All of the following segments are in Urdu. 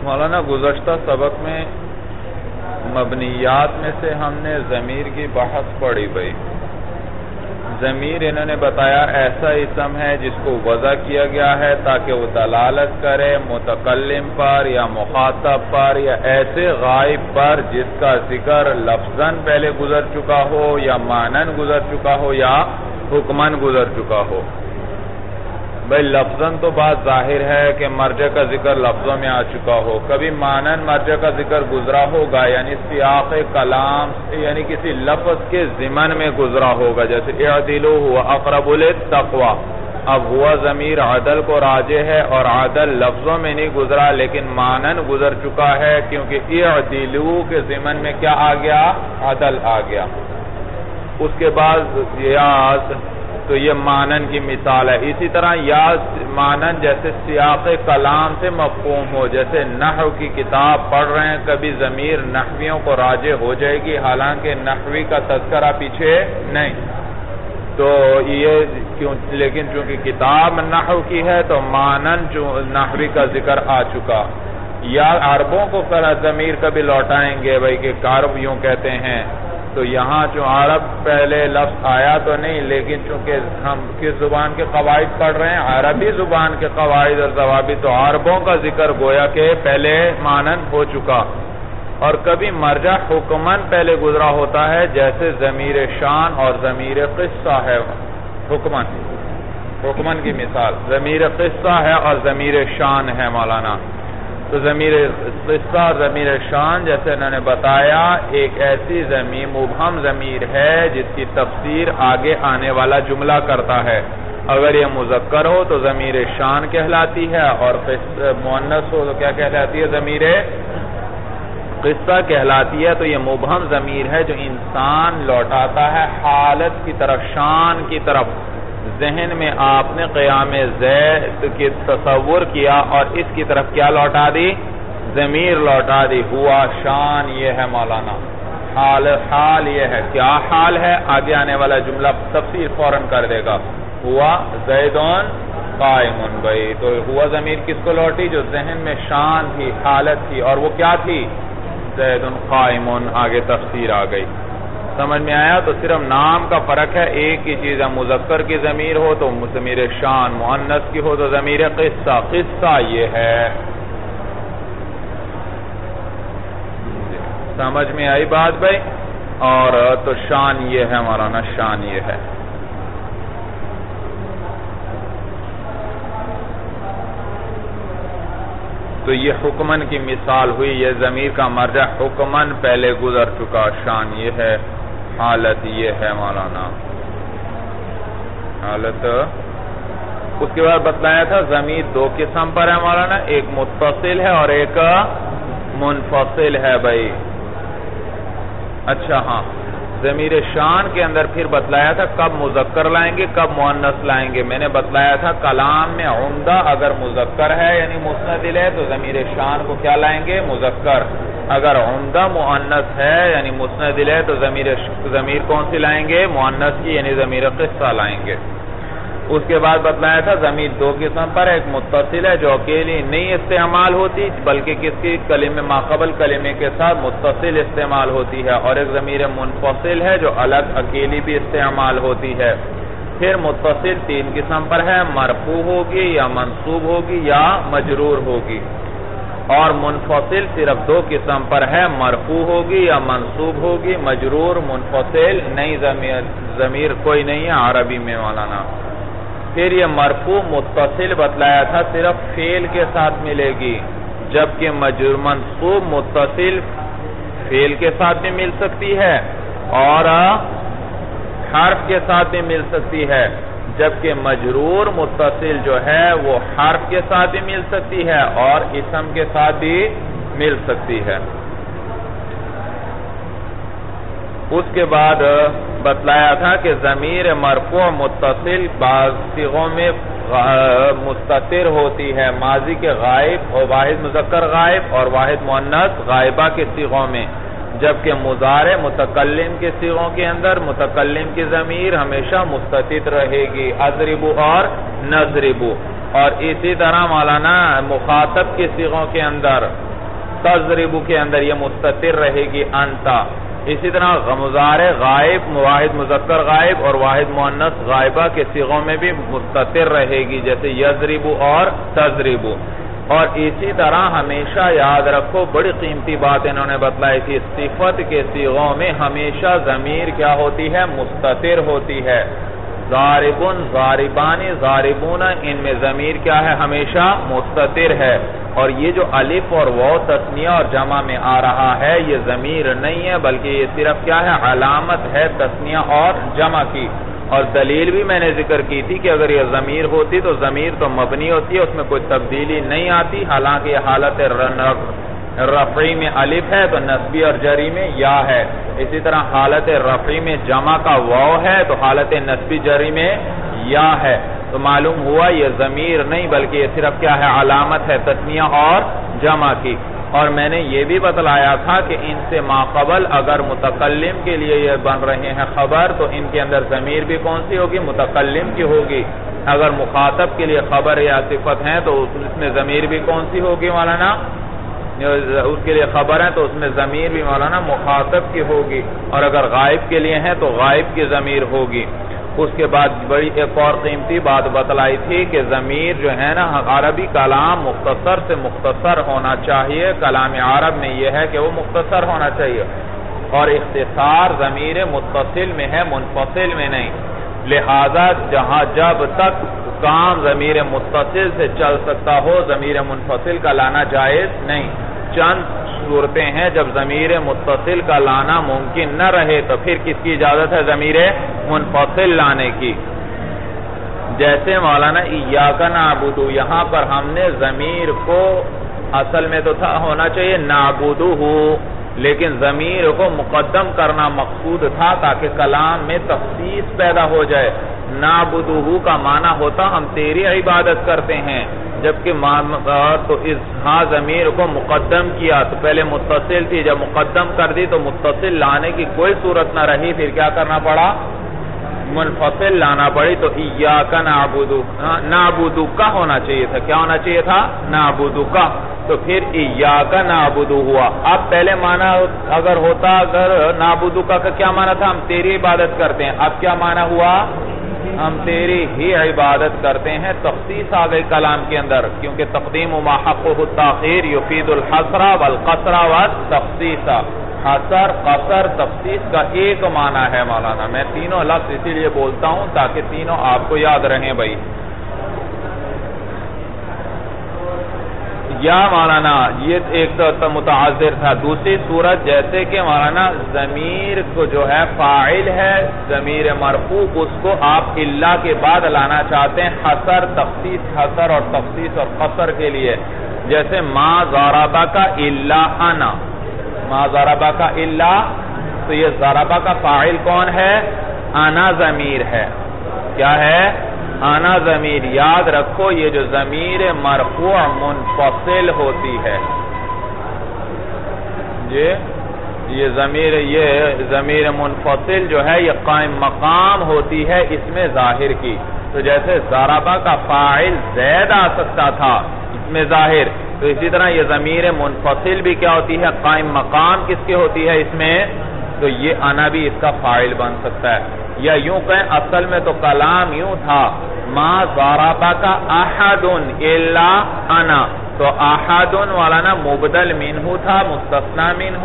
مولانا گزشتہ سبق میں مبنیات میں سے ہم نے ضمیر کی بحث پڑھی بھائی. ضمیر انہوں نے بتایا ایسا اسم ہے جس کو وضع کیا گیا ہے تاکہ وہ دلالت کرے متکلم پر یا مخاطب پر یا ایسے غائب پر جس کا ذکر لفظاً پہلے گزر چکا ہو یا معناً گزر چکا ہو یا حکماً گزر چکا ہو. بھائی لفظاً تو بات ظاہر ہے کہ مرجع کا ذکر لفظوں میں آ چکا ہو، کبھی معناً مرجع کا ذکر گزرا ہوگا یعنی سیاق کلام یعنی کسی لفظ کے ضمن میں گزرا ہوگا، جیسے اعدلوا هو اقرب للتقوی. اب ہوا ضمیر عدل کو راجع ہے اور عدل لفظوں میں نہیں گزرا لیکن معناً گزر چکا ہے کیونکہ اعدلوا کے ضمن میں کیا آ گیا؟ عدل آ گیا. اس کے بعد یاز تو یہ معنن کی مثال ہے. اسی طرح یا معنن جیسے سیاق کلام سے مفہوم ہو، جیسے نحو کی کتاب پڑھ رہے ہیں کبھی ضمیر نحویوں کو راجع ہو جائے گی حالانکہ نحوی کا تذکرہ پیچھے نہیں تو یہ لیکن چونکہ کتاب نحو کی ہے تو معنن نحوی کا ذکر آ چکا. یا عربوں کو ضمیر کبھی لوٹائیں گے بھائی کہ عرب یوں کہتے ہیں تو یہاں جو عرب پہلے لفظ آیا تو نہیں لیکن چونکہ ہم کس زبان کے قواعد پڑھ رہے ہیں عربی زبان کے قواعد اور ضوابط تو عربوں کا ذکر گویا کہ پہلے معنن ہو چکا. اور کبھی مرجع حکمن پہلے گزرا ہوتا ہے جیسے ضمیر شان اور ضمیر قصہ ہے. حکمن کی مثال ضمیر قصہ ہے اور ضمیر شان ہے مولانا. تو ضمیر قصہ اور ضمیر شان جیسے انہوں نے بتایا ایک ایسی ضمیر مبہم ضمیر ہے جس کی تفسیر آگے آنے والا جملہ کرتا ہے. اگر یہ مذکر ہو تو ضمیر شان کہلاتی ہے اور مؤنث ہو تو کیا کہلاتی ہے؟ ضمیر قصہ کہلاتی ہے. تو یہ مبہم ضمیر ہے جو انسان لوٹاتا ہے حالت کی طرف، شان کی طرف. ذہن میں آپ نے قیام زید کی تصور کیا اور اس کی طرف کیا لوٹا دی؟ ضمیر لوٹا دی. ہوا شان یہ ہے مولانا، حال یہ ہے. کیا حال ہے؟ آگے آنے والا جملہ تفسیر فوراً کر دے گا. ہوا زیدون قائمون. بھائی تو ہوا ضمیر کس کو لوٹی؟ جو ذہن میں شان تھی، حالت تھی اور وہ کیا تھی؟ زیدون قائمون. آگے تفسیر آ گئی. سمجھ میں آیا؟ تو صرف نام کا فرق ہے. ایک ہی چیز ہے، مذکر کی ضمیر ہو تو ضمیر شان، مؤنث کی ہو تو ضمیر قصہ. قصہ یہ ہے. سمجھ میں آئی بات بھائی؟ اور تو شان یہ ہے مولانا، شان یہ ہے. تو یہ حکمن کی مثال ہوئی. یہ ضمیر کا مرجع حکمن پہلے گزر چکا. شان یہ ہے، حالت یہ ہے مولانا. حالت اس کے بعد بتلایا تھا ضمیر دو قسم پر ہے مولانا، ایک متصل ہے اور ایک منفصل ہے بھائی. اچھا ہاں، ضمیر شان کے اندر پھر بتلایا تھا کب مذکر لائیں گے کب مؤنث لائیں گے. میں نے بتلایا تھا کلام میں عمدہ اگر مذکر ہے یعنی مسند ہے تو ضمیر شان کو کیا لائیں گے؟ مذکر. اگر عمدہ مؤنث ہے یعنی مسند ہے تو ضمیر کون سی لائیں گے؟ مؤنث کی یعنی ضمیر قصہ لائیں گے. اس کے بعد بتلایا تھا ضمیر دو قسم پر، ایک متصل ہے جو اکیلی نہیں استعمال ہوتی بلکہ کس کی کلمے ماقبل کلمے کے ساتھ متصل استعمال ہوتی ہے، اور ایک ضمیر منفصل ہے جو الگ اکیلی بھی استعمال ہوتی ہے. پھر متصل تین قسم پر ہے، مرفوع ہوگی یا منصوب ہوگی یا مجرور ہوگی. اور منفصل صرف دو قسم پر ہے، مرفوع ہوگی یا منصوب ہوگی. مجرور منفصل نہیں، ضمیر کوئی نہیں ہے عربی میں مولانا. پھر یہ مرفوع متصل بتلایا تھا صرف فعل کے ساتھ ملے گی، جبکہ منصوب متصل فعل کے ساتھ بھی مل سکتی ہے اور حرف کے ساتھ بھی مل سکتی ہے، جبکہ مجرور متصل جو ہے وہ حرف کے ساتھ بھی مل سکتی ہے اور اسم کے ساتھ بھی مل سکتی ہے. اس کے بعد بتلایا تھا کہ ضمیر مرفوع متصل بعض صیغوں میں مستتر ہوتی ہے، ماضی کے غائب اور واحد مذکر غائب اور واحد مؤنث غائبہ کے صیغوں میں، جبکہ مضارع متکلم کے صیغوں کے اندر متکلم کی ضمیر ہمیشہ مستتر رہے گی، اضربو اور نضربو. اور اسی طرح مولانا مخاطب کے صیغوں کے اندر تضربو کے اندر یہ مستتر رہے گی انتا. اسی طرح مضارع غائب، واحد مذکر غائب اور واحد مؤنث غائبہ کے صیغوں میں بھی مستتر رہے گی، جیسے یضربو اور تضربو. اور اسی طرح ہمیشہ یاد رکھو، بڑی قیمتی بات انہوں نے بتلائی تھی، صفت کے صیغوں میں ہمیشہ ضمیر کیا ہوتی ہے؟ مستتر ہوتی ہے. ضاربن، ضاربانی، ضاربون، ان میں ضمیر کیا ہے؟ ہمیشہ مستتر ہے. اور یہ جو الف اور واو تثنیہ اور جمع میں آ رہا ہے، یہ ضمیر نہیں ہے، بلکہ یہ صرف کیا ہے؟ علامت ہے تثنیہ اور جمع کی. اور دلیل بھی میں نے ذکر کی تھی کہ اگر یہ ضمیر ہوتی تو ضمیر تو مبنی ہوتی ہے، اس میں کوئی تبدیلی نہیں آتی، حالانکہ یہ حالت رفعی میں الف ہے تو نصبی اور جری میں یا ہے. اسی طرح حالت رفعی میں جمع کا واو ہے تو حالت نصبی جری میں یا ہے. تو معلوم ہوا یہ ضمیر نہیں بلکہ یہ صرف کیا ہے؟ علامت ہے تثنیہ اور جمع کی. اور میں نے یہ بھی بتلایا تھا کہ ان سے ماقبل اگر متکلم کے لیے یہ بن رہے ہیں خبر تو ان کے اندر ضمیر بھی کون سی ہوگی؟ متکلم کی ہوگی. اگر مخاطب کے لیے خبر یا صفت ہیں تو اس میں ضمیر بھی کون سی ہوگی مولانا؟ اس کے لیے خبر ہے تو اس میں ضمیر بھی مولانا مخاطب کی ہوگی. اور اگر غائب کے لیے ہیں تو غائب کی ضمیر ہوگی. اس کے بعد بڑی ایک اور قیمتی بات بتلائی تھی کہ ضمیر جو ہے نا، عربی کلام مختصر سے مختصر ہونا چاہیے. کلام عرب میں یہ ہے کہ وہ مختصر ہونا چاہیے، اور اختصار ضمیر متصل میں ہے، منفصل میں نہیں. لہذا جب تک کام ضمیر متصل سے چل سکتا ہو، ضمیر منفصل کا لانا جائز نہیں. چند صورتیں ہیں جب ضمیر متصل کا لانا ممکن نہ رہے تو پھر کس کی اجازت ہے؟ ضمیر منفصل لانے کی. جیسے مولانا ایاک نعبد، یہاں پر ہم نے ضمیر کو اصل میں تو تھا ہونا چاہیے نعبدہ، لیکن ضمیر کو مقدم کرنا مقصود تھا تاکہ کلام میں تخصیص پیدا ہو جائے. نعبدہ کا معنی ہوتا ہم تیری عبادت کرتے ہیں، جبکہ تو اس ضمیر کو مقدم کیا تو پہلے متصل تھی، جب مقدم کر دی تو متصل لانے کی کوئی صورت نہ رہی، پھر کیا کرنا پڑا؟ منفصل لانا پڑی. تو ایاک نعبد، نعبد کا ہونا چاہیے تھا. کیا ہونا چاہیے تھا؟ نعبد کا. تو پھر ایاک نعبد ہوا. اب پہلے معنی اگر ہوتا، اگر نعبد کا کیا معنی تھا؟ ہم تیری عبادت کرتے ہیں. اب کیا معنی ہوا؟ ہم تیری ہی عبادت کرتے ہیں. تخصیص آ گئی کلام کے اندر، کیونکہ تقدیم ما حقہ التاخیر یفید الحصر والقصر والتخصیص. حصر، قصر، تخصیص کا ایک معنی ہے مولانا. میں تینوں لفظ اسی لیے بولتا ہوں تاکہ تینوں آپ کو یاد رہیں بھائی. یا مولانا یہ ایک تو متعذر تھا. دوسری صورت جیسے کہ مولانا ضمیر کو جو ہے فاعل ہے، ضمیر مرفوع، اس کو آپ الا کے بعد لانا چاہتے ہیں حصر، تخصیص، حصر اور تخصیص اور قصر کے لیے. جیسے ما ضربہ کا الا انا، ما ضربہ کا الا، تو یہ ضربہ کا فاعل کون ہے؟ انا ضمیر ہے. کیا ہے؟ انا ضمیر. یاد رکھو یہ جو ضمیر مرفوع منفصل ہوتی ہے، یہ ضمیر منفصل جو ہے یہ قائم مقام ہوتی ہے اس میں ظاہر کی. تو جیسے ضربہ کا فاعل زید آ سکتا تھا اس میں ظاہر، تو اسی طرح یہ ضمیر منفصل بھی کیا ہوتی ہے؟ قائم مقام کس کی ہوتی ہے اس میں؟ تو یہ انا بھی اس کا فاعل بن سکتا ہے. یا یوں کہیں اصل میں تو کلام یوں تھا ما ضربہ کا احد الا انا، تو احد والا نا مبدل منہ تھا، مستثنی منہ،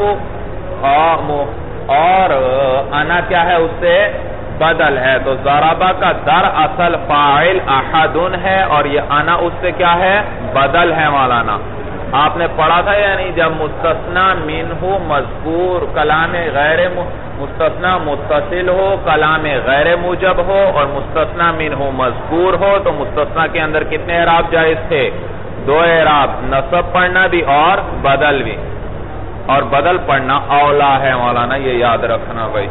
اور انا کیا ہے؟ اس سے بدل ہے. تو ضربہ کا در اصل فاعل احد ہے اور یہ انا اس سے کیا ہے؟ بدل ہے مولانا. آپ نے پڑھا تھا یعنی جب مستثنی منہ مذکور کلام غیر مستثنی متصل ہو، کلام غیر موجب ہو اور مستثنی منہ مذکور ہو تو مستثنی کے اندر کتنے اعراب جائز تھے؟ 2 اعراب، نصب پڑھنا بھی اور بدل بھی. اور بدل پڑھنا اولا ہے مولانا، یہ یاد رکھنا بھائی.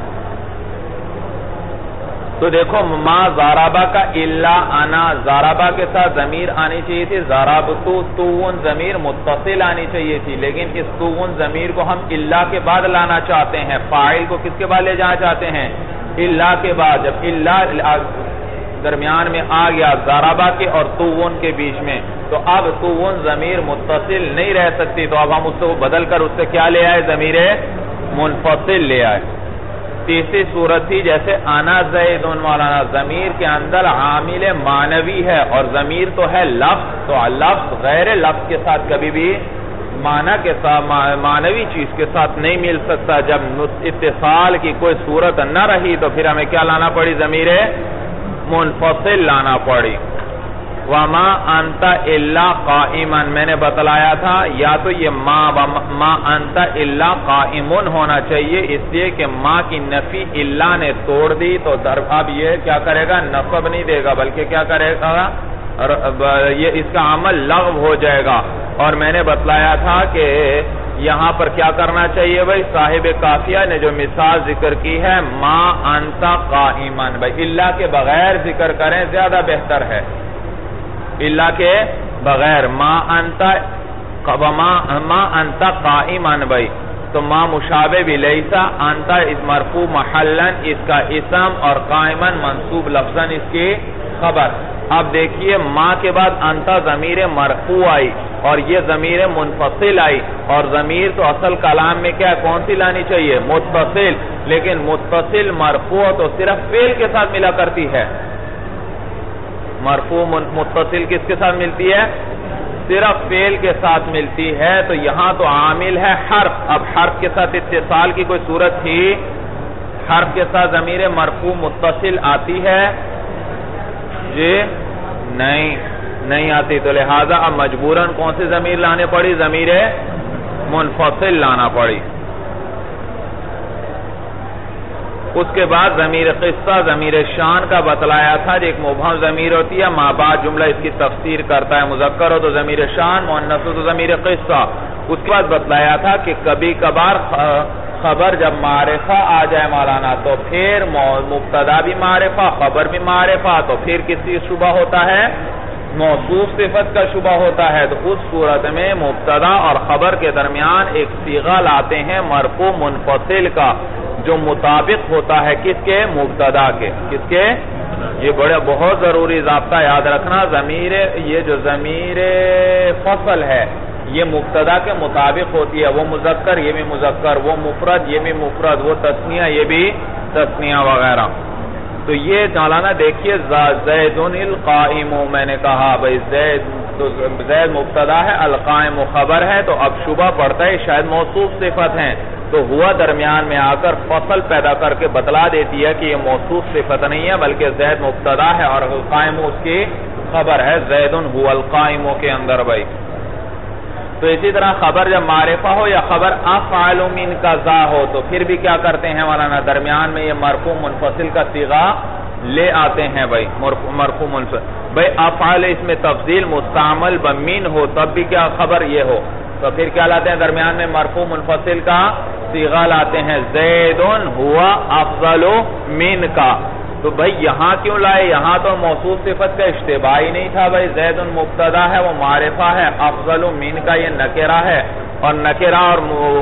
تو دیکھو ما ضربہ کا الا انا، ضربہ کے ساتھ ضمیر آنی چاہیے تھی، ضربتو تون ضمیر متصل آنی چاہیے تھی، لیکن اس تون ضمیر کو ہم الا کے بعد لانا چاہتے ہیں. فاعل کو کس کے بعد لے جانا چاہتے ہیں؟ الا کے بعد. جب الا درمیان میں آ گیا ضربہ کے اور طون کے بیچ میں، تو اب طون ضمیر متصل نہیں رہ سکتی، تو اب ہم اس کو بدل کر اس سے کیا لے آئے؟ ضمیر منفصل لے آئے۔ تیسری صورت تھی جیسے انا زیدن، مولانا ضمیر کے اندر عامل معنوی ہے اور ضمیر تو ہے لفظ، تو لفظ غیر لفظ کے ساتھ کبھی بھی معنی کے ساتھ معنوی چیز کے ساتھ نہیں مل سکتا۔ جب اتصال کی کوئی صورت نہ رہی تو پھر ہمیں کیا لانا پڑی؟ ضمیر منفصل لانا پڑی۔ وما انت الا قائما، میں نے بتلایا تھا یا تو یہ ما انت الا قائمن ہونا چاہیے، اس لیے کہ ما کی نفی الا نے توڑ دی، تو اب یہ کیا کرے گا؟ نصب نہیں دے گا بلکہ کیا کرے گا؟ یہ اس کا عمل لغو ہو جائے گا۔ اور میں نے بتلایا تھا کہ یہاں پر کیا کرنا چاہیے بھائی؟ صاحب کافیہ نے جو مثال ذکر کی ہے ما انت قائما، بھائی الا کے بغیر ذکر کریں زیادہ بہتر ہے، الا کے بغیر ما انت قائما بھائی، تو ما مشابہ بھی لیسا، انت اس مرفوع محلن اس کا اسم اور قائما منصوب لفظاً اس کی خبر۔ اب دیکھیے ما کے بعد انت ضمیر مرفوع آئی اور یہ ضمیر منفصل آئی، اور ضمیر تو اصل کلام میں کیا کون سی لانی چاہیے؟ متصل، لیکن متصل مرفوع تو صرف فعل کے ساتھ ملا کرتی ہے۔ مرفوع متصل کس کے ساتھ ملتی ہے؟ صرف فعل کے ساتھ ملتی ہے، تو یہاں تو عامل ہے حرف۔ اب حرف کے ساتھ اتصال کی کوئی صورت تھی؟ حرف کے ساتھ ضمیر مرفوع متصل آتی ہے؟ جی نہیں آتی، تو لہذا اب مجبوراً کون سی ضمیر لانے پڑی؟ ضمیر منفصل لانا پڑی۔ اس کے بعد ضمیر قصہ، ضمیر شان کا بتلایا تھا، جو ایک مبہم ضمیر ہوتی ہے، ما بعد جملہ اس کی تفسیر کرتا ہے، مذکر ہو تو ضمیر شان، مؤنث ہو تو ضمیر قصہ۔ اس کے بعد بتلایا تھا کہ کبھی کبھار خبر جب معرفہ آ جائے مولانا تو پھر مبتدا بھی معرفہ، خبر بھی معرفہ، تو پھر کس چیز شبہ ہوتا ہے؟ موصوف صفت کا شبہ ہوتا ہے، تو اس صورت میں مبتدا اور خبر کے درمیان ایک صیغہ لاتے ہیں مرفوع منفصل کا، جو مطابق ہوتا ہے کس کے؟ مبتدا کے۔ کس کے؟ یہ بہت ضروری ضابطہ یاد رکھنا، یہ جو ضمیر فصل ہے یہ مبتدا کے مطابق ہوتی ہے، وہ مذکر یہ بھی مذکر، وہ مفرد یہ بھی مفرد، وہ تثنیہ یہ بھی تثنیہ وغیرہ۔ تو یہ مولانا دیکھیے زید القائم، میں نے کہا بھائی زید مبتدا ہے، القائم خبر ہے، تو اب شبہ پڑتا ہے شاید موصوف صفت ہیں، تو ہوا درمیان میں آ کر فصل پیدا کر کے بتلا دیتی ہے کہ یہ موصوف صفت نہیں ہے بلکہ زید مبتدا ہے اور القائم اس کی خبر ہے، زید هو القائم کے اندر بھائی۔ تو اسی طرح خبر جب معرفہ ہو یا خبر افعل من کا ذا ہو تو پھر بھی کیا کرتے ہیں مولانا؟ درمیان میں یہ مرفوع منفصل کا صیغہ لے آتے ہیں بھائی، مرفوع منفصل۔ بھائی افعل اس میں تفضیل مستعمل بمین ہو تب بھی کیا خبر یہ ہو، تو پھر کیا لاتے ہیں؟ درمیان میں مرفوع منفصل کا صیغہ لاتے ہیں، زیدن ہوا افضل من کا۔ تو بھائی یہاں کیوں لائے؟ یہاں تو موصوف صفت کا اشتباہ ہی نہیں تھا بھائی، زید مبتدا ہے وہ معرفہ ہے، افضل من کا یہ نکرہ ہے، اور نکرہ اور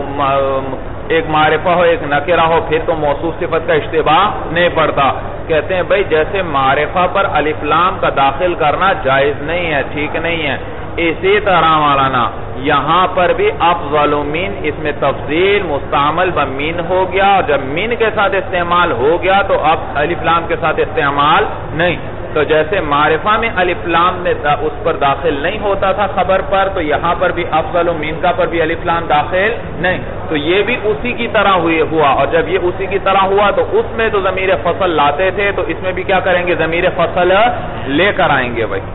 ایک معرفہ ہو ایک نکرہ ہو پھر تو موصوف صفت کا اشتباہ نہیں پڑتا۔ کہتے ہیں بھائی جیسے معرفہ پر الف لام کا داخل کرنا جائز نہیں ہے، ٹھیک نہیں ہے، اسی طرح مولانا یہاں پر بھی افضل من اس میں تفضیل مستعمل بمین ہو گیا، اور جب مین کے ساتھ استعمال ہو گیا تو اب الف لام کے ساتھ استعمال نہیں۔ تو جیسے معرفہ میں الف لام نے اس پر داخل نہیں ہوتا تھا خبر پر، تو یہاں پر بھی افضل من کا پر بھی الف لام داخل نہیں، تو یہ بھی اسی کی طرح ہوا، اور جب یہ اسی کی طرح ہوا تو اس میں تو ضمیر فصل لاتے تھے، تو اس میں بھی کیا کریں گے؟ ضمیر فصل لے کر آئیں گے بھائی۔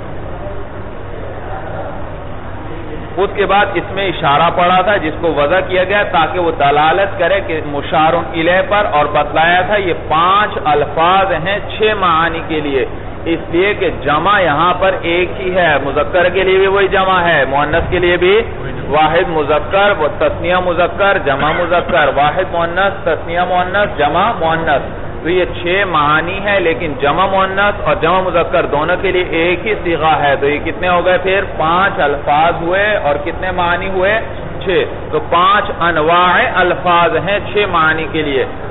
اس کے بعد اس میں اشارہ پڑا تھا جس کو وضع کیا گیا تاکہ وہ دلالت کرے کہ مشار الیہ پر، اور بتلایا تھا یہ 5 الفاظ ہیں 6 معانی کے لیے، اس لیے کہ جمع یہاں پر ایک ہی ہے، مذکر کے لیے بھی وہی جمع ہے، مؤنث کے لیے بھی واحد مذکر، تثنیہ مذکر، جمع مذکر، واحد مؤنث، تثنیہ مؤنث، جمع مؤنث۔ تو یہ 6 معانی ہے، لیکن جمع مؤنث اور جمع مذکر دونوں کے لیے ایک ہی صیغہ ہے، تو یہ کتنے ہو گئے پھر؟ 5 الفاظ ہوئے، اور کتنے معانی ہوئے؟ 6۔ تو 5 انواع الفاظ ہیں 6 معانی کے لیے۔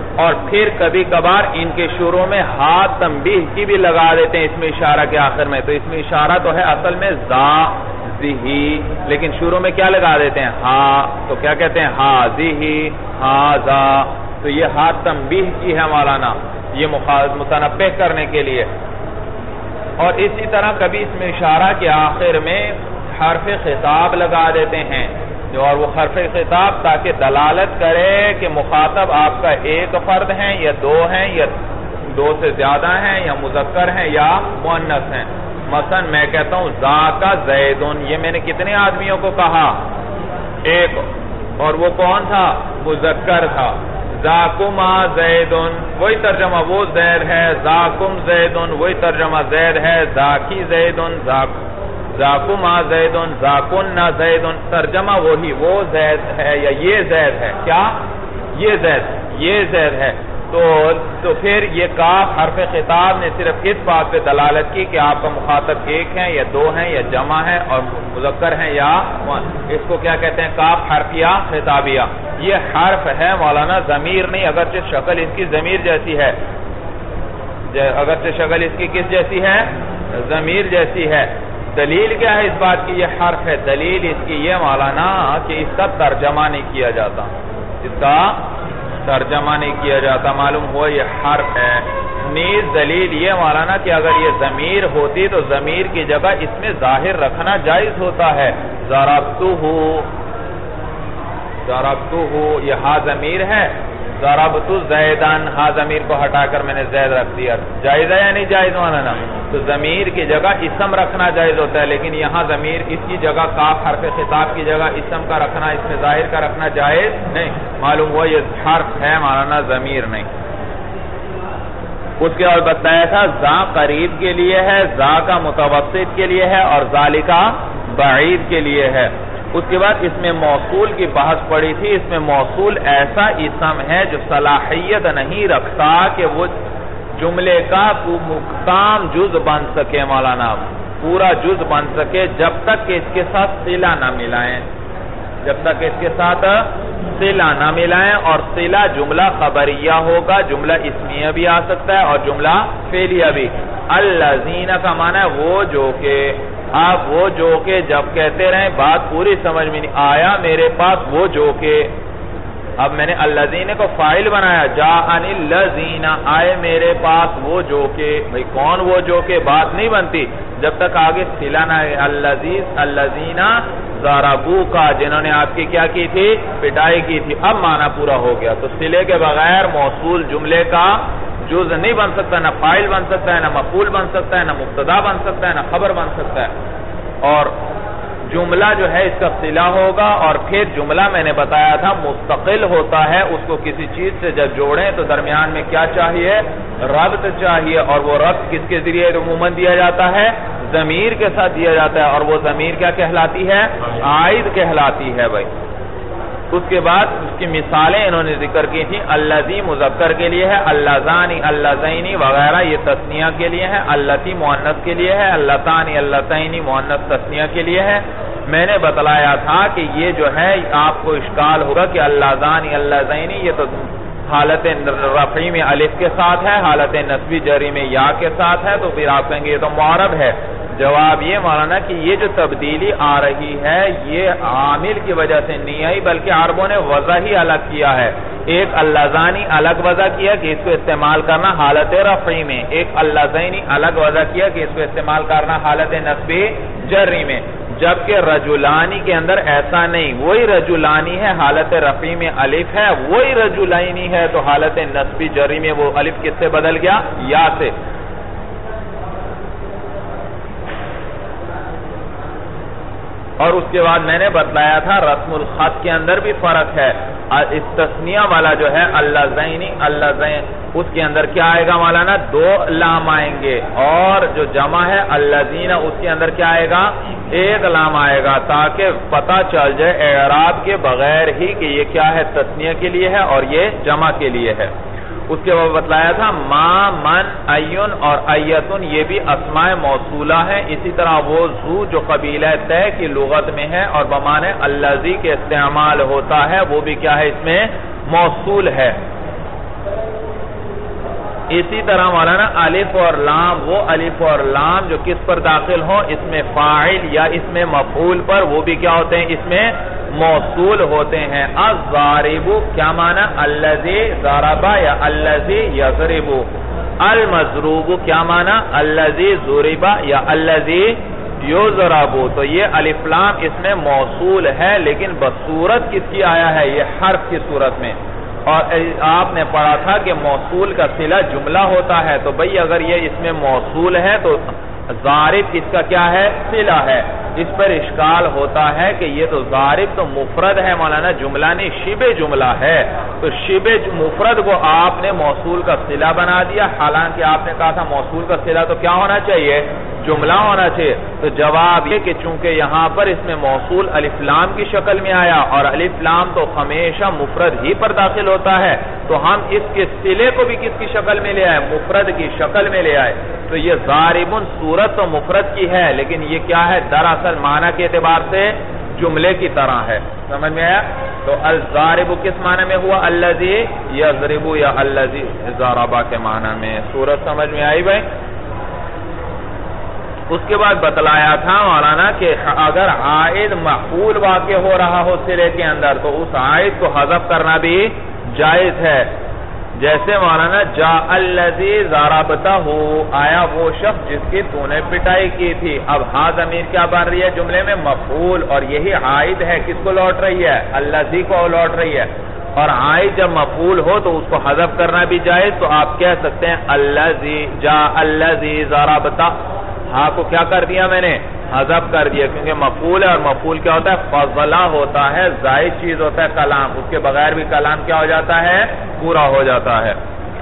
اور پھر کبھی کبھار ان کے شروع میں ہا تنبیہ کی بھی لگا دیتے ہیں اسم اشارہ کے آخر میں. تو اسم اشارہ تو ہے اصل میں ذا ذی، لیکن شروع میں کیا لگا دیتے ہیں؟ ہا. تو کیا کہتے ہیں؟ ہا ذی ہا ذا. تو یہ ہا تنبیہ کی ہے مولانا، یہ متنبہ کرنے کے لیے. اور اسی طرح کبھی اسم اشارہ کے آخر میں حرف خطاب لگا دیتے ہیں، اور وہ حرف خطاب تاکہ دلالت کرے کہ مخاطب آپ کا ایک فرد ہے یا دو ہیں یا دو سے زیادہ ہیں یا مذکر ہیں یا مؤنث ہیں. مثلا میں کہتا ہوں ذاکا زیدن، یہ میں نے کتنے آدمیوں کو کہا؟ ایک. اور وہ کون تھا؟ مذکر تھا. ذاکما زیدن، وہی ترجمہ وہ زید ہے. ذاکم زیدن، وہی ترجمہ زید ہے. ذاکی زیدن، ذاکما زیدن، ذاکن زیدن، ترجمہ وہی، وہ زید ہے یا یہ زید ہے. کیا؟ یہ زید ہے. تو پھر یہ کاف حرف خطاب نے صرف اس بات پہ دلالت کی کہ آپ کا مخاطب ایک ہے یا دو ہیں یا جمع ہے اور مذکر ہیں یا اس کو کیا کہتے ہیں؟ کاف حرفیہ خطابیہ. یہ حرف ہے مولانا، ضمیر نہیں، اگرچہ شکل اس کی ضمیر جیسی ہے. اگرچہ شکل اس کی کس جیسی ہے؟ ضمیر جیسی ہے. دلیل کیا ہے اس بات کی یہ حرف ہے؟ دلیل اس کی یہ مولانا کہ اس کا ترجمہ نہیں کیا جاتا. اس کا ترجمہ نہیں کیا جاتا، معلوم ہوا یہ حرف ہے. نیز دلیل یہ مولانا کہ اگر یہ ضمیر ہوتی تو ضمیر کی جگہ اس میں ظاہر رکھنا جائز ہوتا ہے. ضربتہ، یہ ہا ضمیر ہے. ضربت زیدن، ہا ضمیر کو ہٹا کر میں نے زید رکھ دیا. جائز ہے یا نہیں جائز مولانا؟ تو ضمیر کی جگہ اسم رکھنا جائز ہوتا ہے، لیکن یہاں ضمیر اس کی جگہ کاف حرف خطاب کی جگہ اسم کا رکھنا، اس میں ظاہر کا رکھنا جائز نہیں. معلوم ہوا یہ حرف ہے مولانا، ضمیر نہیں. اس کے بعد بتایا تھا ذا قریب کے لیے ہے، ذا کا متوسط کے لیے ہے اور ذالکا بعید کے لیے ہے. اس کے بعد اس میں موصول کی بحث پڑی تھی. اس میں موصول ایسا اسم ہے جو صلاحیت نہیں رکھتا کہ وہ جملے کا تام جز بن سکے مولانا، پورا جز بن سکے جب تک کہ اس کے ساتھ صلہ نہ ملائیں. جب تک اس کے ساتھ صلہ نہ ملائیں، اور صلہ جملہ خبریہ ہوگا، جملہ اسمیہ بھی آ سکتا ہے اور جملہ فعلیہ بھی. الذین کا معنی ہے وہ جو کہ، آپ وہ جو کہ جب کہتے رہیں بات پوری سمجھ میں نہیں آیا میرے پاس وہ جو کہ. اب میں نے الذین کو فاعل بنایا، جاءنی الذین، آئے میرے پاس وہ جو کہ. بھئی کون وہ جو کہ؟ بات نہیں بنتی جب تک آگے صلہ نہ ہے. الذین ضربوا کا، جنہوں نے آپ کی کیا کی تھی؟ پٹائی کی تھی. اب معنی پورا ہو گیا. تو صلے کے بغیر موصول جملے کا جز نہیں بن سکتا، نہ فاعل بن سکتا ہے، نہ مفعول بن سکتا ہے، نہ مبتدا بن سکتا ہے، نہ خبر بن سکتا ہے. اور جملہ جو ہے اس کا صلہ ہوگا. اور پھر جملہ میں نے بتایا تھا مستقل ہوتا ہے، اس کو کسی چیز سے جب جوڑیں تو درمیان میں کیا چاہیے؟ ربط چاہیے. اور وہ ربط کس کے ذریعے عموماً دیا جاتا ہے؟ ضمیر کے ساتھ دیا جاتا ہے. اور وہ ضمیر کیا کہلاتی ہے؟ عائد کہلاتی ہے. بھائی اس کے بعد اس کی مثالیں انہوں نے ذکر کی تھی. اللذی مذکر کے لیے ہے، اللذانی اللذینی وغیرہ یہ تثنیہ کے لیے ہے، اللتی مؤنث کے لیے ہے، اللتانی اللتینی مؤنث تثنیہ کے لیے ہے. میں نے بتلایا تھا کہ یہ جو ہے آپ کو اشکال ہوگا کہ اللذانی اللذینی یہ تو حالت رفعی میں الف کے ساتھ ہے، حالت نصبی جری میں یا کے ساتھ ہے، تو پھر آپ کہیں گے یہ تو معرب ہے. جواب یہ مولانا کہ یہ جو تبدیلی آ رہی ہے یہ عامل کی وجہ سے نہیں آئی، بلکہ عربوں نے وضع ہی الگ کیا ہے. ایک اللذانی الگ وضع کیا کہ اس کو استعمال کرنا حالت رفعی میں، ایک اللذینی الگ وضع کیا کہ اس کو استعمال کرنا حالت نصبی جری میں. جبکہ رجلانی کے اندر ایسا نہیں، وہی رجلانی ہے حالت رفعی میں الف ہے، وہی رجلینی ہے تو حالت نصبی جری میں وہ الف کس سے بدل گیا؟ یا سے. اور اس کے بعد میں نے بتلایا تھا رسم الخط کے اندر بھی فرق ہے. اس تثنیہ والا جو ہے اللذینی اللذین، اس کے اندر کیا آئے گا مولانا؟ دو لام آئیں گے. اور جو جمع ہے اللذین اس کے اندر کیا آئے گا؟ ایک لام آئے گا، تاکہ پتہ چل جائے اعراب کے بغیر ہی کہ یہ کیا ہے؟ تثنیہ کے لیے ہے اور یہ جمع کے لیے ہے. اس کے بعد بتلایا تھا ما من ایون اور ایتن یہ بھی اسماء موصولہ ہیں. اسی طرح وہ ذو جو قبیلہ طے کی لغت میں ہے اور بمعنی الذی کے استعمال ہوتا ہے وہ بھی کیا ہے؟ اس میں موصول ہے. اسی طرح مولانا الف اور لام، وہ الف اور لام جو کس پر داخل ہو، اس میں فاعل یا اس میں مفعول پر، وہ بھی کیا ہوتے ہیں، اس میں موصول ہوتے ہیں. الضارب کیا معنی، الذی ضرب یا الذی یضرب. المضروب کیا معنی، الذی ضرب یا الذی یضرب. تو یہ الف لام اس میں موصول ہے، لیکن بصورت کس کی آیا ہے، یہ حرف کی صورت میں. اور آپ نے پڑھا تھا کہ موصول کا صلہ جملہ ہوتا ہے، تو بھئی اگر یہ اس میں موصول ہے تو ضارب اس کا کیا ہے، صلہ ہے. اس پر اشکال ہوتا ہے کہ یہ تو ضارب تو مفرد ہے مولانا، جملہ نہیں، شبہ جملہ ہے. تو شبہ مفرد کو آپ نے موصول کا صلہ بنا دیا، حالانکہ آپ نے کہا تھا موصول کا صلہ تو کیا ہونا چاہیے، جملہ ہونا چاہیے. تو جواب یہ کہ چونکہ یہاں پر اس میں موصول الف لام کی شکل میں آیا، اور الف لام تو ہمیشہ مفرد ہی پر داخل ہوتا ہے، تو ہم اس کے صلے کو بھی کس کی شکل میں لے آئے، مفرد کی شکل میں لے آئے. تو یہ ضاربن صورت تو مفرد کی ہے، لیکن یہ کیا ہے، دراصل معنی کے اعتبار سے جملے کی طرح ہے. سمجھ میں آیا؟ تو الضارب کس معنی میں ہوا، الذی یضرب یا الذی ضربا کے معنی میں. صورت سمجھ میں آئی بھائی؟ اس کے بعد بتلایا تھا مولانا کہ اگر عائد مفعول واقع ہو رہا ہو صلے کے اندر تو اس عائد کو حذف کرنا بھی جائز ہے. جیسے مولانا جاء الذی ضربتہ، آیا وہ شخص جس کی تو نے پٹائی کی تھی. اب ہاں ضمیر کیا بن رہی ہے جملے میں، مفعول، اور یہی عائد ہے، کس کو لوٹ رہی ہے، الذی کو لوٹ رہی ہے. اور عائد جب مفعول ہو تو اس کو حذف کرنا بھی جائز. تو آپ کہہ سکتے ہیں الذی جاء الذی ضربتہ، ہاں کو کیا کر دیا میں نے، حذف کر دیا، کیونکہ مفعول ہے، اور مفعول کیا ہوتا ہے، فضلہ ہوتا ہے، زائد چیز ہوتا ہے کلام، اس کے بغیر بھی کلام کیا ہو جاتا ہے، پورا ہو جاتا ہے.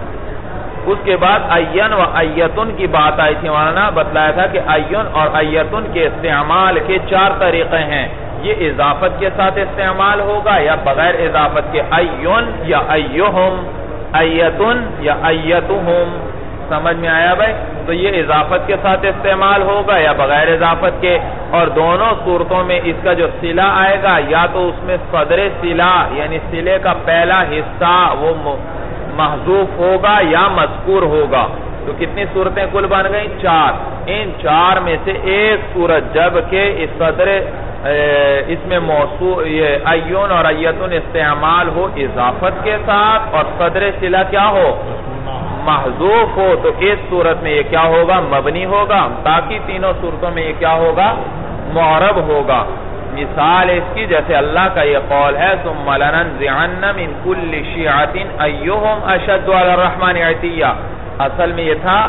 اس کے بعد این و ایتن کی بات آئی تھی مولانا، بتلایا تھا کہ این اور ایتن کے استعمال کے 4 طریقے ہیں. یہ اضافت کے ساتھ استعمال ہوگا یا بغیر اضافت کے، این یا ایہم، ایتن یا ایتہم. سمجھ میں آیا بھائی؟ تو یہ اضافت کے ساتھ استعمال ہوگا یا بغیر اضافت کے. اور دونوں صورتوں میں اس کا جو صلہ آئے گا، یا تو اس میں صدر صلہ یعنی صلے کا پہلا حصہ وہ محذوف ہوگا یا مذکور ہوگا. تو کتنی صورتیں کل بن گئیں، 4. ان 4 میں سے ایک صورت جب کہ اس صدر اس میں موصول یہ ایون اور ایتن استعمال ہو اضافت کے ساتھ، اور صدر صلہ کیا ہو، محذوف ہو، تو اس صورت میں یہ کیا ہوگا، مبنی ہوگا. باقی تینوں صورتوں میں یہ کیا ہوگا، معرب ہوگا. مثال اس کی جیسے اللہ کا یہ قول ہے ثم لننزعن من كل شيعة ايهم اشد على الرحمن عتيا. اصل میں یہ تھا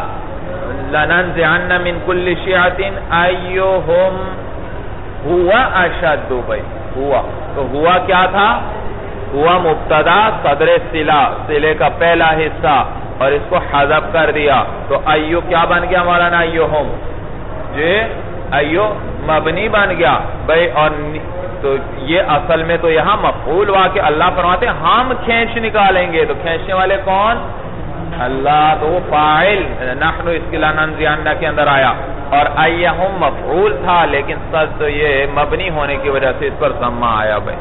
لننزعن من كل شيعة ايهم هو اشد. بھائی ہوا تو ہوا کیا تھا، ہوا مبتدا صدر صلہ، صلے کا پہلا حصہ، اور اس کو حذف کر دیا. تو ایو کیا بن گیا مولانا، ایہم، جی ایو مبنی بن گیا بھائی. اور تو یہ اصل میں تو یہاں مفعول واقع، اللہ فرماتے ہیں ہم کھینچ نکالیں گے. تو کھینچنے والے کون، اللہ. تو وہ فاعل نحن اس کے لننزعن کے اندر آیا، اور ایہم مفعول تھا، لیکن تو یہ مبنی ہونے کی وجہ سے اس پر ضمہ آیا بھائی.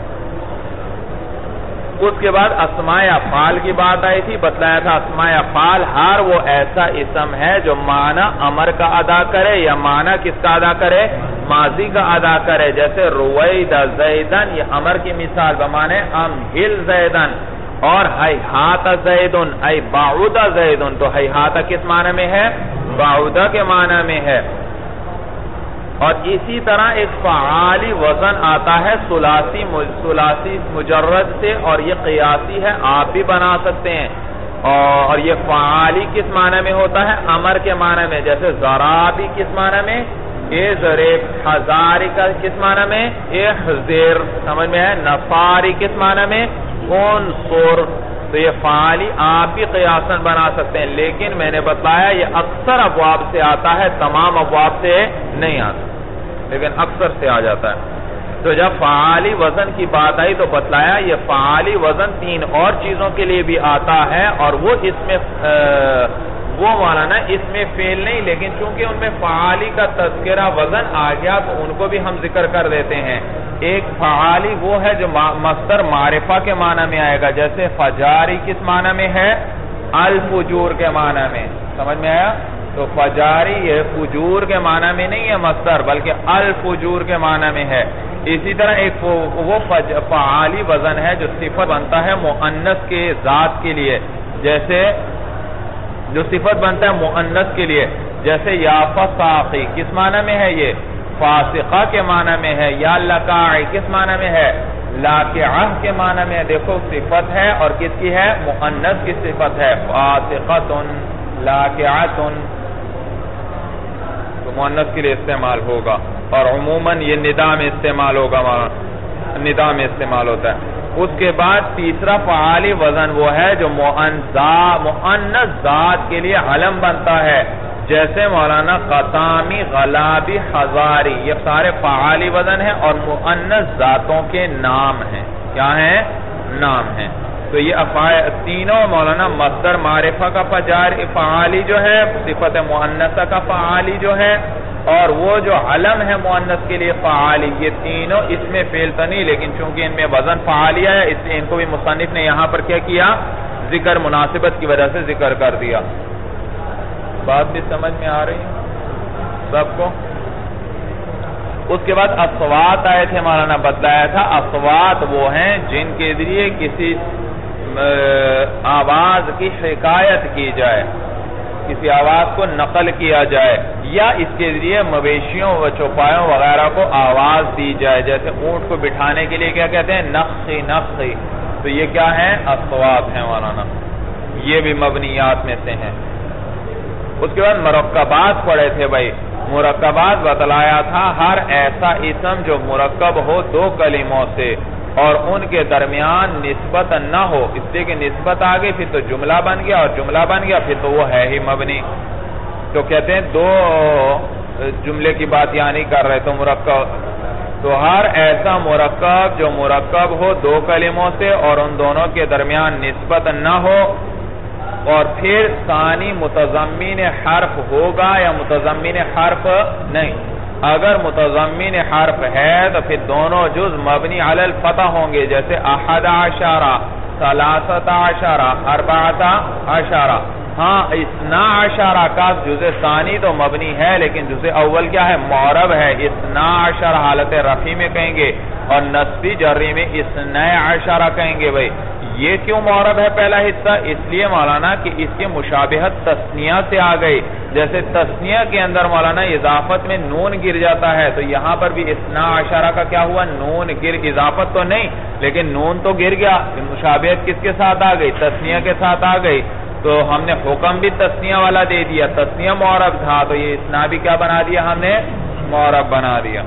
اس کے بعد اسماء افعال کی بات آئی تھی، بتلایا تھا اسماء افعال ہر وہ ایسا اسم ہے جو معنی امر کا ادا کرے یا معنی کس کا ادا کرے، ماضی کا ادا کرے. جیسے روید زیدن، یہ امر کی مثال بمانے امہل زیدن. اور ہیہات زیدن ای بعود زیدن. تو ہیہات کس معنی میں ہے، بعودہ کے معنی میں ہے. اور اسی طرح ایک فعالی وزن آتا ہے ثلاثی مجرد سے، اور یہ قیاسی ہے، آپ بھی بنا سکتے ہیں. اور یہ فعالی کس معنی میں ہوتا ہے، امر کے معنی میں. جیسے ضرابی کس معنی میں، ضرب. ہزاری کا کس معنی میں، احذر. سمجھ میں ہے. نفاری کس معنی میں، انصر. تو یہ فعالی آپ بھی قیاساً بنا سکتے ہیں، لیکن میں نے بتایا یہ اکثر ابواب سے آتا ہے، تمام ابواب سے نہیں آتا، لیکن اکثر سے آ جاتا ہے. تو جب فعالی وزن کی بات آئی تو بتلایا یہ فعالی وزن 3 اور چیزوں کے لیے بھی آتا ہے، اور وہ اس میں وہ مولانا اس میں فعل نہیں، لیکن چونکہ ان میں فعالی کا تذکرہ وزن آ گیا تو ان کو بھی ہم ذکر کر دیتے ہیں. ایک فعالی وہ ہے جو مصدر معرفہ کے معنی میں آئے گا. جیسے فجاری کس معنی میں ہے، الفجور کے معنی میں. سمجھ میں آیا؟ تو فجاری یہ فجور کے معنی میں نہیں ہے مصدر، بلکہ الفجور کے معنی میں ہے. اسی طرح ایک وہ فعالی وزن ہے جو صفت بنتا ہے مؤنث کے ذات کے لیے، جیسے جو صفت بنتا ہے مؤنث کے لیے، جیسے یا فساقی کس معنی میں ہے؟ یہ فاسقہ کے معنی میں ہے. یا لکاعی کس معنی میں ہے؟ لاکعہ کے معنی میں. دیکھو صفت ہے اور کس کی ہے؟ مؤنث کی صفت ہے. فاسقۃ لاکعۃ تو مؤنث کے لیے استعمال ہوگا، اور عموماً یہ ندا میں استعمال ہوگا، ندا میں استعمال ہوتا ہے. اس کے بعد تیسرا فعالی وزن وہ ہے جو مؤنث ذات کے لیے علم بنتا ہے، جیسے مولانا قطامی، غلابی، ہزاری، یہ سارے فعالی وزن ہیں اور مؤنث ذاتوں کے نام ہیں. کیا ہیں؟ نام ہیں. تو یہ تینوں مولانا مصدر معرفہ کا فعالی جو ہے، صفت مؤنثہ کا فعالی جو ہے، اور وہ جو علم ہے مؤنث کے لیے فعالی، یہ تینوں اس میں فعل تو نہیں، لیکن چونکہ ان میں وزن فعالیہ ہے اس لیے ان کو بھی مصنف نے یہاں پر کیا کیا؟ ذکر، مناسبت کی وجہ سے ذکر کر دیا. بات بھی سمجھ میں آ رہی ہے سب کو؟ اس کے بعد اصوات آئے تھے، مولانا بتلایا تھا اصوات وہ ہیں جن کے ذریعے کسی آواز کی حکایت کی جائے، کسی آواز کو نقل کیا جائے، یا اس کے ذریعے مویشیوں و چوپایوں وغیرہ کو آواز دی جائے. جیسے اونٹ کو بٹھانے کے لیے کیا کہتے ہیں؟ نقی نقی. تو یہ کیا ہے؟ اصوات ہیں مولانا، یہ بھی مبنیات میں سے ہیں. اس کے بعد مرکبات پڑھے تھے بھائی. مرکبات بتلایا تھا ہر ایسا اسم جو مرکب ہو دو کلموں سے اور ان کے درمیان نسبت نہ ہو، اس لیے کہ نسبت آ گئی پھر تو جملہ بن گیا، اور جملہ بن گیا پھر تو وہ ہے ہی مبنی. تو کہتے ہیں دو جملے کی بات یعنی کر رہے تو مرکب. تو ہر ایسا مرکب جو مرکب ہو دو کلموں سے اور ان دونوں کے درمیان نسبت نہ ہو، اور پھر ثانی متضمن حرف ہوگا یا متضمن حرف نہیں. اگر متضمن حرف ہے تو پھر دونوں جز مبنی علی الفتح ہوں گے، جیسے احد عشرہ، ثلاثۃ عشرہ، اربعۃ عشرہ. ہاں اثنا عشرہ کا جزء ثانی تو مبنی ہے، لیکن جزء اول کیا ہے؟ معرب ہے. اثنا عشرہ حالت رفع میں کہیں گے اور نصبی جری میں اثنا عشرہ کہیں گے. بھائی یہ کیوں معرب ہے پہلا حصہ؟ اس لیے مولانا کہ اس کی مشابہت تثنیہ سے آ گئی. جیسے تثنیہ کے اندر مولانا اضافت میں نون گر جاتا ہے، تو یہاں پر بھی اثنا عشرہ کا کیا ہوا؟ نون گر، اضافت تو نہیں لیکن نون تو گر گیا. مشابہت کس کے ساتھ آ گئی؟ تثنیہ کے ساتھ آ گئی. تو ہم نے حکم بھی تثنیہ والا دے دیا، تثنیہ معرب تھا تو یہ اثنا بھی کیا بنا دیا؟ ہم نے معرب بنا دیا.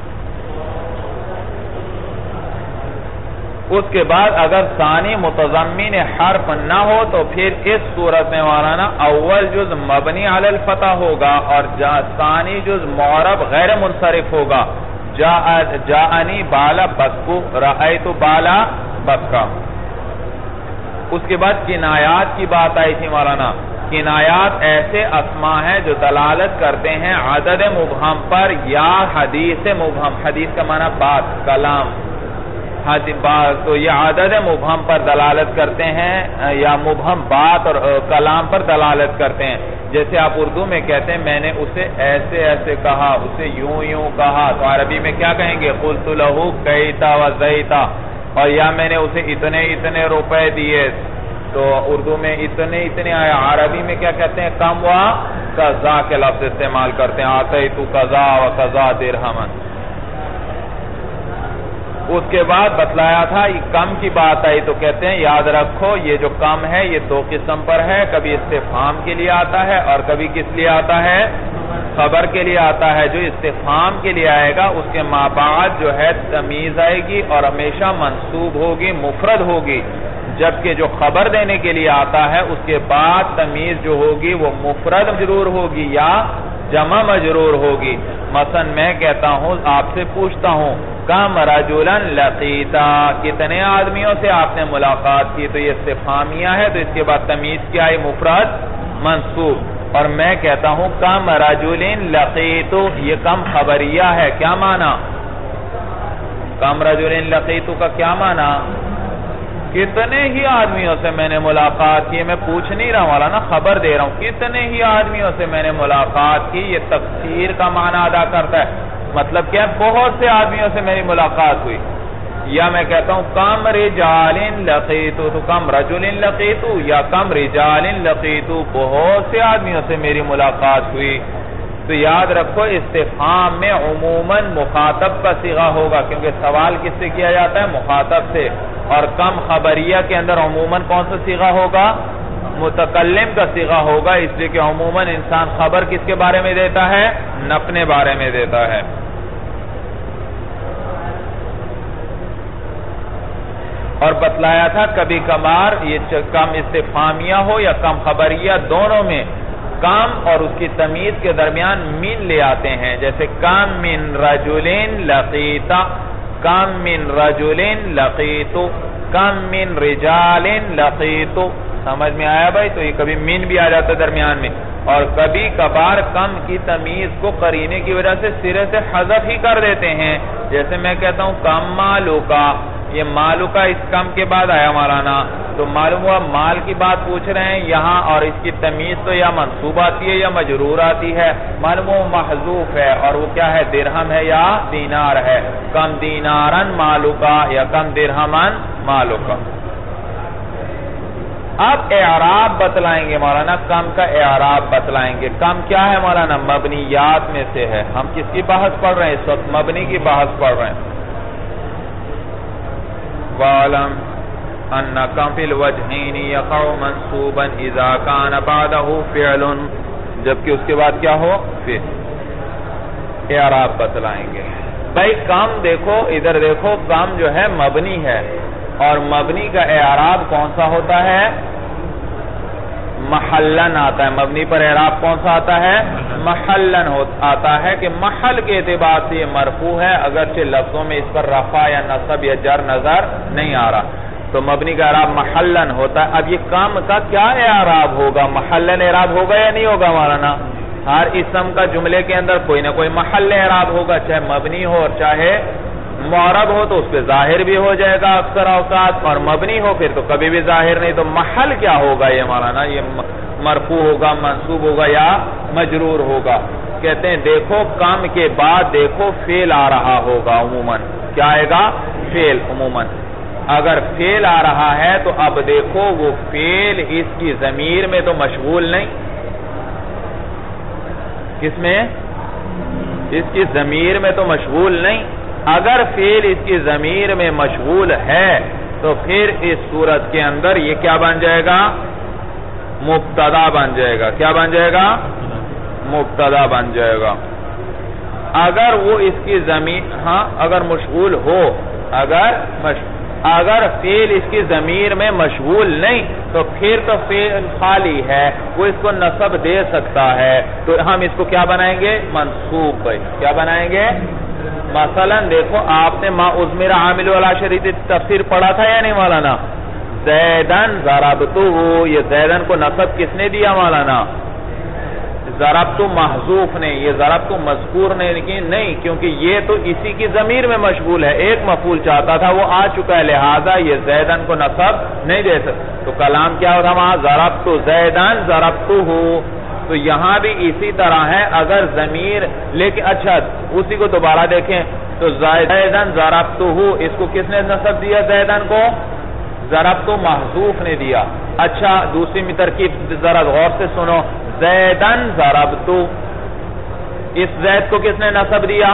اس کے بعد اگر ثانی متضمن حرف نہ ہو تو پھر اس صورت میں مولانا اول جز مبنی علی الفتح ہوگا اور ثانی جز معرب غیر منصرف ہوگا. جاءنی بالا بکو، رأیت بالا بکا. اس کے بعد کنایات کی بات آئی تھی مولانا. کنایات ایسے اسما ہیں جو دلالت کرتے ہیں عدد مبہم پر یا حدیث مبہم. حدیث کا معنی بات، کلام. تو یہ عدد مبہم پر دلالت کرتے ہیں یا مبہم بات اور کلام پر دلالت کرتے ہیں. جیسے آپ اردو میں کہتے ہیں میں نے اسے ایسے ایسے کہا، اسے یوں یوں کہا، تو عربی میں کیا کہیں گے؟ قلت لہ کیتا و زیتا. اور یا میں نے اسے اتنے اتنے روپے دیے، تو اردو میں اتنے اتنے آیا. عربی میں کیا کہتے ہیں؟ کم و قضا کے لفظ استعمال کرتے ہیں. آتیت قضا و قضا درہما. اس کے بعد بتلایا تھا یہ کم کی بات آئی تو کہتے ہیں یاد رکھو یہ جو کم ہے یہ دو قسم پر ہے. کبھی استفہام کے لیے آتا ہے اور کبھی کس لیے آتا ہے؟ خبر کے لیے آتا ہے. جو استفہام کے لیے آئے گا اس کے مابعد جو ہے تمیز آئے گی اور ہمیشہ منصوب ہوگی، مفرد ہوگی. جبکہ جو خبر دینے کے لیے آتا ہے اس کے بعد تمیز جو ہوگی وہ مفرد مجرور ہوگی یا جمع مجرور ہوگی. مثلا میں کہتا ہوں، آپ سے پوچھتا ہوں کم رجلا لقیتا، کتنے آدمیوں سے آپ نے ملاقات کی، تو یہ استفہامیہ ہے تو اس کے بعد تمیز کیا ہے؟ مفرد منصوب. اور میں کہتا ہوں کم رجل لقیتو، یہ کم خبریہ ہے. کیا معنی؟ کم رجل لقیتو کا کیا معنی؟ کتنے ہی آدمیوں سے میں نے ملاقات کی. میں پوچھ نہیں رہا مولانا، خبر دے رہا ہوں. کتنے ہی آدمیوں سے میں نے ملاقات کی. یہ تفسیر کا معنی ادا کرتا ہے. مطلب کیا ہے؟ بہت سے آدمیوں سے میری ملاقات ہوئی. یا میں کہتا ہوں کم رجال لقیتو، تو کم رجل لقیتو یا کم رجال لقیتو، بہت سے آدمیوں سے میری ملاقات ہوئی. تو یاد رکھو استفہام میں عموماً مخاطب کا صیغہ ہوگا، کیونکہ سوال کس سے کیا جاتا ہے؟ مخاطب سے. اور کم خبریہ کے اندر عموماً کون سا صیغہ ہوگا؟ متکلم کا صیغہ ہوگا، اس لیے کہ عموماً انسان خبر کس کے بارے میں دیتا ہے؟ اپنے بارے میں دیتا ہے. اور بتلایا تھا کبھی کبھار یہ کم استفہامیہ ہو یا کم خبریہ، دونوں میں کام اور اس کی تمیز کے درمیان من لے آتے ہیں. جیسے کم من رجل لقیتا، کم من رجل لقیتو، کم من رجال لقیتو. سمجھ میں آیا بھائی؟ تو یہ کبھی من بھی آ جاتا ہے درمیان میں. اور کبھی کبھار کم کی تمیز کو قرینے کی وجہ سے سرے سے حذف ہی کر دیتے ہیں. جیسے میں کہتا ہوں کم مالو کا، یہ مالو کا اس کم کے بعد آیا مولانا، تو معلوم ہوا مال کی بات پوچھ رہے ہیں یہاں، اور اس کی تمیز تو یا منصوب آتی ہے یا مجرور آتی ہے. معلوم ہوا محذوف ہے، اور وہ کیا ہے؟ درہم ہے یا دینار ہے. کم دینارن مالو کا یا کم درہمن مالو کا. اب اعراب بتلائیں گے مولانا، کم کا اعراب بتلائیں گے. کم کیا ہے مولانا؟ مبنیات میں سے ہے. ہم کس کی بحث پڑھ رہے ہیں اس وقت؟ مبنی کی بحث پڑھ رہے ہیں. وَعَلَمْ أَنَّ كَمْ فِي الْوَجْهَيْنِ يَقَعُ مَنْصُوبًا إِذَا كَانَ بَعْدَهُ فِعْلٌ، جبکہ اس کے بعد کیا ہو؟ فعل. اعراب بتلائیں گے. بھائی کم دیکھو، ادھر دیکھو، کم جو ہے مبنی ہے، اور مبنی کا اعراب کون سا ہوتا ہے؟ محلن آتا ہے. مبنی پر اعراب کون سا آتا ہے؟ محلن آتا ہے، کہ محل کے اعتبار سے یہ مرفوع ہے، اگرچہ لفظوں میں اس پر رفع یا نصب یا جر نظر نہیں آ رہا. تو مبنی کا اعراب محلن ہوتا ہے. اب یہ کم کا کیا اعراب ہوگا؟ محلن اعراب ہوگا یا نہیں ہوگا مولانا؟ ہر اسم کا جملے کے اندر کوئی نہ کوئی محل اعراب ہوگا، چاہے مبنی ہو اور چاہے معرب ہو، تو اس پہ ظاہر بھی ہو جائے گا اکثر اوقات، اور مبنی ہو پھر تو کبھی بھی ظاہر نہیں. تو محل کیا ہوگا یہ مولانا؟ یہ مرفوع ہوگا، منصوب ہوگا یا مجرور ہوگا. کہتے ہیں دیکھو کم کے بعد دیکھو فعل آ رہا ہوگا عموماً. کیا آئے گا؟ فعل عموماً. اگر فعل آ رہا ہے تو اب دیکھو وہ فعل اس کی ضمیر میں تو مشغول نہیں. کس میں؟ اس کی ضمیر میں تو مشغول نہیں. اگر فعل اس کی ضمیر میں مشغول ہے تو پھر اس صورت کے اندر یہ کیا بن جائے گا؟ مبتدا بن جائے گا. کیا بن جائے گا؟ مبتدا بن جائے گا. اگر وہ اس کی ضمیر، ہاں اگر مشغول ہو، اگر فعل اس کی ضمیر میں مشغول نہیں تو پھر تو فعل خالی ہے، وہ اس کو نصب دے سکتا ہے. تو ہم اس کو کیا بنائیں گے؟ منصوب. بھائی کیا بنائیں گے؟ مثلا دیکھو آپ نے ما اضمر عامل والا شریط تفسیر پڑھا تھا یا نہیں مولانا؟ زیدن ضربتہ، یہ زیدن کو نصب کس نے دیا مولانا؟ ضربتہ محذوف نے. یہ ضربتہ مذکور نے نہیں، کیونکہ یہ تو اسی کی ضمیر میں مشغول ہے. ایک مفعول چاہتا تھا وہ آ چکا ہے، لہذا یہ زیدن کو نصب نہیں دے سکتا. تو کلام کیا ہوتا وہاں؟ ضربتہ زیدن ضربتہ. تو یہاں بھی اسی طرح ہے، اگر ضمیر، لیکن اچھا اسی کو دوبارہ دیکھیں تو زیدن ضربتہ، اس کو کس نے نصب دیا؟ زیدن کو ضربتہ محذوف نے دیا. اچھا دوسری ترکیب ذرا غور سے سنو. زیدن ضربتہ، اس زید کو کس نے نصب دیا؟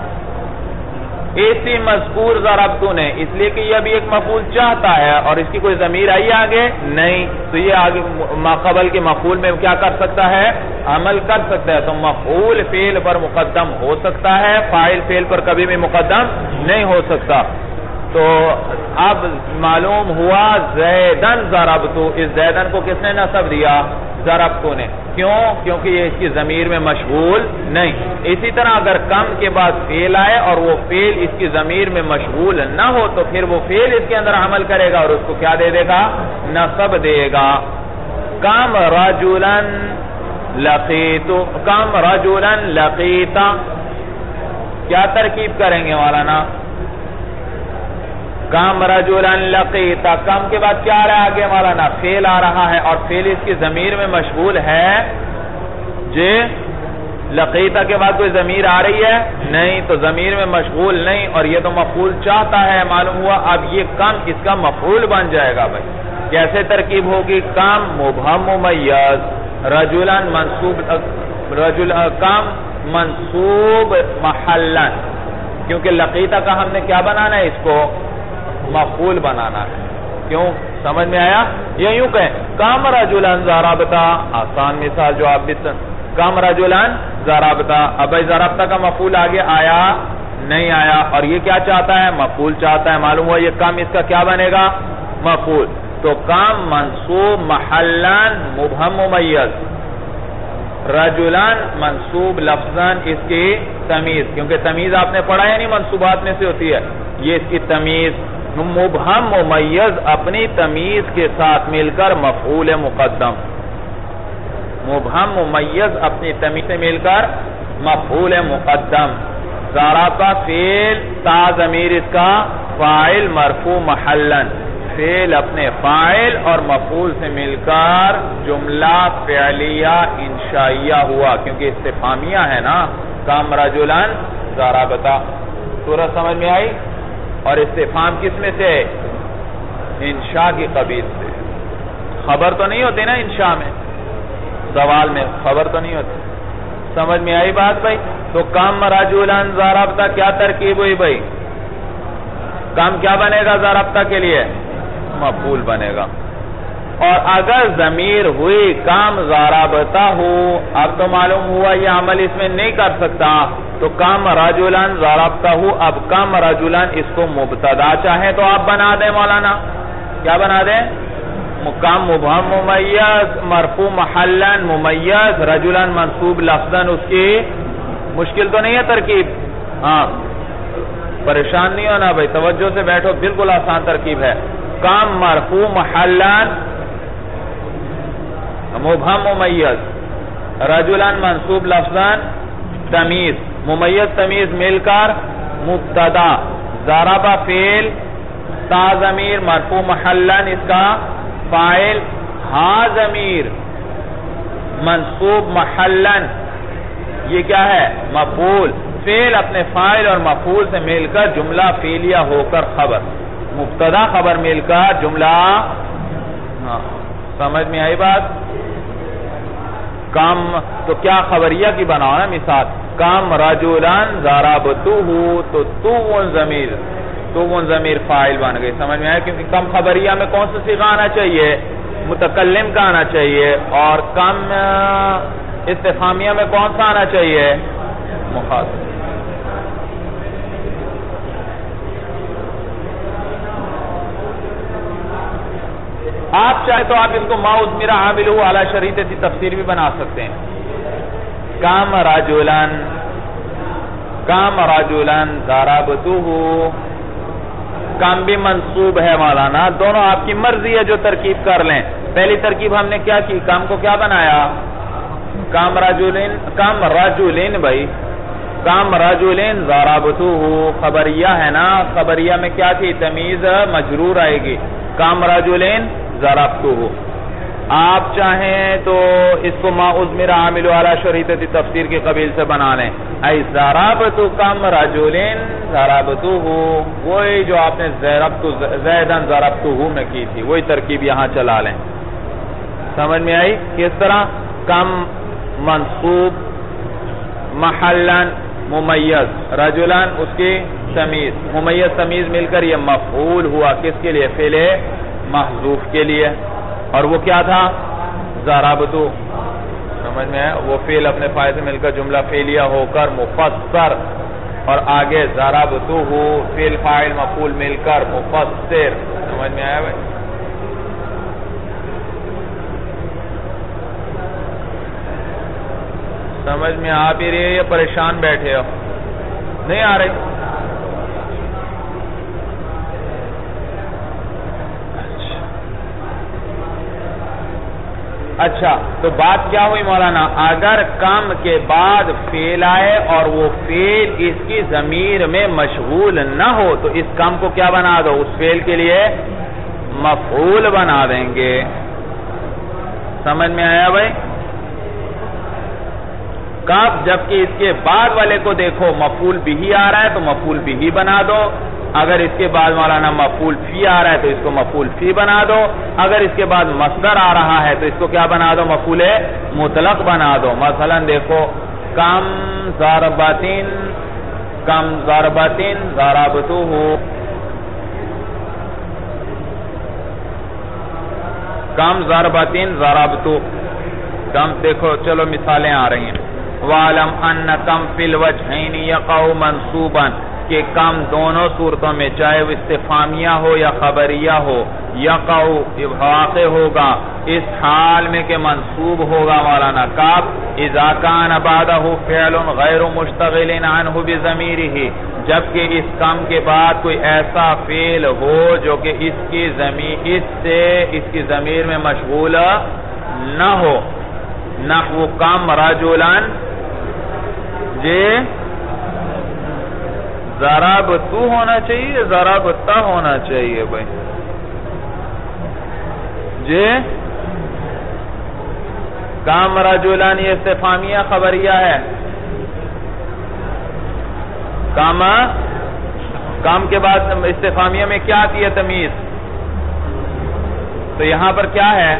اسی مذکور ضربتہ نے، اس لیے کہ یہ ابھی ایک مفعول چاہتا ہے اور اس کی کوئی ضمیر آئی آگے نہیں، تو یہ آگے ما قبل کے مفعول میں کیا کر سکتا ہے؟ عمل کر سکتا ہے. تو مفعول فعل پر مقدم ہو سکتا ہے، فاعل فعل پر کبھی بھی مقدم نہیں ہو سکتا. تو اب معلوم ہوا زیدن ضربتہ، اس زیدن کو کس نے نصب دیا؟ ضربتہ نے. کیوں؟ کیونکہ یہ اس کی ضمیر میں مشغول نہیں. اسی طرح اگر کم کے بعد فعل آئے اور وہ فعل اس کی ضمیر میں مشغول نہ ہو تو پھر وہ فعل اس کے اندر عمل کرے گا اور اس کو کیا دے دے گا؟ نصب دے گا. کم رجلن لقیتو، کم رجلن لقیتا، کیا ترکیب کریں گے مولانا؟ کم رجلا لقیتا، کم کے بعد کیا آ رہا ہے آگے مولانا؟ فعل آ رہا ہے، اور فعل اس کی ضمیر میں مشغول ہے جی لقیتا کے بعد کوئی ضمیر آ رہی ہے نہیں، تو ضمیر میں مشغول نہیں، اور یہ تو مفعول چاہتا ہے، معلوم ہوا اب یہ کم اس کا مفعول بن جائے گا بھائی۔ کیسے ترکیب ہوگی؟ کم مبہم ممیز، رجلا منصوب، کم منصوب محلا، کیونکہ لقیتا کا ہم نے کیا بنانا ہے؟ اس کو مفعول بنانا ہے۔ کیوں؟ سمجھ میں آیا؟ یہ یوں کہیں کم رجلا ضربتا، آسان مثال جو آپ بھی کم رجلا ضربتا، اب بھائی ضربتا کا مفعول آگے آیا نہیں آیا، اور یہ کیا چاہتا ہے؟ مفعول چاہتا ہے، معلوم ہوا یہ کم اس کا کیا بنے گا؟ مفعول۔ تو کم منصوب محلن مبہم ممیز، رجلان منصوب لفظاً اس کی تمیز، کیونکہ تمیز آپ نے پڑھا ہے نہیں منصوبات میں سے ہوتی ہے، یہ اس کی تمیز، مبہم ممیز اپنی تمیز کے ساتھ مل کر مفعول مقدم، مبہم ممیز اپنی تمیز سے مل کر مفعول مقدم، ضربا فعل تا ضمیر اس کا فاعل مرفوع محلن، فعل اپنے فاعل اور مفعول سے مل کر جملہ فعلیہ انشائیہ ہوا، کیونکہ استفہامیہ ہے نا، کم رجلان ضربتا۔ سورہ سمجھ میں آئی؟ اور استفہام کس میں سے؟ انشاء کی قبیل سے۔ خبر تو نہیں ہوتی نا انشاء میں، سوال میں خبر تو نہیں ہوتی۔ سمجھ میں آئی بات بھائی؟ تو کم رجلان ضربتا کیا ترکیب ہوئی بھائی؟ کم کیا بنے گا ضربتا کے لیے؟ مفعول بنے گا۔ اور اگر ضمیر ہوئی کم ضربتا ہو، اب تو معلوم ہوا یہ عمل اس میں نہیں کر سکتا، تو کم رجلان ضربتا ہو، اب کم رجلان اس کو مبتدا چاہیں تو آپ بنا دیں مولانا، کیا بنا دیں؟ کم مبہم ممیز مرفوع محلن ممیز، رجلان منصوب لفظاً، اس کی مشکل تو نہیں ہے ترکیب؟ ہاں پریشان نہیں ہونا بھائی، توجہ سے بیٹھو، بالکل آسان ترکیب ہے۔ کم مرفوع محلن مبہم ممیز، رجلان منصوب لفظاً تمیز، ممیز تمیز مل کر مبتدا، ضربا فعل تا ضمیر مرفوع محلن اس کا فاعل، ہا ضمیر منصوب محلن یہ کیا ہے؟ مفعول، فعل اپنے فاعل اور مفعول سے مل کر جملہ فعلیہ ہو کر خبر، مبتدا خبر مل کر جملہ، ہاں سمجھ میں آئی بات؟ کم تو کیا خبریہ کی بناؤ نا مثال، کم رجلان ضربتہ، تو تو ضمیر، تو ضمیر فاعل بن گئی، سمجھ میں آیا؟ کیونکہ کم خبریہ میں کون سا صیغہ آنا چاہیے؟ متکلم کا آنا چاہیے، اور کم استفہامیہ میں کون سا آنا چاہیے؟ مخاطب۔ آپ چاہے تو آپ اس کو ما اضمر عاملہ علی شریطۃ تفسیر بھی بنا سکتے ہیں، کم رجلان ضربتہ، کم بھی منصوب ہے مولانا، دونوں آپ کی مرضی ہے جو ترکیب کر لیں۔ پہلی ترکیب ہم نے کیا کی؟ کم کو کیا بنایا؟ کم رجلین بھائی، کم رجلین ضربتہ خبریہ ہے نا، خبریہ میں کیا تھی؟ تمیز مجرور آئے گی، کم رجلین ضربتہ۔ آپ چاہیں تو اس کو ما اضمر عامل علی شریطۃ تفسیر کے قبیل سے بنا لیں، ای ضربت کم رجلین ضربتہ، وہی جو آپ نے زیدن ضربتہ میں کی تھی، وہی ترکیب یہاں چلا لیں۔ سمجھ میں آئی؟ کس طرح؟ کم منصوب محلن ممیز، رجلان اس کی تمیز، ممیز تمیز مل کر یہ مفعول ہوا، کس کے لیے؟ فعل محذوف کے لیے، اور وہ کیا تھا؟ ضربتہ، سمجھ میں ہے؟ وہ فعل اپنے فاعل سے مل کر جملہ فعلیہ ہو کر مفسر، اور آگے ضربتہ فعل فاعل مفعول مل کر مفسر، سمجھ میں آیا بھائی؟ سمجھ میں آ بھی رہی ہے یا پریشان بیٹھے ہو؟ نہیں آ رہی؟ اچھا تو بات کیا ہوئی مولانا، اگر کم کے بعد فعل آئے اور وہ فعل اس کی ضمیر میں مشغول نہ ہو تو اس کم کو کیا بنا دو، اس فعل کے لیے مفعول بنا دیں گے. سمجھ میں آیا بھائی؟ کب جبکہ اس کے بعد والے کو دیکھو مفعول بھی آ رہا ہے تو مفعول بھی بنا دو، اگر اس کے بعد مولانا مفعول فی آ رہا ہے تو اس کو مفعول فی بنا دو، اگر اس کے بعد مصدر آ رہا ہے تو اس کو کیا بنا دو، مفعول مطلق بنا دو. مثلا دیکھو کم ضربتن، کم ضربتن ضربتہ، کم ضربتن ضربتہ، کم دیکھو چلو مثالیں آ رہی ہیں. وَعَلَمْ أَنَّ كَمْ فِي الْوَجْهَيْنِ يَقَعُ مَنْصُوبًا، کہ کم دونوں صورتوں میں چاہے وہ استفہامیہ ہو یا خبریہ ہو، یقع واقع ہوگا اس حال میں کہ منصوب ہوگا مولانا کب، اذا کان بعدہ فعل غیر مشتغل عنہ بضمیرہ، جبکہ اس کم کے بعد کوئی ایسا فعل ہو جو کہ اس کی ضمیر میں مشغول نہ ہو. نحو کم رجلاً، جی ضربتو ہونا چاہیے ضربتا ہونا چاہیے بھائی، جی کم رجلاً یہ استفہامیہ خبریہ ہے. کم کے بعد استفہامیہ میں کیا آتی ہے تمیز، تو یہاں پر کیا ہے،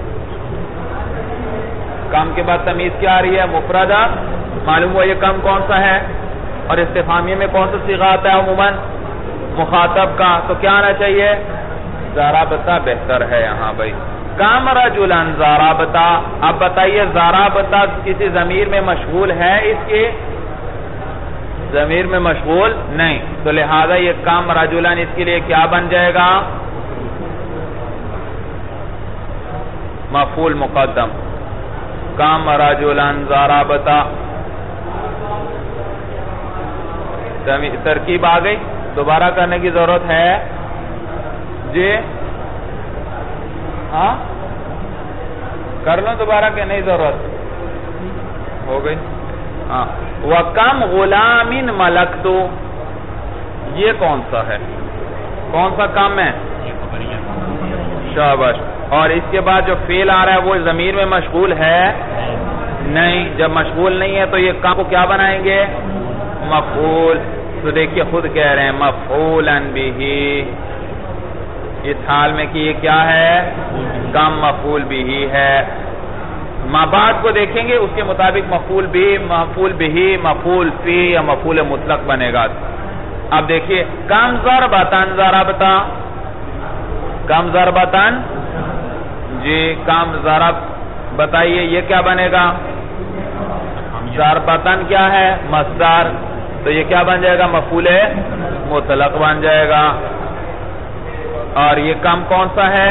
کم کے بعد تمیز کیا آ رہی ہے، مفردہ. معلوم ہوا یہ کم کون سا ہے، اور استفہامیہ میں کون سا صیغہ آتا ہے عموماً مخاطب کا، تو کیا آنا چاہیے، ضربتا بہتر ہے یہاں بھائی. کم رجلاً ضربتا، اب بتائیے ضربتا کسی ضمیر میں مشغول ہے، اس کی ضمیر میں مشغول نہیں، تو لہذا یہ کم رجلاً اس کے لیے کیا بن جائے گا، مفعول مقدم. کم رجلاً ضربتا، ترکیب آ گئی، دوبارہ کرنے کی ضرورت ہے جی، ہاں کر لو دوبارہ کہ نہیں ضرورت ہو گئی. ہاں وَكَمْ غُلَامٍ مَلَكْتُ، یہ کون سا ہے، کون سا کم ہے، شاباش. اور اس کے بعد جو فعل آ رہا ہے وہ ضمیر میں مشغول ہے نہیں، جب مشغول نہیں ہے تو یہ کم کو کیا بنائیں گے، مفعول. تو دیکھیے خود کہہ رہے ہیں مفعولاً بہ، اس حال میں کہ یہ کیا ہے، کم مفعول بہ ہے. بعد کو دیکھیں گے اس کے مطابق مفعول بہ، مفعول بہ، مفعول فی یا مفعول مطلق بنے گا. اب دیکھیے کم ضربتاً ضربتا، کم ضربتاً، جی کم ضرب، بتائیے یہ کیا بنے گا، ضربتاً کیا ہے مصدر، تو یہ کیا بن جائے گا، مفعول مطلق بن جائے گا. اور یہ کم کون سا ہے،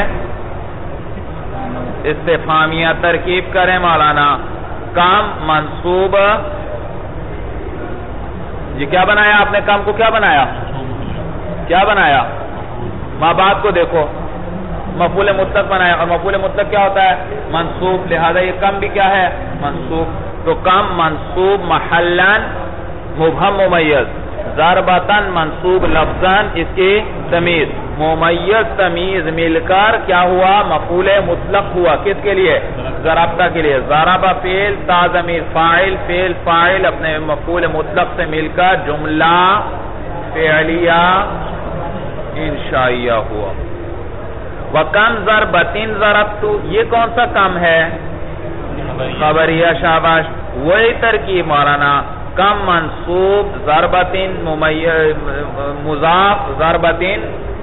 استفہامیہ. ترکیب کریں مولانا، کم منصوب، یہ کیا بنایا آپ نے، کم کو کیا بنایا، کیا بنایا، بعد کو دیکھو مفعول مطلق بنایا، اور مفعول مطلق کیا ہوتا ہے، منصوب، لہذا یہ کم بھی کیا ہے، منصوب. تو کم منصوب محلاً مبہم ممیز، ضربتاً منصوب لفظاً اس کی تمیز، ممیز تمیز مل کر کیا ہوا، مفعول مطلق ہوا. کس کے لیے، ضربتا کے لیے. ضربہ فعل، تا ضمیر فاعل، فعل فاعل اپنے مفعول مطلق سے مل کر جملہ فعلیہ انشائیہ ہوا. وَكَمْ ضَرْبَتٍ ضَرَبْتُ، یہ کون سا کم ہے، خبریہ. شاباش. وہی ترکیب مولانا، کم منصوب ضربتن مضاف ضربتن،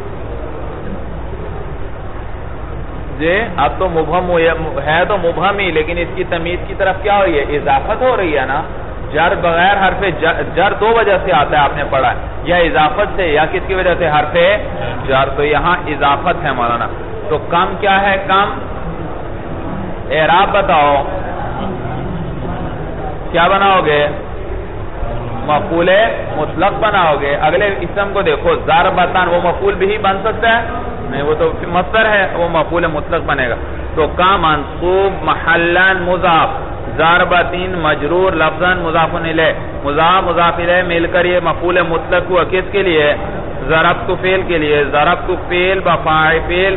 جی اب تو مبہم ہے، تو مبہم ہی، لیکن اس کی تمیز کی طرف کیا ہو رہی ہے، اضافت ہو رہی ہے نا. جر بغیر حرف جر دو وجہ سے آتا ہے، آپ نے پڑھا ہے، یا اضافت سے یا کس کی وجہ سے، حرف جر. تو یہاں اضافت ہے مولانا. تو کم کیا ہے، کم اعراب بتاؤ، کیا بناؤ گے، مفعول مطلق بناؤ گے. اگلے اسم کو دیکھو ضربتاً، وہ مفعول بھی بن سکتا ہے نہیں، وہ تو مصدر ہے، وہ مفعول مطلق بنے گا. تو کم منصوب محلن مضاف، ضربتین مجرور لفظاً مضاف الیہ، مضاف الیہ مل کر یہ مفعول مطلق ہوا. کس کے لیے؟ ضربت فعل کے لیے. ضربت فعل بفاعل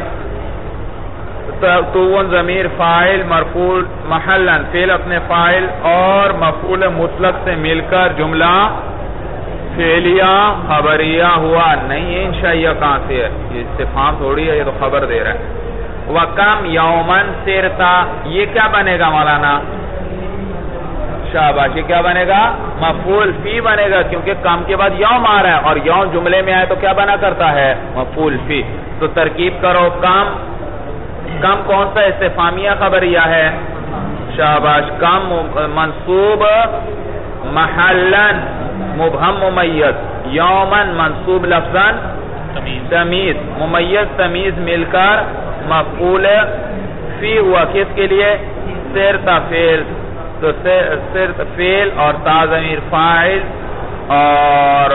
تو ضمیر فاعل مرفوع محلن، فعل اپنے فاعل اور مفعول مطلق سے مل کر جملہ فعلیہ خبریہ ہوا. نہیں انشائیہ کہاں سے ہے؟ یہ استفہام تھوڑی ہے، یہ تو خبر دے رہا ہے. وَكَمْ يَوْمًا سِرْتَ، یہ کیا بنے گا مولانا؟ شاباش، یہ کیا بنے گا؟ مفعول فی بنے گا، کیونکہ کم کے بعد یوم آ رہا ہے اور یوم جملے میں آئے تو کیا بنا کرتا ہے؟ مفعول فی. تو ترکیب کرو. کم کون سا استفہامیہ خبریہ ہے؟ شاباش. کم منصوب محلن مبہم ممیز، یومن منصوب لفظاً تمیز، ممیز تمیز مل کر مفعول فی ہوا. کس کے لیے؟ سرت فعل. تو سرت فعل اور تا ضمیر فاعل اور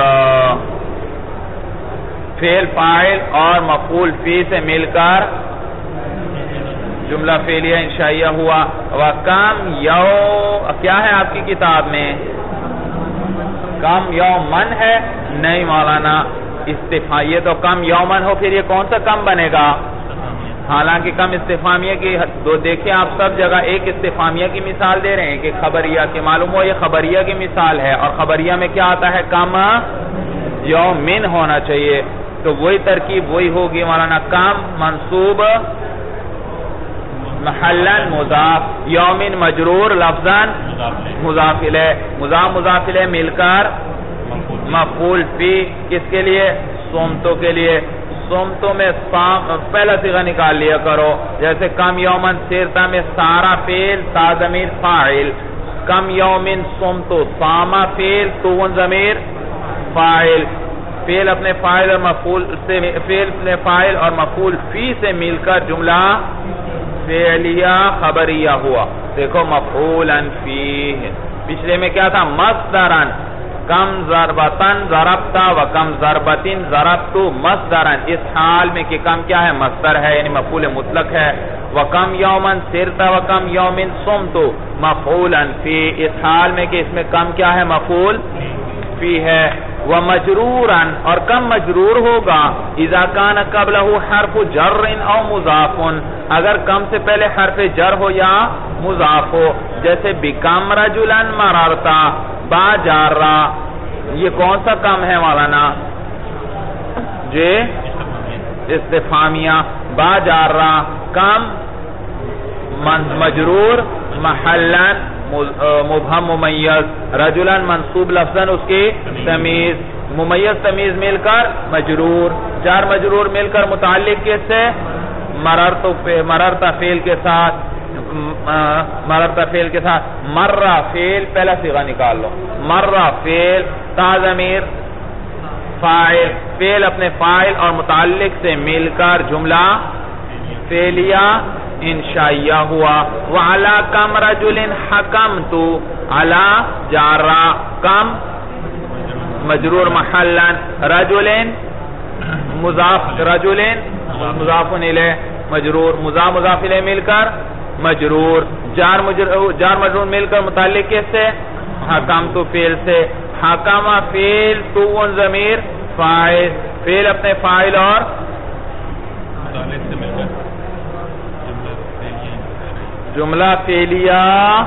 فعل فاعل اور مفعول فی سے مل کر جملہ فعلیہ انشائیہ ہوا. وَكَمْ کیا ہے آپ کی کتاب میں؟ کم یومن ہے؟ نہیں مولانا، یہ تو کم یومن ہو، پھر یہ کون سا کم بنے گا؟ حالانکہ کم استفہامیہ کی دو دیکھیں آپ سب جگہ ایک استفہامیہ کی مثال دے رہے ہیں کہ خبریہ کی. معلوم ہو یہ خبریہ کی مثال ہے اور خبریہ میں کیا آتا ہے؟ کم یومن ہونا چاہیے. تو وہی ترکیب وہی ہوگی مولانا. کم منصوب محلن مضاف، یومن مجرور لفظاً مضاف الیہ، مضاف الیہ مل کر مفعول فی. کس کے لیے؟ صومتوں کے لیے. صومتوں میں پہلا صیغہ نکال لیا کرو. جیسے کم یومن سیرتا میں سارا فعل تا ضمیر فاعل، کم یومن صومتو صاما فعل تو ضمیر فاعل. فعل اپنے فاعل اور مفعول سے فعل اپنے فاعل اور مفعول فی سے مل کر جملہ فعلیہ خبریہ ہوا. دیکھو مفعولا فیہ. پچھلے میں کیا تھا؟ مصدرن. کم ضربتن ضربتا و کم ضربتن ضربتو مصدرن. اس حال میں کہ کم کیا ہے؟ مصدر ہے، یعنی مفعول مطلق ہے. وَكَمْ يَوْمًا سِرْتَ وَكَمْ يَوْمٍ صُمْتُ مفعولا فی. اس حال میں کہ اس میں کم کیا ہے؟ مفعول فی ہے. وَمَجْرُورًا اور کم مجرور ہوگا اذا کان قبلہ حرف جر او مضاف، اگر کم سے پہلے حرف جر ہو یا مضاف ہو. جیسے بکم رجلا مررتا با جارا. یہ کون سا کم ہے مولانا؟ جی استفہامیہ. با جارا کم مجرور محلن مبہم ممیز، رجلن منصوب لفظاً اس کی تمیز، ممیز تمیز مل کر مجرور، جار مجرور مل کر متعلق کس سے؟ مررتا فعل کے ساتھ، مررتا فعل کے ساتھ. مرہ فعل پہلا صیغہ نکال لو. مرہ فعل تا ضمیر فاعل، فعل اپنے فاعل اور متعلق سے مل کر جملہ فعلیہ انشائیہ ہوا. وَعَلَى كَمْ رَجُلٍ حَكَمْتُ عَلَى جارا کم مجرور محلن، رجل مضاف، رجل مضاف الیہ مجرور، مضاف الیہ مل کر مجرور، جار مجرور مل کر متعلق کس سے؟ حکمت فعل سے. حکم فعل تو ضمیر فاعل، فعل اپنے فاعل اور جملہ فعلیہ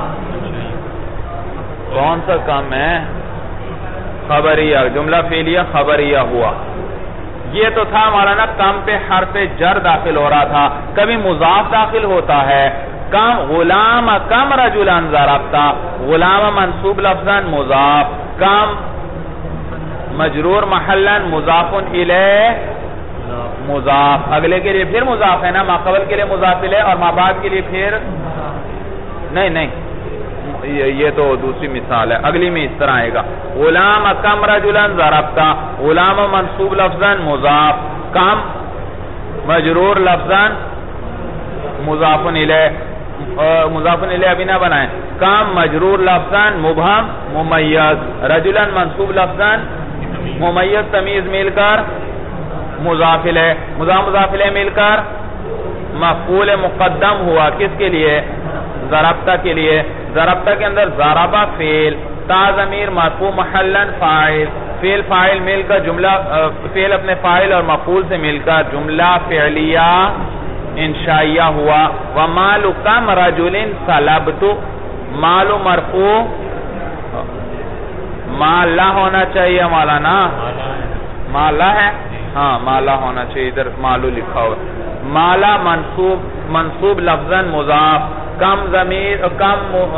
کون سا کم ہے؟ خبریہ. جملہ فعلیہ خبریہ ہوا. یہ تو تھا مولانا کم پہ حرف جر داخل ہو رہا تھا، کبھی مضاف داخل ہوتا ہے. کم غلام کم رجلا ضربتا، غلام منصوب لفظاً مضاف، کم مجرور محلن مضاف الیہ مضاف. اگلے کے لیے پھر مضاف ہے نا، ما قبل کے لیے مضاف الیہ اور ما بعد کے لیے پھر نہیں، یہ تو دوسری مثال ہے. اگلی میں اس طرح آئے گا. غلام کم رجلا ضربتا، غلام منصوب لفظاً مضاف، کم مجرور لفظاً مضاف الیہ، مضاف الیہ ابھی نہ بنائیں. کم مجرور لفظاً مبہم ممیز، رجلا منصوب لفظاً ممیز تمیز مل کر مضاف الیہ، مضاف الیہ مل کر مفعول مقدم ہوا کس کے لیے؟ ضربتہ کے لیے. ضربتہ کے اندر ضربہ فعل، تا ضمیر مرفوع محلاً فاعل، فعل فاعل مل کر جملہ، فعل اپنے فاعل اور مفعول سے مل کر جملہ فعلیہ انشائیہ ہوا. وَمَالُ كَمْ رَجُلٍ سَلَبْتُ، مال مرفوع مالا ہونا چاہیے مولانا، مالا ہے، ہاں مالا ہونا چاہیے، ادھر مالو لکھا ہوا. مالا منصوب لفظاً مضاف، کم ضمیر کم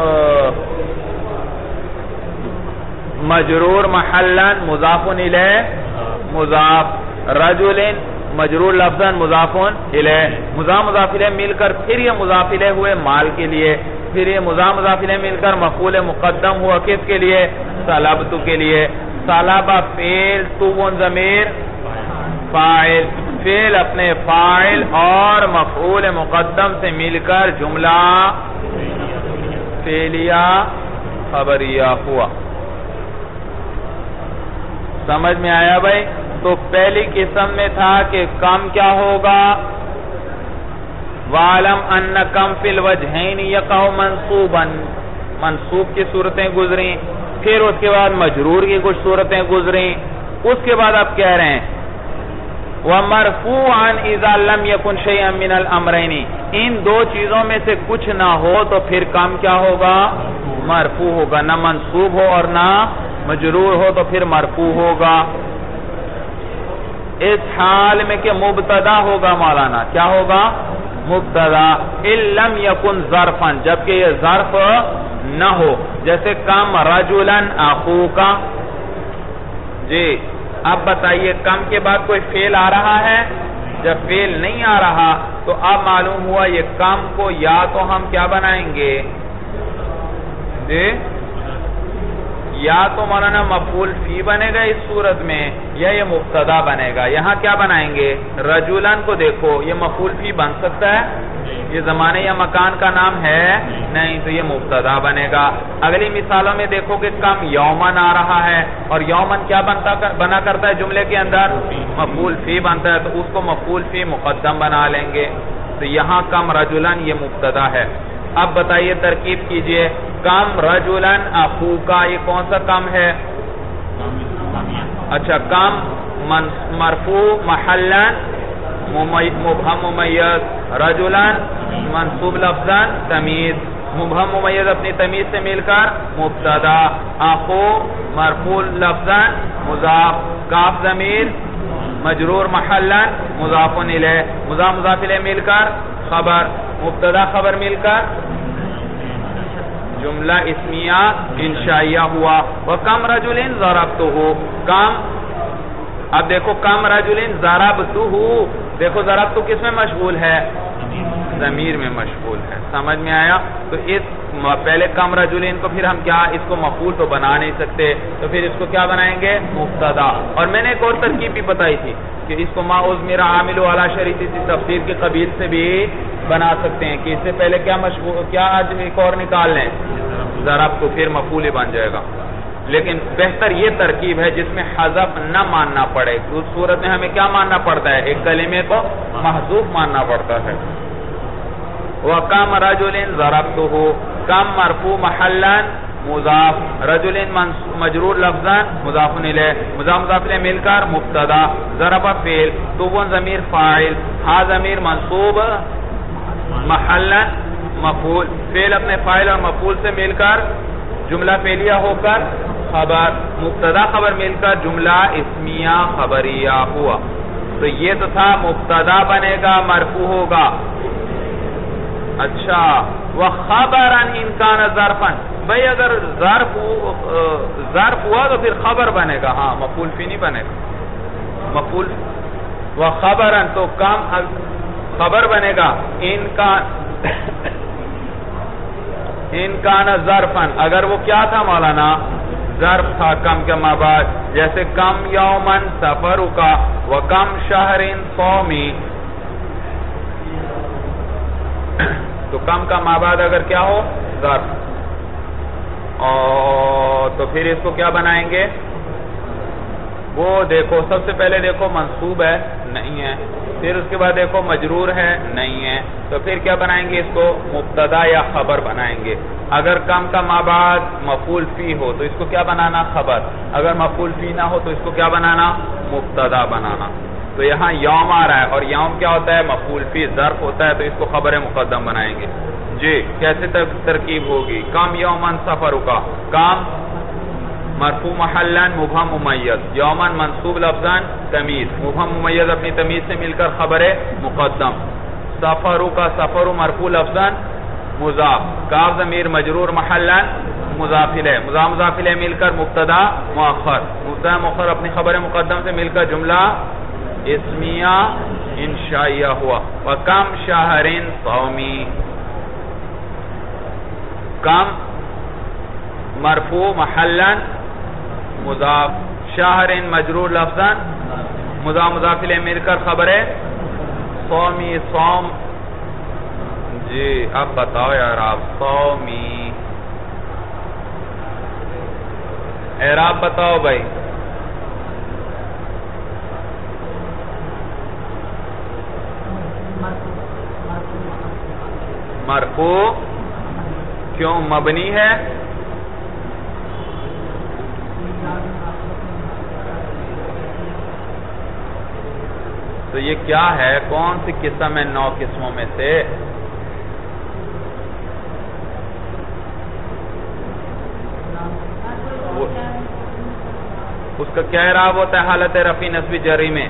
مجرور محلاً مضاف الیہ مضاف، رجل مجرور لفظاً مضاف الیہ، مضاف الیہ مل کر پھر یہ مضاف الیہ ہوئے مال کے لیے، پھر یہ مضاف الیہ مل کر مفعول مقدم ہوا کس کے لیے؟ سلبت کے لیے. سلبہ فعل، تو ضمیر فاعل، فعل اپنے فاعل اور مفعول مقدم سے مل کر جملہ فعلیہ خبریہ ہوا. سمجھ میں آیا بھائی؟ تو پہلی قسم میں تھا کہ کم کیا ہوگا؟ وَعَلَمْ أَنَّ كَمْ فِي الْوَجْهَيْنِ يَقَعُ مَنْصُوبًا، منصوب کی صورتیں گزریں، پھر اس کے بعد مجرور کی کچھ صورتیں گزریں، اس کے بعد آپ کہہ رہے ہیں وَمَرْفُوعًا إِذَا لَمْ يَكُنْ شَيْئًا مِنَ الْأَمْرَيْنِ، ان دو چیزوں میں سے کچھ نہ ہو تو پھر کم کیا ہوگا؟ مرفوع ہوگا، نہ منصوب ہو اور نہ مجرور ہو تو پھر مرفوع ہوگا. اس حال میں کہ مبتدا ہوگا مولانا، کیا ہوگا؟ مبتدا. إِن لَمْ يَكُنْ ظَرْفًا، جبکہ یہ ظرف نہ ہو، جیسے کم رجلاً اخوک. جی اب بتائیے کم کے بعد کوئی فعل آ رہا ہے؟ جب فعل نہیں آ رہا تو اب معلوم ہوا یہ کم کو یا تو ہم کیا بنائیں گے؟ جی یا تو مولانا مفعول فی بنے گا اس صورت میں، یا یہ مبتدا بنے گا. یہاں کیا بنائیں گے؟ رجلان کو دیکھو یہ مفعول فی بن سکتا ہے؟ یہ زمانے یا مکان کا نام ہے نہیں، تو یہ مبتدا بنے گا. اگلی مثالوں میں دیکھو کہ کم یومن آ رہا ہے، اور یومن کیا بنا کرتا ہے جملے کے اندر؟ مفعول فی بنتا ہے، تو اس کو مفعول فی مقدم بنا لیں گے. تو یہاں کم رجلان یہ مبتدا ہے. اب بتائیے ترکیب کیجئے، کم رجلاً اخوکا، یہ کون سا کم ہے؟ اچھا، کم مرفوع محلاً مبہم ممیز، رجلاً منصوب لفظاً تمیز، مبہم ممیز اپنی تمیز سے مل کر مبتدا، اخو مرفوع لفظاً مضاف، کاف ضمیر مجرور محلاً مضاف الیہ، مضاف الیہ مل کر خبر، مبتدا خبر مل کر جملہ اسمیہ انشائیہ ہوا. وَكَمْ رَجُلٍ ضَرَبْتُهُ، کم، اب دیکھو کم رجل ضربتہ، دیکھو ضربتہ کس میں مشغول ہے؟ ضمیر میں مشغول ہے. سمجھ میں آیا؟ تو اس پہلے کم رجلین کو پھر ہم کیا اس کو مفعول تو بنا نہیں سکتے، تو پھر اس کو کیا بنائیں گے؟ مبتدا. اور میں نے ایک اور ترکیب بھی بتائی تھی کہ اس کو ما عزمر عامل والا شریطی سی تفسیر کے قبیل سے بھی بنا سکتے ہیں کہ اس سے پہلے کیا مشغول، کیا آج ایک اور نکال لیں؟ ضرب تو پھر مفعول ہی بن جائے گا. لیکن بہتر یہ ترکیب ہے جس میں حذف نہ ماننا پڑے. اس صورت میں ہمیں کیا ماننا پڑتا ہے؟ ایک کلمے کو محذوف ماننا پڑتا ہے. وَكَمْ رَجُلٍ ضَرَبْتُهُ، کم مرفوع محلاً مضاف، رجل مجرور لفظاً مضاف الیہ، مضاف الیہ مل کر مبتدا، ضرب فعل، تو ضمیر فاعل، ہا ضمیر منصوب محلاً مفعول، فعل اپنے فاعل اور مفعول سے مل کر جملہ فعلیہ ہو کر خبر، مبتدا خبر مل کر جملہ اسمیہ خبریہ ہوا. تو یہ تو تھا مبتدا بنے گا مرفوع ہوگا. اچھا، وَخَبَرًا إِن كَانَ ظَرْفًا، بھئی اگر ظرف ہوا تو پھر خبر بنے گا، ہاں مفعول فی نہیں بنے گا. مفعول وَخَبَرًا تو کم خبر بنے گا، ان کان ظرفن، اگر وہ کیا تھا مولانا؟ ظرف تھا کم کے مابعد، جیسے کم یومن سفرکا وکم شہرن صومی. تو کم کا مابعد اگر کیا ہو؟ ظرف. اور تو پھر اس کو کیا بنائیں گے؟ وہ دیکھو سب سے پہلے دیکھو منصوب ہے نہیں ہے، پھر اس کے بعد دیکھو مجرور ہے نہیں ہے، تو پھر کیا بنائیں گے اس کو مبتدا یا خبر بنائیں گے. اگر کم کا ما بعد مفعول فی ہو تو اس کو کیا بنانا خبر، اگر مفعول فی نہ ہو تو اس کو کیا بنانا مبتدا بنانا. تو یہاں یوم آ رہا ہے اور یوم کیا ہوتا ہے مفعول فی ظرف ہوتا ہے، تو اس کو خبر مقدم بنائیں گے. جی کیسے ترکیب ہوگی؟ کم یومن سفرکا، کام مرفوع محلن مبہم ممیز، یومن منصوب لفظاً تمیز، مبہم ممیز اپنی تمیز سے مل کر خبر مقدم، سفرکا سفر مرفوع لفظاً مضاف، کاف ضمیر مجرور محلن مضاف الیہ، مضاف الیہ مل کر مبتدا مؤخر، مبتدا مؤخر اپنی خبر مقدم سے مل کر جملہ اسمیہ انشائیہ ہوا. وَكَمْ شَهْرٍ صَوْمِي، کم مرفوع محلن مضاف، شہر مجرور لفظاً مضاف الیہ مل کر خبر صومی صوم. جی اب بتاؤ یار آپ صومی اعراب بتاؤ بھائی. مرفوع کیوں مبنی ہے؟ تو یہ کیا ہے، کون سی قسم ہے 9 قسموں میں سے؟ اس کا کیا اعراب ہوتا ہے حالت رفع نصب جری میں؟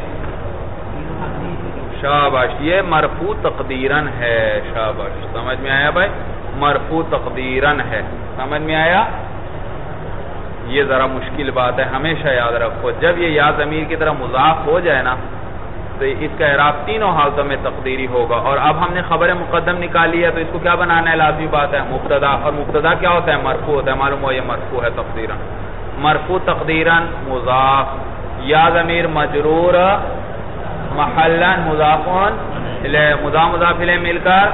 شاباش، یہ مرفوع تقدیرن ہے. شاباش، سمجھ میں آیا بھائی؟ مرفوع تقدیرن ہے، سمجھ میں آیا؟ یہ ذرا مشکل بات ہے، ہمیشہ یاد رکھو جب یہ یا ضمیر کی طرح مضاف ہو جائے نا تو اس کا اعراب تینوں حالتوں میں تقدیری ہوگا. اور اب ہم نے خبر مقدم نکالی ہے تو اس کو کیا بنانا ہے؟ لازمی بات ہے مبتدا، اور مبتدا کیا ہوتا ہے؟ مرفوع ہوتا ہے. معلوم ہو یہ مرفوع ہے تقدیرن، مرفوع تقدیرن مضاف، یا ضمیر مجرور محلن مضافون مضاف الیہ مل کر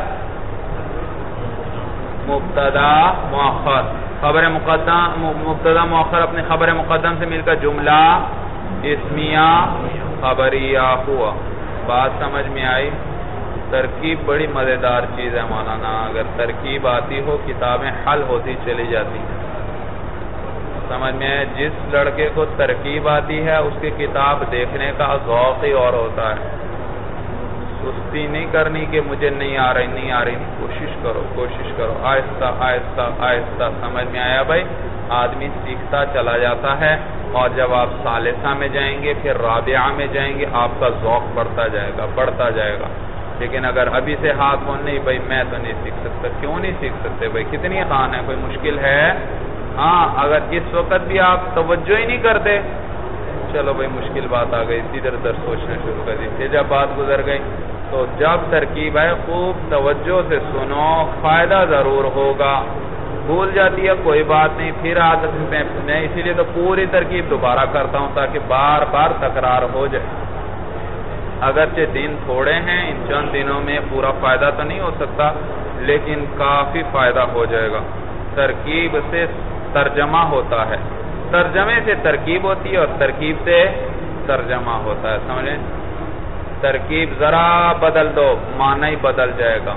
مبتدا مؤخر، خبر مقدم مبتدا مؤخر اپنے خبر مقدم سے مل کر جملہ اسمیہ خبریہ ہوا. بات سمجھ میں آئی؟ ترکیب بڑی مزیدار چیز ہے مولانا، اگر ترکیب آتی ہو کتابیں حل ہوتی چلی جاتی ہیں. سمجھ میں آئے؟ جس لڑکے کو ترکیب آتی ہے اس کی کتاب دیکھنے کا ذوق ہی اور ہوتا ہے. سستی نہیں کرنی کہ مجھے نہیں آ رہی، کوشش کرو آہستہ آہستہ آہستہ. سمجھ میں آیا بھائی؟ آدمی سیکھتا چلا جاتا ہے، اور جب آپ ثالثہ میں جائیں گے پھر رابعہ میں جائیں گے آپ کا ذوق بڑھتا جائے گا. لیکن اگر ابھی سے ہاتھ ہو نہیں بھائی میں تو نہیں سیکھ سکتا، کیوں نہیں سیکھ سکتے بھائی؟ کتنی آسان ہے، کوئی مشکل ہے؟ ہاں اگر اس وقت بھی آپ توجہ ہی نہیں کرتے، چلو بھائی مشکل بات آ گئی، ادھر ادھر سوچنا شروع کر دی. جب بات گزر گئی تو جب ترکیب ہے خوب توجہ سے سنو، فائدہ ضرور ہوگا. بھول جاتی ہے کوئی بات نہیں، پھر عادت میں اسی لیے تو پوری ترکیب دوبارہ کرتا ہوں تاکہ بار بار تکرار ہو جائے. اگرچہ دن تھوڑے ہیں، ان چند دنوں میں پورا فائدہ تو نہیں ہو سکتا لیکن کافی فائدہ ہو جائے گا. ترکیب سے ترجمہ ہوتا ہے، ترجمے سے ترکیب ہوتی ہے اور ترکیب سے ترجمہ ہوتا ہے. سمجھیں؟ ترکیب ذرا بدل دو معنی ہی بدل جائے گا.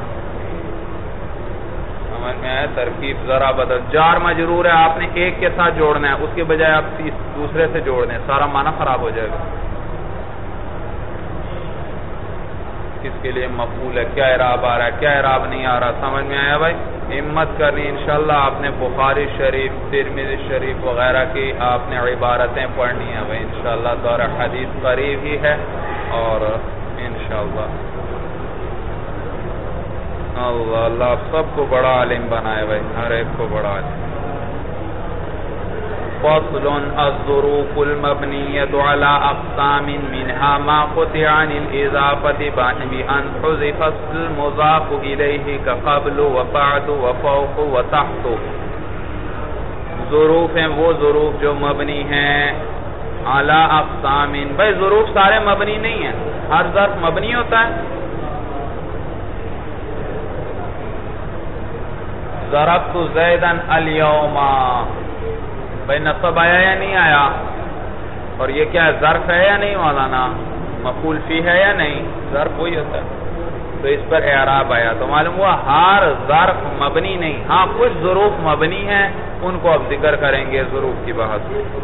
سمجھ میں آیا؟ ترکیب ذرا بدل، جار مجرور ہے آپ نے ایک کے ساتھ جوڑنا ہے، اس کے بجائے آپ دوسرے سے جوڑ دیں، سارا معنی خراب ہو جائے گا. کس کے لیے مفعول ہے، کیا اعراب آ رہا ہے، کیا اعراب نہیں آ رہا. سمجھ میں آیا بھائی؟ ہمت کرنی. انشاءاللہ آپ نے بخاری شریف، ترمذی شریف وغیرہ کی آپ نے عبارتیں پڑھنی ہیں بھائی. انشاءاللہ دور حدیث قریب ہی ہے اور انشاءاللہ اللہ سب کو بڑا عالم بنائے بھائی، ہر ایک کو بڑا عالم. فصل الظروف المبنية على أقسام منها ما قطع عن الإضافة بأن حذف المضاف إليه كقبل وبعد وفوق وتحت. ظروف ہیں وہ ظروف جو مبنی ہیں على أقسام. بھائی ظروف سارے مبنی نہیں ہیں، ہر ظرف مبنی ہوتا ہے. ضربت زیدن اليوم، بھائی نصب آیا یا نہیں آیا؟ اور یہ کیا ہے، ظرف ہے یا نہیں مولانا؟ مفعول فی ہے یا نہیں؟ ظرف وہی ہوتا ہے، تو اس پر اعراب آیا، تو معلوم ہوا ہر ظرف مبنی نہیں، ہاں کچھ ظروف مبنی ہیں، ان کو اب ذکر کریں گے ظروف کی بحث۔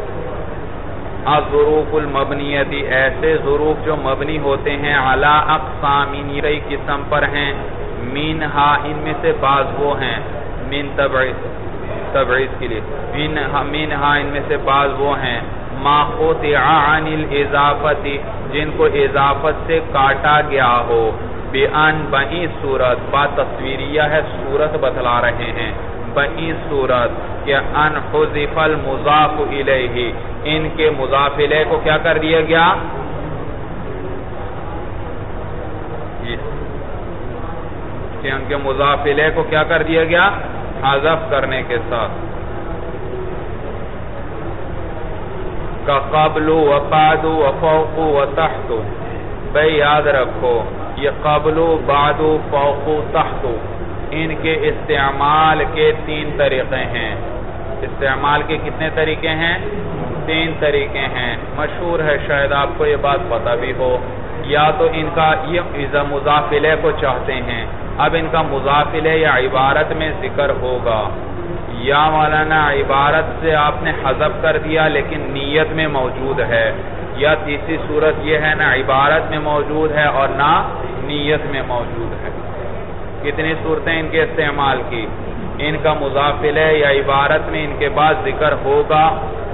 الظروف المبنیتی، ایسے ظروف جو مبنی ہوتے ہیں، علی اقسام، کئی قسم پر ہیں، منہا، ان میں سے بعض وہ ہیں، من تبعیض کے لیے، منہا، ان میں سے بعض وہ ہیں، ما قطع عن الاضافت، جن کو اضافت سے کاٹا گیا ہو، بِأَن، بئی صورت، با تصویریہ ہے، صورت بتلا رہے ہیں، بئی صورت کہ ان حذف المضاف الیہ، ان کے مضاف الیہ کو کیا کر دیا گیا؟ کہ ان کے مضاف الیہ کو کیا کر دیا گیا؟ حذف کرنے کے ساتھ، کا قبل و بعد و فوق و تحت، بھئی یاد رکھو یہ قبل و بعد و فوق و تحت، ان کے استعمال کے 3 طریقے ہیں۔ استعمال کے کتنے طریقے ہیں؟ 3 طریقے ہیں، مشہور ہے، شاید آپ کو یہ بات پتہ بھی ہو۔ یا تو ان کا یہ مضاف الیہ کو چاہتے ہیں، اب ان کا مضاف الیہ یا عبارت میں ذکر ہوگا، یا مولانا عبارت سے آپ نے حذف کر دیا لیکن نیت میں موجود ہے، یا تیسری صورت یہ ہے نہ عبارت میں موجود ہے اور نہ نیت میں موجود ہے۔ کتنی صورتیں ان کے استعمال کی؟ ان کا مضاف الیہ یا عبارت میں ان کے بعد ذکر ہوگا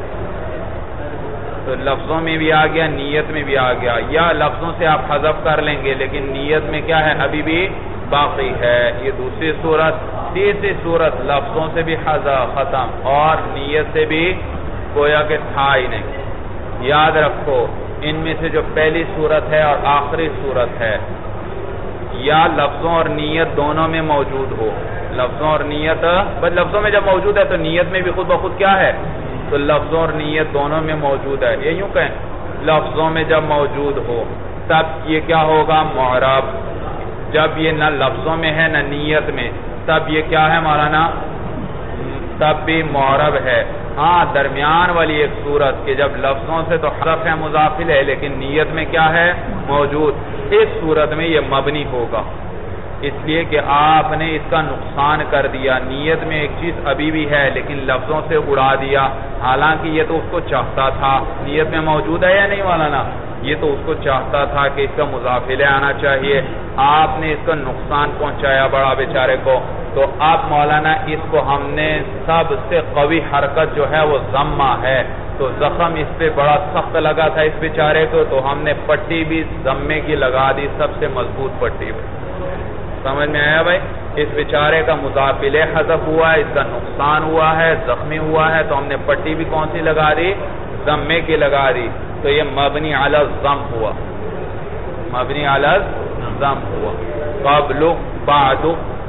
تو لفظوں میں بھی آ گیا، نیت میں بھی آ گیا، یا لفظوں سے آپ حذف کر لیں گے لیکن نیت میں کیا ہے، ابھی بھی باقی ہے، یہ دوسری صورت۔ تیسری صورت لفظوں سے بھی حذف ختم اور نیت سے بھی گویا کہ تھا ہی نہیں۔ یاد رکھو ان میں سے جو پہلی صورت ہے اور آخری صورت ہے، یا لفظوں اور نیت دونوں میں موجود ہو، لفظوں اور نیت، بس لفظوں میں جب موجود ہے تو نیت میں بھی خود بخود کیا ہے، تو لفظوں اور نیت دونوں میں موجود ہے، یہ یوں کہیں لفظوں میں جب موجود ہو تب یہ کیا ہوگا، معرب، جب یہ نہ لفظوں میں ہے نہ نیت میں تب یہ کیا ہے مولانا، تب بھی معرب ہے۔ ہاں درمیان والی ایک صورت کہ جب لفظوں سے تو حذف ہے مضاف الیہ لیکن نیت میں کیا ہے، موجود، اس صورت میں یہ مبنی ہوگا، اس لیے کہ آپ نے اس کا نقصان کر دیا، نیت میں ایک چیز ابھی بھی ہے لیکن لفظوں سے اڑا دیا، حالانکہ یہ تو اس کو چاہتا تھا، نیت میں موجود ہے یا نہیں مولانا، یہ تو اس کو چاہتا تھا کہ اس کا مضاف الیہ آنا چاہیے، آپ نے اس کا نقصان پہنچایا بڑا بیچارے کو، تو اب مولانا اس کو ہم نے سب سے قوی حرکت جو ہے وہ ضمہ ہے، تو زخم اس پہ بڑا سخت لگا تھا اس بیچارے کو، تو ہم نے پٹی بھی ضمے کی لگا دی، سب سے مضبوط پٹی بھی۔ سمجھ میں آیا بھائی؟ اس بیچارے کا مضاف الیہ حذف ہوا ہے، اس کا نقصان ہوا ہے، زخمی ہوا ہے، تو ہم نے پٹی بھی کون سی لگا دی، ضمے کی لگا دی، تو یہ مبنی علی الضم ہوا، مبنی علی الضم ہوا، قبل بعد،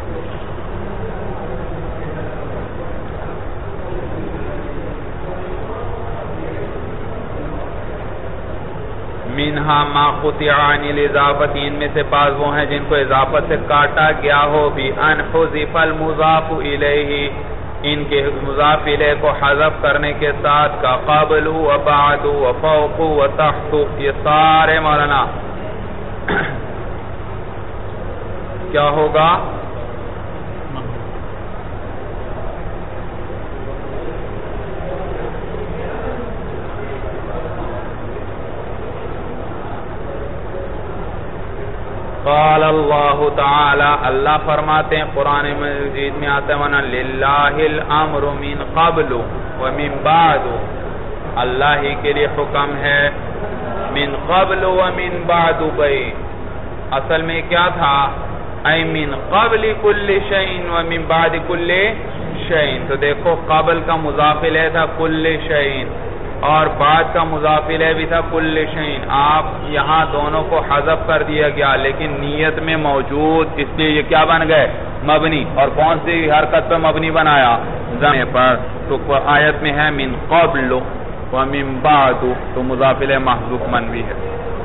منہا ما قطع عن الاضافت، ان میں سے بعض وہ ہیں جن کو اضافت سے کاٹا گیا ہو، بھی ان حذف المضاف الیہ، ان کے مضاف الیہ کو حذف کرنے کے ساتھ، کا قبل و بعد و فوق و تحت، یہ سارے مولانا کیا ہوگا، قال اللہ تعالی، اللہ فرماتے ہیں قرآن مجید میں آتا ہے وَنَا لِلَّهِ الْأَمْرُ مِنْ قَبْلُ وَمِنْ بَعْدُ، اللہ ہی کے لیے حکم ہے، من قبل ومن بعد، بھئی اصل میں کیا تھا، اے من قبل کل شیء ومن بعد کل شیء، تو دیکھو قبل کا مضاف الیہ تھا کل شیء اور بعد کا مضاف الیہ بھی تھا کل شیء، آپ یہاں دونوں کو حذف کر دیا گیا لیکن نیت میں موجود، اس لیے یہ کیا بن گئے، مبنی، اور کون سی حرکت پہ مبنی بنایا، ضمے پر، تو آیت میں ہے من قبل ومن بعد، تو مضاف الیہ محذوف منوی ہے۔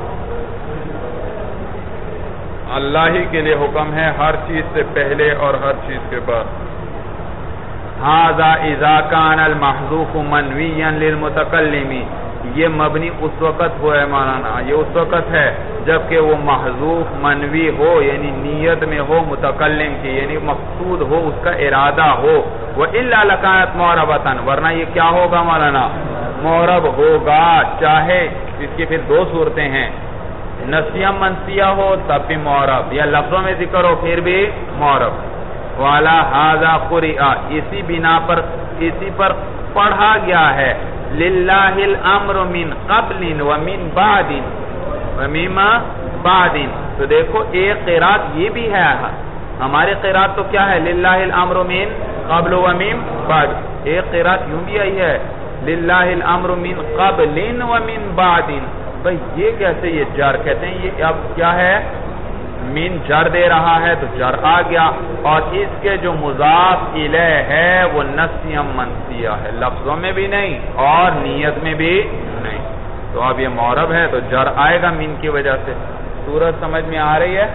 اللہ ہی کے لیے حکم ہے ہر چیز سے پہلے اور ہر چیز کے بعد۔ هذا اذا كان المحذوف منويا للمتكلم، یہ مبنی اس وقت ہوا ہے مولانا، یہ اس وقت ہے جبکہ وہ محذوف منوی ہو، یعنی نیت میں ہو متکلم کی، یعنی مقصود ہو، اس کا ارادہ ہو۔ وَإِلَّا لَكَانَتْ مُعْرَبَةً، ورنہ یہ کیا ہوگا مولانا؟ معرب ہوگا، چاہے اس کی پھر دو صورتیں ہیں، نسیہ منسیہ ہو تب بھی معرب، یا لفظوں میں ذکر ہو پھر بھی معرب۔ وَعَلَى هَذَا قُرِئَ، اسی بنا پر، اسی پر پڑھا گیا ہے، لِلَّهِ الْأَمْرُ مِنْ قَبْلٍ وَمِنْ بَعْدٍ وَمِنْ بَعْدٍ۔ تو دیکھو ایک قرات یہ بھی ہے، ہماری قرات تو کیا ہے؟ لِلَّهِ الْأَمْرُ مِنْ قَبْلُ وَمِنْ بَعْدٍ، ایک قرات یوں بھی آئی ہے لِلَّهِ الْأَمْرُ مِنْ قَبْلٍ وَمِنْ بَعْدٍ۔ بھئی یہ کیسے؟ یہ جر کہتے ہیں، یہ اب کیا ہے؟ من جر دے رہا ہے تو جر آ گیا، اور اس کے جو مضاف الیہ ہے وہ نسیہ منسیہ ہے، لفظوں میں بھی نہیں اور نیت میں بھی نہیں، تو اب یہ معرب ہے تو جر آئے گا من کی وجہ سے۔ صورت سمجھ میں آ رہی ہے؟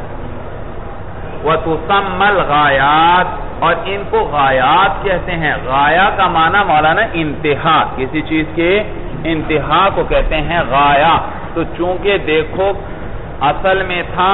وَتُسَمَّى الْغَایَاتِ، اور ان کو غایات کہتے ہیں۔ غایہ کا معنی مولانا انتہا، کسی چیز کی انتہا کو کہتے ہیں غایہ۔ تو چونکہ دیکھو اصل میں تھا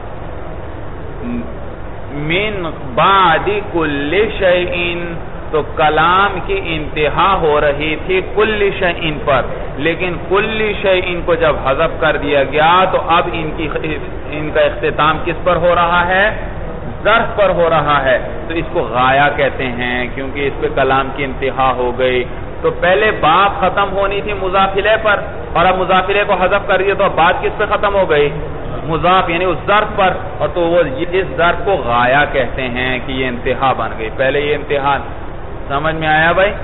من بعد کل شیء، تو کلام کی انتہا ہو رہی تھی کل شیء پر، لیکن کل شیء کو جب حذف کر دیا گیا تو اب ان کا اختتام کس پر ہو رہا ہے؟ ظرف پر ہو رہا ہے، تو اس کو غایہ کہتے ہیں کیونکہ اس پہ کلام کی انتہا ہو گئی۔ تو پہلے بات ختم ہونی تھی مضاف الیہ پر، اور اب مضاف الیہ کو حذف کر دیا تو اب بات کس پہ ختم ہو گئی؟ مضاف، یعنی اس ظرف پر، اور تو وہ اس ظرف کو غایہ کہتے ہیں کہ یہ انتہا بن گئی، پہلے یہ انتہا۔ سمجھ میں آیا بھائی؟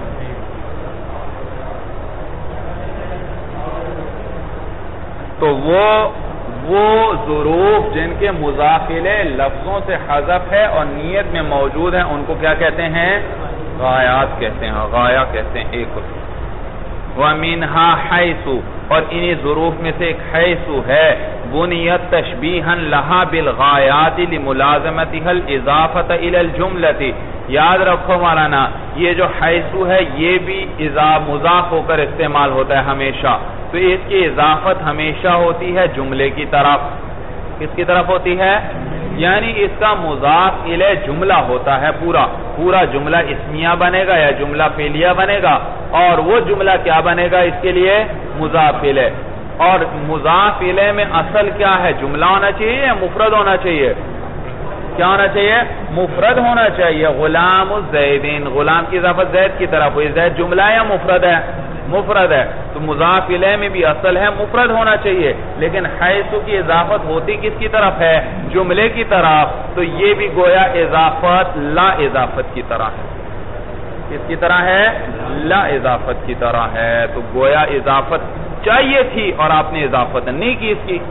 تو وہ ظروف جن کے مضاف الیہ لفظوں سے حذف ہے اور نیت میں موجود ہیں، ان کو کیا کہتے ہیں؟ غایات کہتے ہیں، غایہ کہتے ہیں ایک۔ وَمِنْهَا حَيْثُ، اور انہی ظروف میں سے ایک حیث ہے، بُنِيَتْ تَشْبِيهًا لَهَا بِالْغَایَاتِ لِمُلَازَمَتِهَا الْإِضَافَةَ إِلَى الْجُمْلَةِ۔ یاد رکھو مولانا، یہ جو حیث ہے یہ بھی مضاف ہو کر استعمال ہوتا ہے ہمیشہ، تو اس کی اضافت ہمیشہ ہوتی ہے جملے کی طرف۔ کس کی طرف ہوتی ہے؟ یعنی اس کا مضاف الیہ جملہ ہوتا ہے، پورا جملہ اسمیہ بنے گا یا جملہ فعلیہ بنے گا، اور وہ جملہ کیا بنے گا اس کے لیے؟ مضاف الیہ۔ اور مضاف الیہ میں اصل کیا ہے؟ جملہ ہونا چاہیے یا مفرد ہونا چاہیے؟ کیا ہونا چاہیے؟ مفرد ہونا چاہیے۔ غلام الزیدین، غلام کی اضافت زید کی طرف ہوئی، زید جملہ یا مفرد ہے؟ مفرد ہے، تو مضاف الیہ میں بھی اصل ہے مفرد ہونا چاہیے، لیکن حیث کی اضافت ہوتی کس کی طرف ہے؟ جملے کی طرف، تو یہ بھی گویا اضافت لا اضافت کی طرح ہے۔ کس کی طرح ہے؟ لا اضافت کی طرح ہے، تو گویا اضافت چاہیے تھی اور آپ نے اضافت نہیں کی اس کی۔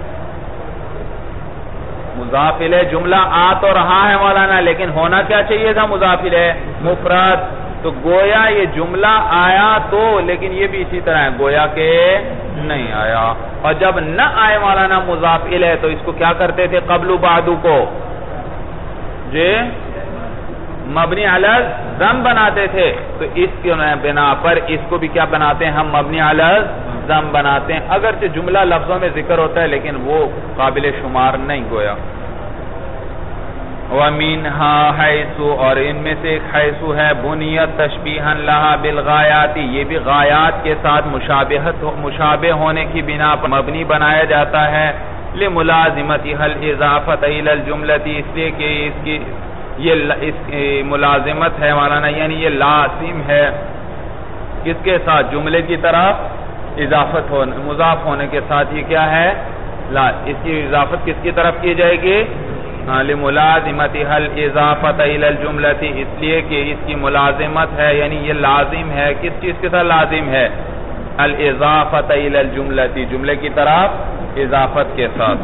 مضاف الیہ جملہ آ تو رہا ہے مولانا، لیکن ہونا کیا چاہیے تھا مضاف الیہ؟ مفرد، تو گویا یہ جملہ آیا تو، لیکن یہ بھی اسی طرح ہے گویا کہ نہیں آیا۔ اور جب نہ آئے مولانا مضاف الیہ تو اس کو کیا کرتے تھے؟ قبل و بعد کو جی مبنی علی الضم بناتے تھے، تو اس کے بنا پر اس کو بھی کیا بناتے ہیں ہم؟ مبنی علی الضم بناتے ہیں، اگرچہ جملہ لفظوں میں ذکر ہوتا ہے لیکن وہ قابل شمار نہیں گویا۔ وَمِنْهَا حَيْثُ، اور ان میں سے ایک حیث ہے، بُنِيَتْ تَشْبِيهًا لَهَا بِالْغَایَاتِ، یہ بھی غایات کے ساتھ مشابہ ہونے کی بنا پر مبنی بنایا جاتا ہے، لِمُلَازِمَتِهَا الْإِضَافَةَ إِلَى الْجُمْلَةِ، اس لیے کہ اس کی یہ ملازمت ہے مولانا، یعنی یہ لازم ہے کس کے ساتھ؟ جملے کی طرف اضافت ہونے، مضاف ہونے کے ساتھ یہ کیا ہے؟ اس کی اضافت کس کی طرف کی جائے گی؟ لِمُلَازِمَتِهَا الْإِضَافَةَ إِلَى الْجُمْلَةِ، اس لیے کہ اس کی ملازمت ہے، یعنی یہ لازم ہے، کس چیز کے ساتھ لازم ہے؟ الْإِضَافَةَ إِلَى الْجُمْلَةِ، جملے کی طرف اضافت کے ساتھ۔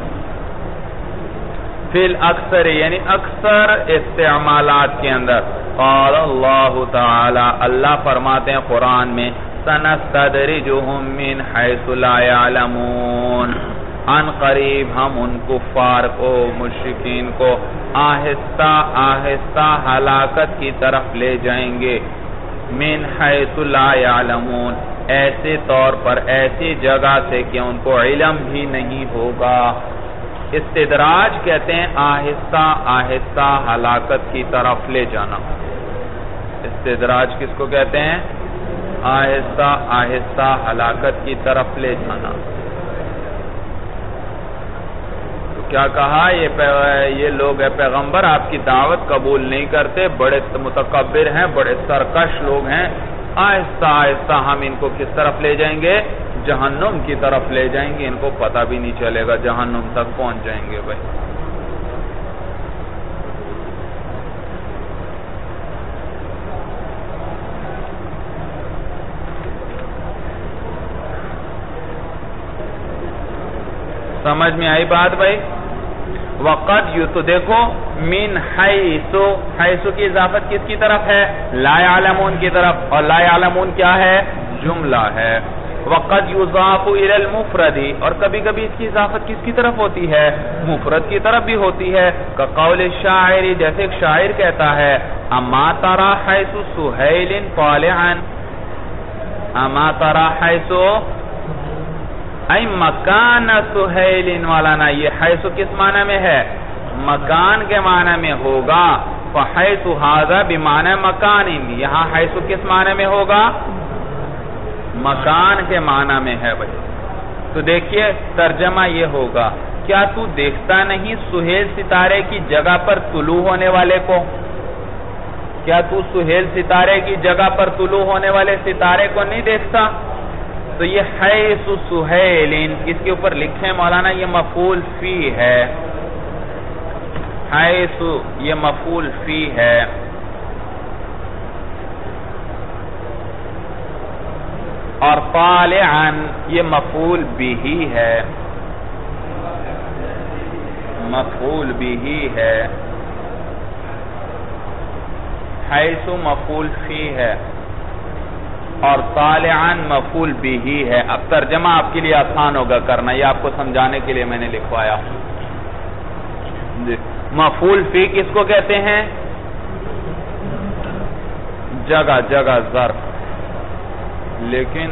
فی الاکثر، یعنی اکثر استعمالات کے اندر، قال اللہ تعالی، اللہ فرماتے ہیں قرآن میں، سَنَسْتَدْرِجُهُمْ مِنْ حَيْثُ لَا يَعْلَمُونَ، ان قریب ہم ان کفار کو، مشرکین کو آہستہ آہستہ ہلاکت کی طرف لے جائیں گے، من حیث لا یعلمون، ایسے طور پر ایسی جگہ سے کہ ان کو علم بھی نہیں ہوگا. استدراج کہتے ہیں آہستہ آہستہ ہلاکت کی طرف لے جانا. استدراج کس کو کہتے ہیں؟ آہستہ آہستہ ہلاکت کی طرف لے جانا. تو کیا کہا؟ یہ لوگ ہے پیغمبر آپ کی دعوت قبول نہیں کرتے، بڑے متکبر ہیں، بڑے سرکش لوگ ہیں. آہستہ آہستہ ہم ان کو کس طرف لے جائیں گے؟ جہنم کی طرف لے جائیں گے. ان کو پتہ بھی نہیں چلے گا، جہنم تک پہنچ جائیں گے. بھائی سمجھ میں آئی بات بھائی؟ وقت یو تو دیکھو من حیثو، حیثو کی اضافت کس کی طرف ہے؟ لا یعلمون کی طرف. اور لا یعلمون کیا ہے؟ جملہ ہے. وقت یضاف الی المفرد، اور کبھی کبھی اس کی اضافت کس کی طرف ہوتی ہے؟ مفرد کی طرف بھی ہوتی ہے. کقول الشاعر، جیسے ایک شاعر کہتا ہے اما تری حیث سہیل طالعا، اما تری حیث ای مکان سہیل والانا. یہ حیث کس معنی میں ہے؟ مکان کے معنی میں ہوگا. فحیث ھذا بمعنی مکان، یہاں حیث کس معنی میں ہوگا؟ مکان کے معنی میں ہے. بھائی تو دیکھیے ترجمہ یہ ہوگا، کیا تو دیکھتا نہیں سہیل ستارے کی جگہ پر طلوع ہونے والے کو؟ کیا تو سہیل ستارے کی جگہ پر طلوع ہونے والے ستارے کو نہیں دیکھتا؟ تو یہ حیث سہیل، اس کے اوپر لکھیں مولانا یہ مفعول فی ہے. حیث یہ مفعول فی ہے. اور طالعا یہ مفعول بھی ہے، مفعول بھی ہے. حیث مفعول فی ہے اور طالعا مفعول بھی ہے. اب ترجمہ آپ کے لیے آسان ہوگا کرنا، یہ آپ کو سمجھانے کے لیے میں نے لکھوایا. مفعول فی کس کو کہتے ہیں؟ جگہ، جگہ ظرف. لیکن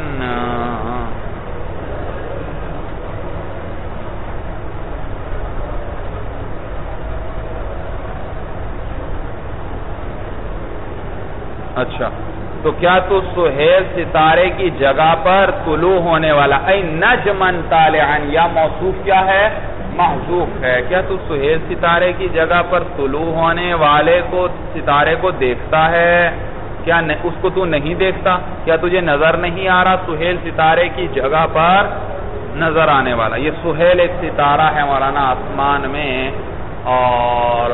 اچھا تو کیا تو سہیل ستارے کی جگہ پر طلوع ہونے والا، اے نجمن طالعا، یا موصوف کیا ہے؟ محذوف ہے. کیا تو سہیل ستارے کی جگہ پر طلوع ہونے والے کو، ستارے کو دیکھتا ہے؟ کیا اس کو تو نہیں دیکھتا؟ کیا تجھے نظر نہیں آ رہا سہیل ستارے کی جگہ پر نظر آنے والا؟ یہ سہیل ایک ستارہ ہے مولانا آسمان میں، اور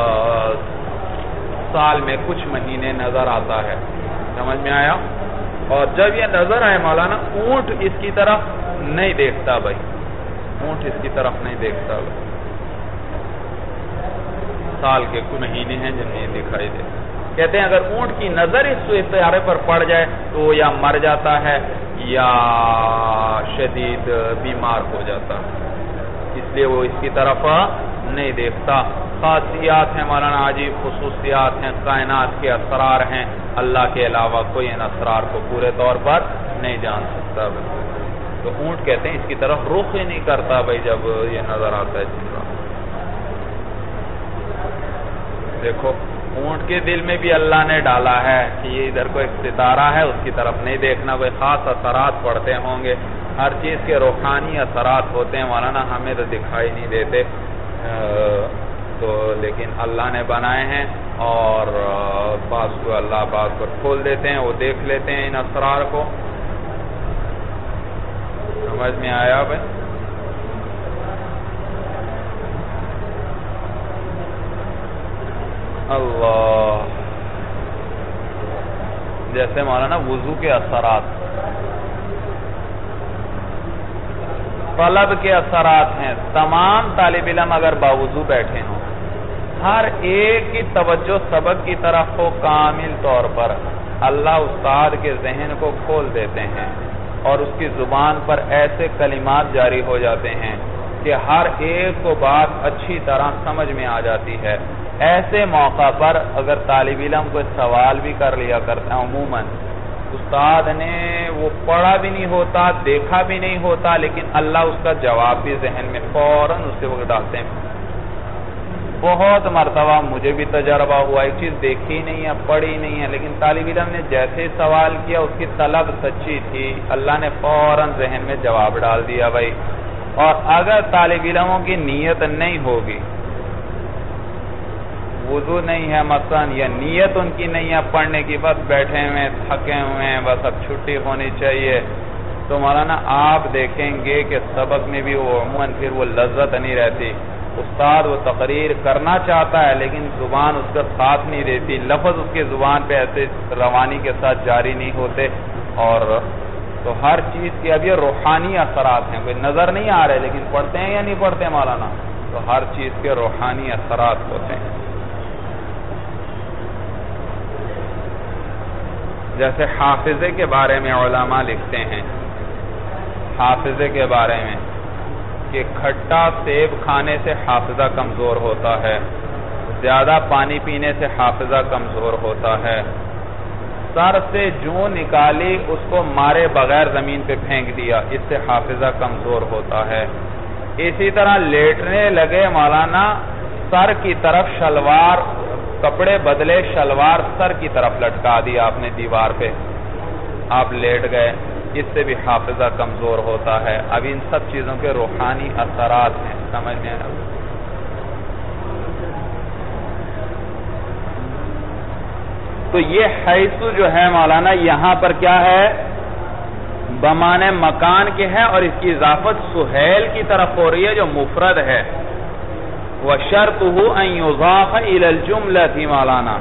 سال میں کچھ مہینے نظر آتا ہے. سمجھ میں آیا؟ اور جب یہ نظر آئے مولانا، اونٹ اس کی طرف نہیں دیکھتا. بھائی اونٹ اس کی طرف نہیں دیکھتا. سال کے کچھ مہینے ہیں جن میں یہ دکھائی دے. کہتے ہیں اگر اونٹ کی نظر اس ستارے پر پڑ جائے تو وہ یا مر جاتا ہے یا شدید بیمار ہو جاتا ہے، اس لیے وہ اس کی طرف نہیں دیکھتا. خاصیات ہیں مولانا، عجیب خصوصیات ہیں، کائنات کے اسرار ہیں. اللہ کے علاوہ کوئی ان اسرار کو پورے طور پر نہیں جان سکتا. تو اونٹ کہتے ہیں اس کی طرف رخ ہی نہیں کرتا بھائی جب یہ نظر آتا ہے. دیکھو اونٹ کے دل میں بھی اللہ نے ڈالا ہے کہ یہ ادھر کو ایک ستارہ ہے، اس کی طرف نہیں دیکھنا. کوئی خاص اثرات پڑتے ہوں گے، ہر چیز کے روحانی اثرات ہوتے ہیں مولانا، ہمیں تو دکھائی نہیں دیتے. تو لیکن اللہ نے بنائے ہیں، اور بعض کو اللہ بعض پر کھول دیتے ہیں، وہ دیکھ لیتے ہیں ان اسرار کو. سمجھ میں آیا بھائی؟ اللہ، جیسے مولانا وضو کے اثرات، طلب کے اثرات ہیں. تمام طالب علم اگر باوضو بیٹھے ہوں، ہر ایک کی توجہ سبق کی طرف ہو کامل طور پر، اللہ استاد کے ذہن کو کھول دیتے ہیں اور اس کی زبان پر ایسے کلمات جاری ہو جاتے ہیں کہ ہر ایک کو بات اچھی طرح سمجھ میں آ جاتی ہے. ایسے موقع پر اگر طالب علم کوئی سوال بھی کر لیا کرتا ہے عموماً، تو استاد نے وہ پڑھا بھی نہیں ہوتا، دیکھا بھی نہیں ہوتا، لیکن اللہ اس کا جواب بھی ذہن میں فوراً اس کے وقت ڈالتے ہیں۔ بہت مرتبہ مجھے بھی تجربہ ہوا، ایک چیز دیکھی نہیں ہے، پڑھی نہیں ہے، لیکن طالب علم نے جیسے سوال کیا، اس کی طلب سچی تھی، اللہ نے فوراً ذہن میں جواب ڈال دیا بھائی۔ اور اگر طالب علموں کی نیت نہیں ہوگی، وضو نہیں ہے مثلا، یا نیت ان کی نہیں ہے پڑھنے کی، بس بیٹھے ہوئے تھکے ہوئے ہیں، بس اب چھٹی ہونی چاہیے، تو مولانا آپ دیکھیں گے کہ سبق میں بھی وہ عموماً پھر وہ لذت نہیں رہتی۔ استاد وہ تقریر کرنا چاہتا ہے لیکن زبان اس کا ساتھ نہیں دیتی، لفظ اس کے زبان پہ ایسے روانی کے ساتھ جاری نہیں ہوتے، اور تو ہر چیز کے اب یہ روحانی اثرات ہیں، کوئی نظر نہیں آ رہے لیکن پڑھتے ہیں یا نہیں پڑھتے مولانا، تو ہر چیز کے روحانی اثرات ہوتے ہیں۔ جیسے حافظے کے بارے میں علماء لکھتے ہیں، حافظے کے بارے میں کہ کھٹا سیب کھانے سے حافظہ کمزور ہوتا ہے، زیادہ پانی پینے سے حافظہ کمزور ہوتا ہے، سر سے جوں نکالی اس کو مارے بغیر زمین پہ پھینک دیا، اس سے حافظہ کمزور ہوتا ہے۔ اسی طرح لیٹنے لگے مولانا، سر کی طرف شلوار، کپڑے بدلے شلوار سر کی طرف لٹکا دیا آپ نے دیوار پہ، آپ لیٹ گئے، اس سے بھی حافظہ کمزور ہوتا ہے۔ اب ان سب چیزوں کے روحانی اثرات ہیں، سمجھ میں آیا؟ تو یہ حیث جو ہے مولانا یہاں پر کیا ہے؟ بمانے مکان کے ہے، اور اس کی اضافت سہیل کی طرف ہو رہی ہے جو مفرد ہے۔ وَشَرْطُهُ أَن يُضَافَ إِلَى الْجُمْلَةِ مولانا،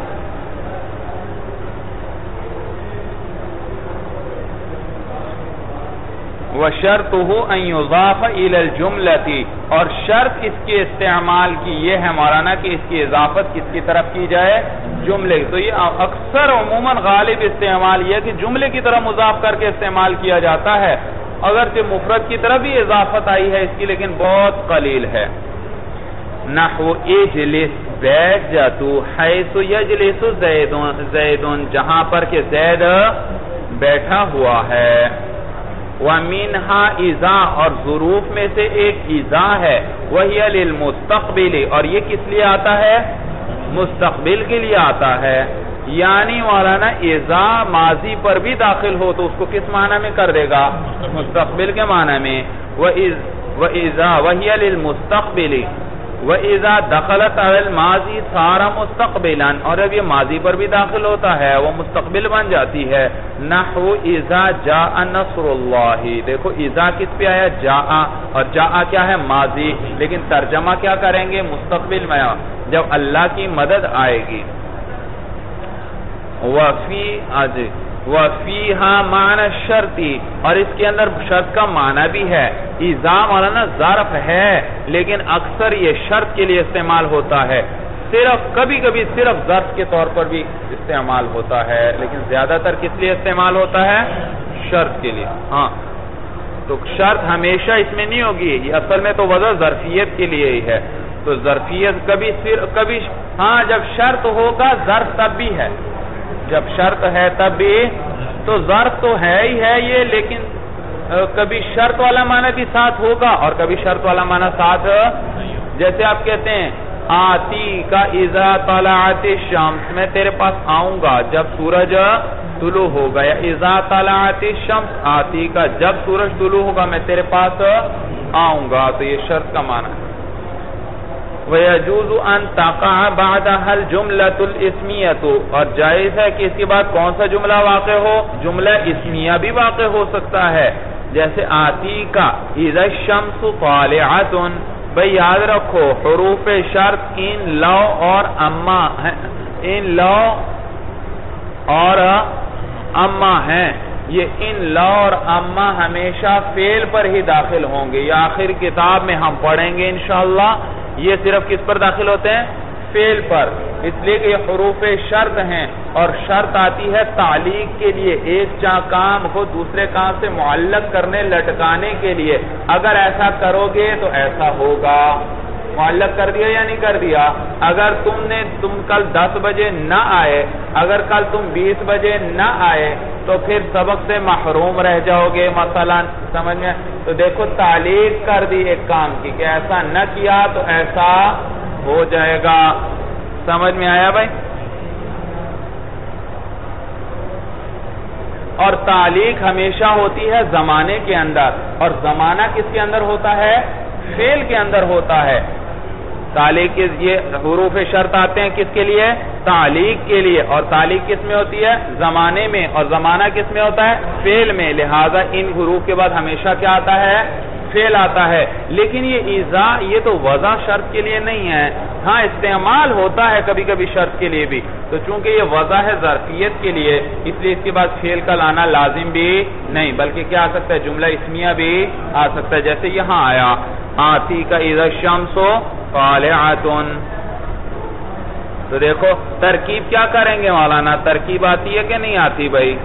وَشَرْطُهُ أَن يُضَافَ إِلَى الْجُمْلَةِ، اور شرط اس کے استعمال کی یہ ہے مولانا کہ اس کی اضافت کس کی طرف کی جائے؟ جملے۔ تو یہ اکثر عموماً غالب استعمال یہ کہ جملے کی طرف مضاف کر کے استعمال کیا جاتا ہے، اگرچہ مفرد کی طرف بھی اضافت آئی ہے اس کی، لیکن بہت قلیل ہے۔ نحو اجلس، بیٹھ جا تو، حیث یجلس زیدون، جہاں پر کہ زید بیٹھا ہوا ہے۔ وَمِنْهَا اِذَا، اور ظروف میں سے ایک اِذَا ہے، وَهِيَ لِلْمُسْتَقْبِلِ، اور یہ کس لیے آتا ہے؟ مستقبل کے لیے آتا ہے۔ یعنی مولانا اِذَا ماضی پر بھی داخل ہو تو اس کو کس معنی میں کر دے گا؟ مستقبل کے معنی میں۔ وَإِذَا وَهِيَ لِلْمُسْتَقْبِلِ وَإِذَا دَخَلَتْ عَلَى الْمَاضِي صَارَ مُسْتَقْبِلًا، اور جب یہ ماضی پر بھی داخل ہوتا ہے وہ مستقبل بن جاتی ہے۔ نحو اِذَا جَاءَ نَصْرُ اللَّهِ، دیکھو اِذَا کس پہ آیا؟ جاء، اور جاء کیا ہے؟ ماضی، لیکن ترجمہ کیا کریں گے؟ مستقبل میں، جب اللہ کی مدد آئے گی۔ وَفِيهَا مَعْنَى الشَّرْطِ، اور اس کے اندر شرط کا معنی بھی ہے۔ اِذَا مولانا ظرف ہے لیکن اکثر یہ شرط کے لیے استعمال ہوتا ہے، صرف کبھی کبھی صرف ظرف کے طور پر بھی استعمال ہوتا ہے، لیکن زیادہ تر کس لیے استعمال ہوتا ہے؟ شرط کے لیے۔ ہاں، تو شرط ہمیشہ اس میں نہیں ہوگی، یہ اصل میں تو وضع ظرفیت کے لیے ہی ہے، تو ظرفیت کبھی ہاں جب شرط ہوگا ظرف تب بھی ہے، جب شرط ہے تب بھی، تو ظرف تو ہے ہی ہے یہ، لیکن کبھی شرط والا معنی بھی ساتھ ہوگا اور کبھی شرط والا معنی ساتھ، جیسے آپ کہتے ہیں آتی کا اذا طلعت الشمس، میں تیرے پاس آؤں گا جب سورج طلوع ہوگا، یا اذا طلعت الشمس آتی کا، جب سورج طلوع ہوگا میں تیرے پاس آؤں گا، تو یہ شرط کا معنی ہے۔ وَيَجُوزُ أَن تَقَعَ بَعْدَهَا الْجُمْلَةُ الْإِسْمِيَّةُ، اور جائز ہے کہ اس کے بعد کون سا جملہ واقع ہو؟ جملہ اسمیہ بھی واقع ہو سکتا ہے، جیسے آتی کا اذا الشمس طالعۃ، بھئی یاد رکھو حروف شرط ان لو اور اما ہیں، ان لو اور اما ہیں، یہ ان لو اور اما ہمیشہ فعل پر ہی داخل ہوں گے، یہ آخر کتاب میں ہم پڑھیں گے انشاءاللہ، یہ صرف کس پر داخل ہوتے ہیں؟ فعل پر، اس لیے کہ یہ حروف شرط ہیں، اور شرط آتی ہے تعلیق کے لیے، ایک کام کو دوسرے کام سے معلق کرنے لٹکانے کے لیے، اگر ایسا کرو گے تو ایسا ہوگا، معلق کر دیا یا نہیں کر دیا؟ اگر تم کل 10 بجے نہ آئے، اگر کل تم 20 بجے نہ آئے تو پھر سبق سے محروم رہ جاؤ گے مثلا، سمجھ میں؟ تو دیکھو تعلیق کر دی ایک کام کی کہ ایسا نہ کیا تو ایسا ہو جائے گا، سمجھ میں آیا بھائی؟ اور تعلیق ہمیشہ ہوتی ہے زمانے کے اندر، اور زمانہ کس کے اندر ہوتا ہے؟ فعل کے اندر ہوتا ہے۔ تعلیق یہ حروف شرط آتے ہیں کس کے لیے؟ تعلیق کے لیے، اور تعلیق کس میں ہوتی ہے؟ زمانے میں، اور زمانہ کس میں ہوتا ہے؟ فعل میں، لہذا ان حروف کے بعد ہمیشہ کیا آتا ہے؟ فعل آتا ہے۔ لیکن یہ ایذا یہ تو وضع شرط کے لیے نہیں ہے، ہاں استعمال ہوتا ہے کبھی کبھی شرط کے لیے بھی، تو چونکہ یہ وضع ہے ظرفیت کے لیے، اس لیے اس کے بعد فعل کا لانا لازم بھی نہیں، بلکہ کیا آ سکتا ہے؟ جملہ اسمیہ بھی آ سکتا ہے، جیسے یہاں آیا آتی کا اذا الشمس طالعۃ۔ تو دیکھو ترکیب کیا کریں گے مولانا؟ ترکیب آتی ہے کہ نہیں آتی بھائی؟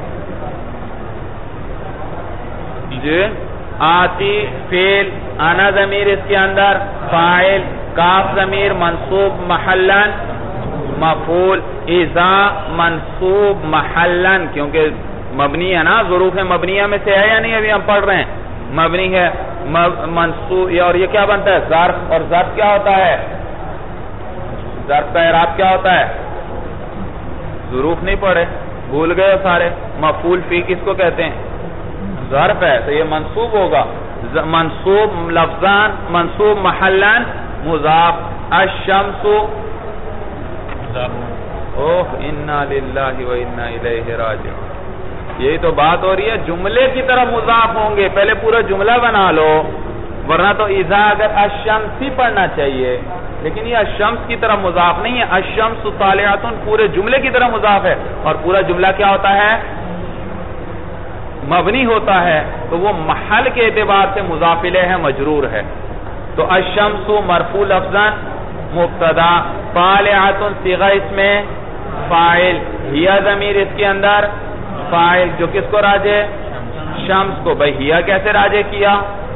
جی آتی فعل، انا ضمیر اس کے اندر فاعل، کاف ضمیر منصوب محلن مفعول، اذا منصوب محلن کیونکہ مبنی ہے نا، ظروف مبنیہ میں سے ہے یا نہیں؟ ابھی ہم پڑھ رہے ہیں مبنی ہے، منصوب، اور یہ کیا بنتا ہے؟ ظرف، اور ظرف کیا ہوتا ہے؟ ظرف کا اعراب کیا ہوتا ہے؟ ظروف نہیں پڑھے، بھول گئے سارے۔ مفعول فی کس کو کہتے ہیں؟ ظرف ہے، تو یہ منصوب ہوگا، منصوب لفظان، منصوب محلن مضاف، الشمس اوہ انا للہ و انا الیہ راجعون۔ یہی تو بات ہو رہی ہے، جملے کی طرف مضاف ہوں گے، پہلے پورا جملہ بنا لو، ورنہ تو اذا اگر الشمس ہی پڑھنا چاہیے، لیکن یہ الشمس کی طرف مضاف نہیں ہے، الشمس طالعۃ پورے جملے کی طرف مضاف ہے، اور پورا جملہ کیا ہوتا ہے؟ مبنی ہوتا ہے، تو وہ محل کے اعتبار سے مضاف الیہ ہے، مجرور ہے۔ تو الشمس مرفوع لفظاً مبتدا، طالعۃ صیغہ اس میں فاعل، ہیا ضمیر اس کے اندر فاعل، جو کس کو راجع؟ شمس کو۔ بھائی ہیا کیسے راجع کیا؟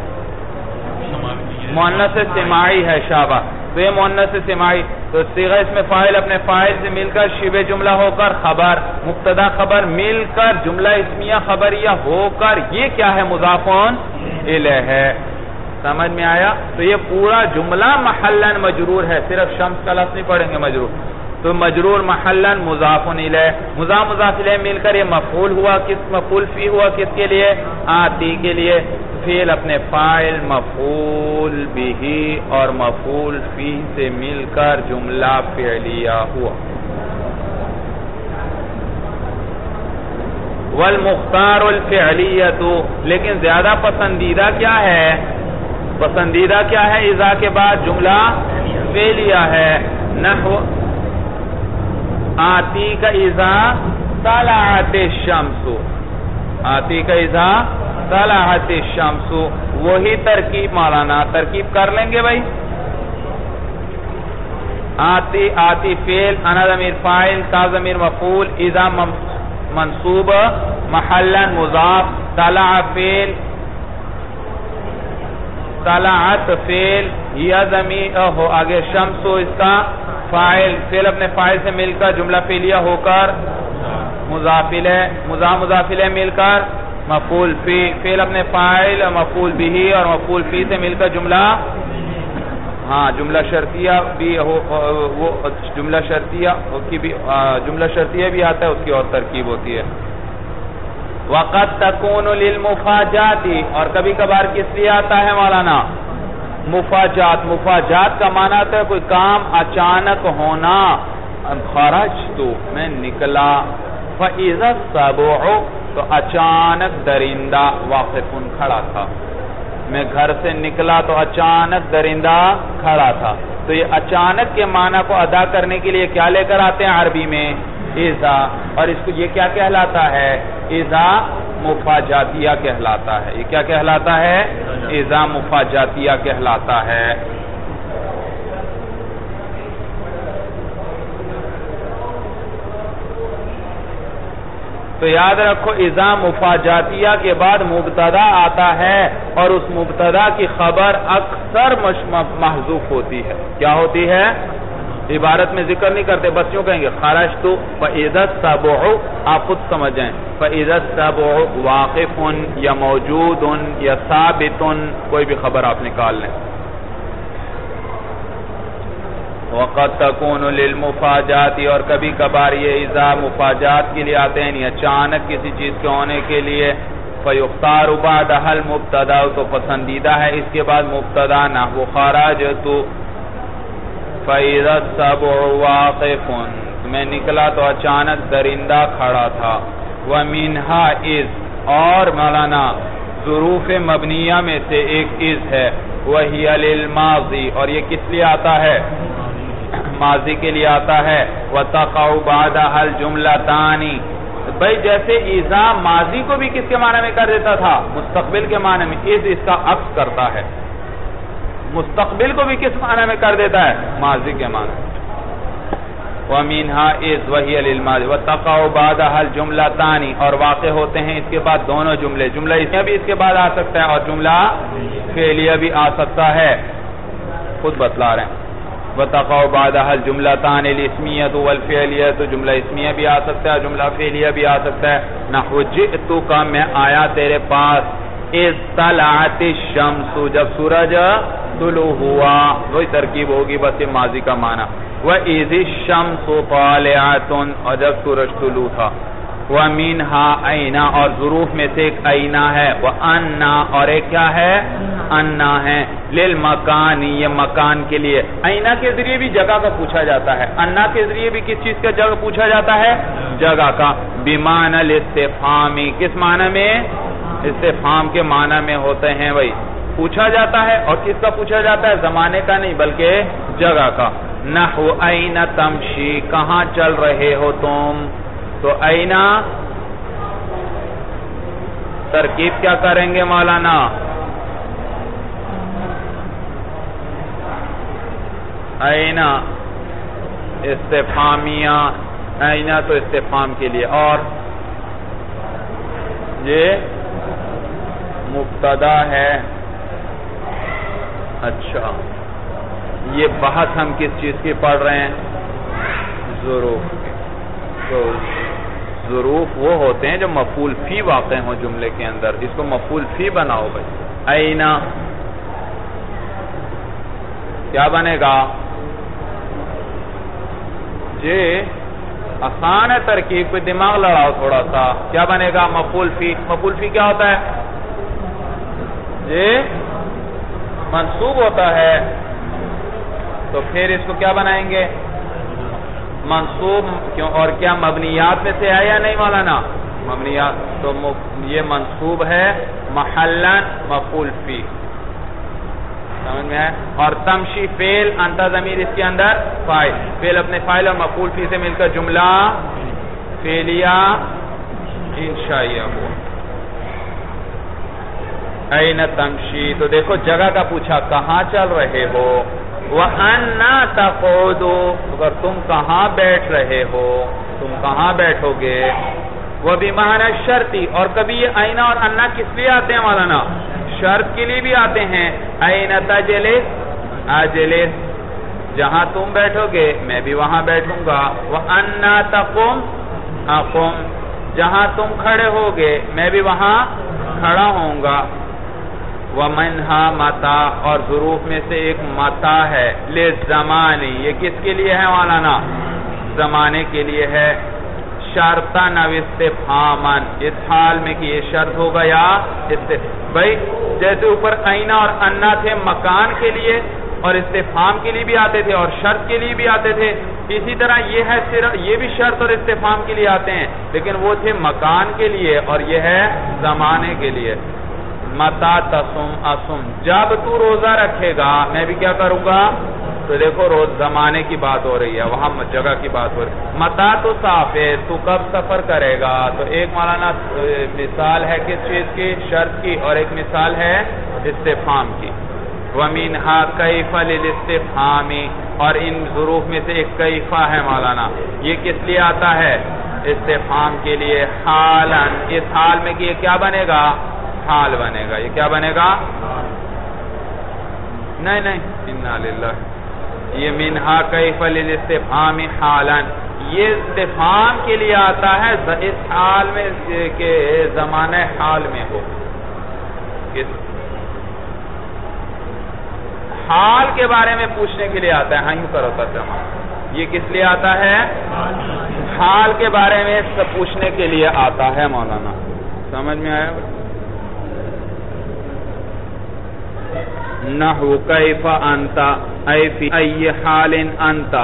مؤنث سماعی ہے، شابہ، تو یہ مؤنث سماعی، تو صیغہ اس میں فاعل اپنے فاعل سے مل کر شبہ جملہ ہو کر خبر، مبتدا خبر مل کر جملہ اسمیہ خبریہ ہو کر یہ کیا ہے؟ مضافون الیہ ہے، سمجھ میں آیا؟ تو یہ پورا جملہ محلن مجرور ہے، صرف شمس کا لفظ نہیں پڑھیں گے مجرور، تو مجرور محلن مضافون الیہ، مضاف الیہ مل کر یہ مفعول ہوا، کس مفعول فی ہوا کس کے لیے؟ آتی کے لیے، فعل اپنے فاعل مفعول بہ اور مفعول فی سے مل کر جملہ فعلیہ ہوا۔ والمختار الفعلیۃ، لیکن زیادہ پسندیدہ کیا ہے؟ پسندیدہ کیا ہے؟ اذا کے بعد جملہ فعلیہ ہے، نحو آتی کا اذا طلعت الشمس، آتی کا اذا طلعت الشمس، وہی ترکیب مولانا، ترکیب کر لیں گے بھائی؟ آتی فعل، انا ضمیر فاعل، تا ضمیر مفعول، اذا منصوب محلا مضاف، طلع فعل، طلعت فعل، یا ضمیر آگے شمس اس کا فاعل، فعل اپنے فاعل سے مل کر جملہ فعلیہ ہو کر مضاف الیہ مل کر مفعول فی، فعل اپنے فاعل مفعول بہ اور مفعول فی سے مل کر جملہ، ہاں جملہ شرطیہ بھی وہ جملہ شرطیہ کی بھی جملہ شرطیہ بھی آتا ہے، اس کی اور ترکیب ہوتی ہے۔ وقد تکون للمفاجات، اور کبھی کبھار کس لیے آتا ہے مولانا؟ مفاجات، مفاجات کا معنی آتا ہے کوئی کام اچانک ہونا، خرجت میں نکلا، فَإِذَا السَّبُعُ تو اچانک درندہ واقف کھڑا تھا، میں گھر سے نکلا تو اچانک درندہ کھڑا تھا، تو یہ اچانک کے معنی کو ادا کرنے کے لیے کیا لے کر آتے ہیں عربی میں؟ اذا، اور اس کو یہ کیا کہلاتا ہے؟ اذا مفاجاتیہ کہلاتا ہے، یہ کیا کہلاتا ہے؟ اذا مفاجاتیہ کہلاتا ہے۔ تو تو یاد رکھو اذا مفاجاتیہ کے بعد مبتدا آتا ہے اور اس مبتدا کی خبر اکثر محذوف ہوتی ہے. کیا ہوتی ہے؟ عبارت میں ذکر نہیں کرتے، بس یوں کہیں گے خرجت فاذا السبع، آپ خود سمجھیں فاذا السبع واقف یا موجود یا ثابت، کوئی بھی خبر آپ نکال لیں. وقد تکون للمفاجات، اور کبھی کبھار یہ اذا مفاجات کے لیے آتے ہیں، یا اچانک کسی چیز کے ہونے کے لیے. فیختار بعدها المبتدا، تو پسندیدہ ہے اس کے بعد مبتدا. نحو خرجت فاذا السبع واقف، میں نکلا تو اچانک درندہ کھڑا تھا. ومنها اذ، اور مولانا ظروف مبنیہ میں سے ایک اذ ہے. وہی للماضی، اور یہ کس لیے آتا ہے؟ ماضی کے لیے آتا ہے. وتقع بعدها الجملتان، بھئی جیسے اذا ماضی کو بھی کس کے معنی میں کر دیتا تھا؟ مستقبل کے معنی میں. اذ اس کا عکس کرتا ہے، مستقبل کو بھی کس معنی میں کر دیتا ہے؟ ماضی کے معنی. وَمِنْهَا اِذْ وَهِيَ لِلْمَاضِ وَتَقَعُ بَعْدَهَا الْجُمْلَتَانِ، اور واقع ہوتے ہیں اس کے بعد دونوں جملے. جملہ اس میں بھی اس کے بعد آ سکتا ہے اور جملہ فعلیہ بھی آ سکتا ہے. خود بتلا رہے ہیں. وَتَقَعُ بَعْدَهَا الْجُمْلَتَانِ الْإِسْمِيَّةُ وَالْفِعْلِيَّةُ، جملہ اسمیہ بھی آ سکتا ہے، جملہ فعلیہ بھی آ سکتا ہے. نحو جئتک، میں آیا تیرے پاس. اِذْ طَلَعَتِ الشَّمْسُ، جب سورج طلوع ہوا. وہی ترکیب ہوگی، بس یہ ماضی کا معنی. وَإِذِ الشَّمْسُ طَالِعَةٌ، اور جب سورج طلوع تھا. وَمِنْهَا أَيْنَ، اور ظروف میں سے ایک اینا ہے. وَأَنَّ، اور ایک کیا ہے؟ اَنَّ ہے. لِلْمَكَانِ، یہ مکان کے لیے. اینا کے ذریعے بھی جگہ کا پوچھا جاتا ہے. اَنَّ کے ذریعے بھی کس چیز کا جگہ پوچھا جاتا ہے؟ جگہ کا. بِمَعنَى الْاِسْتِفْهَامِ، کس معنی میں؟ استفہام کے معنی میں ہوتے ہیں. وہی پوچھا جاتا ہے، اور کس کا پوچھا جاتا ہے؟ زمانے کا نہیں بلکہ جگہ کا. نحو این تمشی، کہاں چل رہے ہو تم؟ تو اینا ترکیب کیا کریں گے مولانا؟ اینا استفہامیہ، اینا تو استفہام کے لیے، اور یہ مبتدا ہے. اچھا، یہ بحث ہم کس چیز کی پڑھ رہے ہیں؟ ظروف. تو ظروف وہ ہوتے ہیں جو مفعول فی واقع ہوں جملے کے اندر. اس کو مفعول فی بناؤ بھائی. اینا کیا بنے گا؟ جی آسان ہے ترکیب، پہ دماغ لڑاؤ تھوڑا سا. کیا بنے گا؟ مفعول فی. مفعول فی کیا ہوتا ہے؟ جی منصوب ہوتا ہے. تو پھر اس کو کیا بنائیں گے؟ منصوب. کیوں؟ اور کیا مبنیات میں سے ہے یا نہیں مولانا؟ مبنیات. تو یہ منصوب ہے محلن مفعول فی. سمجھ میں ہے؟ اور تمشی فعل، انت ضمیر اس کے اندر فاعل. فعل اپنے فاعل اور مفعول فی سے مل کر جملہ فعلیہ انشائیہ ہوا. این تمشی، تو دیکھو جگہ کا پوچھا، کہاں چل رہے ہو. وَأَنَّا تَقُعُدُ، اگر تم کہاں بیٹھ رہے ہو، تم کہاں بیٹھو گے. وَبِمَعْنَى الشَّرْطِ، اور کبھی یہ اینا اور انا کس لیے آتے ہیں مولانا؟ شرط کے لیے بھی آتے ہیں. این تجلس اجلس، جہاں تم بیٹھو گے میں بھی وہاں بیٹھوں گا. وَأَنَّا تَقُمْ أَقُمْ، جہاں تم کھڑے ہوگے میں بھی وہاں کھڑا ہوں گا. وَمَنْهَا مَتَا، اور ظروف میں سے ایک متا ہے. لِلزَّمَانِ، یہ کس کے لیے ہے مولانا؟ زمانے کے لیے ہے. شرطاً او استفہاماً، اس حال میں کہ یہ شرط ہوگا یا بھائی جیسے اوپر اینا اور انا تھے مکان کے لیے اور استفہام کے لیے بھی آتے تھے اور شرط کے لیے بھی آتے تھے، اسی طرح یہ ہے صرف یہ بھی شرط اور استفہام کے لیے آتے ہیں، لیکن وہ تھے مکان کے لیے اور یہ ہے زمانے کے لیے. متا تصم اسم، جب تو روزہ رکھے گا میں بھی کیا کروں گا. تو دیکھو روز زمانے کی بات ہو رہی ہے، وہاں جگہ کی بات ہو رہی ہے. متا تو سافر، تو کب سفر کرے گا. تو ایک مولانا مثال ہے کس چیز کی؟ شرط کی، اور ایک مثال ہے استفہام کی. وَمِنْهَا كَيْفَ لِلْإِسْتِفْهَامِ، اور ان ظروف میں سے ایک کیفہ ہے مولانا. یہ کس لیے آتا ہے؟ استفہام کے لیے حالن، اس حال میں کہ یہ کیا بنے گا؟ حال بنے گا. یہ کیا بنے گا؟ نہیں انا للہ، یہ منہا کیف للاستفہام حالن، یہ استفہام کے لیے آتا ہے اس حال میں کہ زمانہ حال میں ہو. حال کے بارے میں پوچھنے کے لیے آتا ہے. ہاں یوں کرو ترجمہ. یہ کس لیے آتا ہے؟ حال کے بارے میں پوچھنے کے لیے آتا ہے مولانا. سمجھ میں آیا؟ نحو کیف انت ای فی ای حال انت،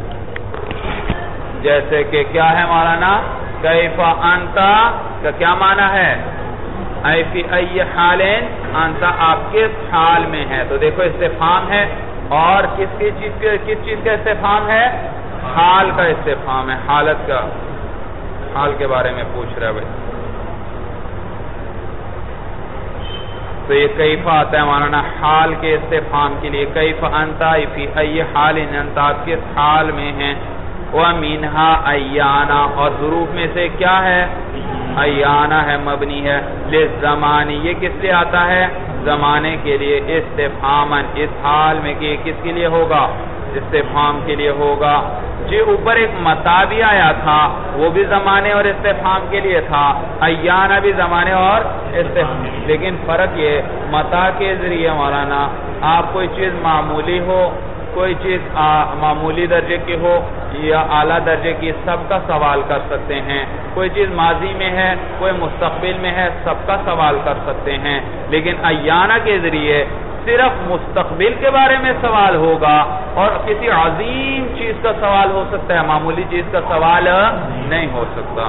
جیسے کہ کیا ہے مولانا؟ کیف انت کا کیا معنی ہے؟ ای فی ای حال انت، آپ کس حال میں ہے. تو دیکھو استفہام ہے، اور کس چیز کا استفہام ہے؟ حال کا استفہام ہے، حالت کا، حال کے بارے میں پوچھ رہا ہے بھائی. تو یہ کیف آتا ہے مولانا حال کے استفہام کے لیے. کیف انت فی ای حال انت، آپ کس حال میں ہیں. وَمِنْهَا ایانا، اور ظروف میں سے کیا ہے؟ ایانا ہے، مبنی ہے. لِلزَّمَانِ، یہ کس لیے آتا ہے؟ زمانے کے لیے. استفہاماً، اس حال میں کہ کس کے لیے ہوگا؟ استفہام کے لیے ہوگا. جی اوپر ایک متا بھی آیا تھا، وہ بھی زمانے اور استفہام کے لیے تھا. ایانا بھی زمانے اور استفہام. لیکن فرق یہ متا کے ذریعے مولانا آپ کوئی چیز معمولی ہو، کوئی چیز معمولی درجے کی ہو یا اعلیٰ درجے کی، سب کا سوال کر سکتے ہیں. کوئی چیز ماضی میں ہے، کوئی مستقبل میں ہے، سب کا سوال کر سکتے ہیں. لیکن ایانا کے ذریعے صرف مستقبل کے بارے میں سوال ہوگا، اور کسی عظیم چیز کا سوال ہو سکتا ہے، معمولی چیز کا سوال نہیں ہو سکتا.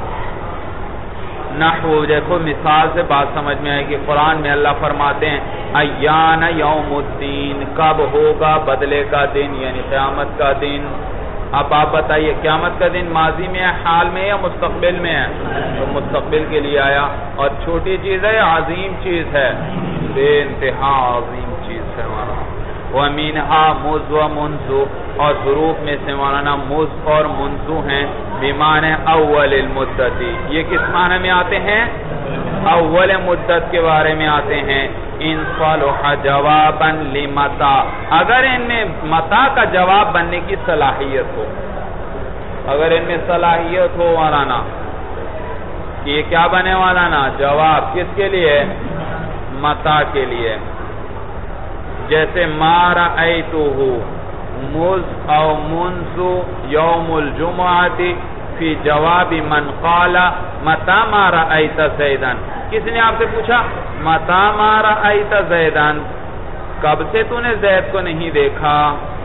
نحو، دیکھو مثال سے بات سمجھ میں آئے کہ قرآن میں اللہ فرماتے ہیں ایان یوم الدین، کب ہوگا بدلے کا دن، یعنی قیامت کا دن. اب آپ بتائیے قیامت کا دن ماضی میں ہے، حال میں یا مستقبل میں ہے؟ تو مستقبل کے لیے آیا. اور چھوٹی چیز ہے یا عظیم چیز ہے؟ بے انتہا عظیم چیز ہے ہمارا. وَمِنْهَا مُذْ وَمُنْزُ، اور ظروف میں سے مولانا مُذْ اور منزو ہیں. بمعنی اول المدت، یہ کس معنی میں آتے ہیں؟ اول مدت کے بارے میں آتے ہیں. ان صلح جوابا لمتا، اگر ان میں متا کا جواب بننے کی صلاحیت ہو، اگر ان میں صلاحیت ہو مولانا یہ کیا بنے مولانا؟ جواب. کس کے لیے؟ متا کے لیے. جیسے ما رأیتہ مذ او منذ یوم الجمعہ فی جواب من قال متی ما رأیت زیدن. کس نے آپ سے پوچھا متی ما رأیت زیدن، کب سے تو نے زید کو نہیں دیکھا؟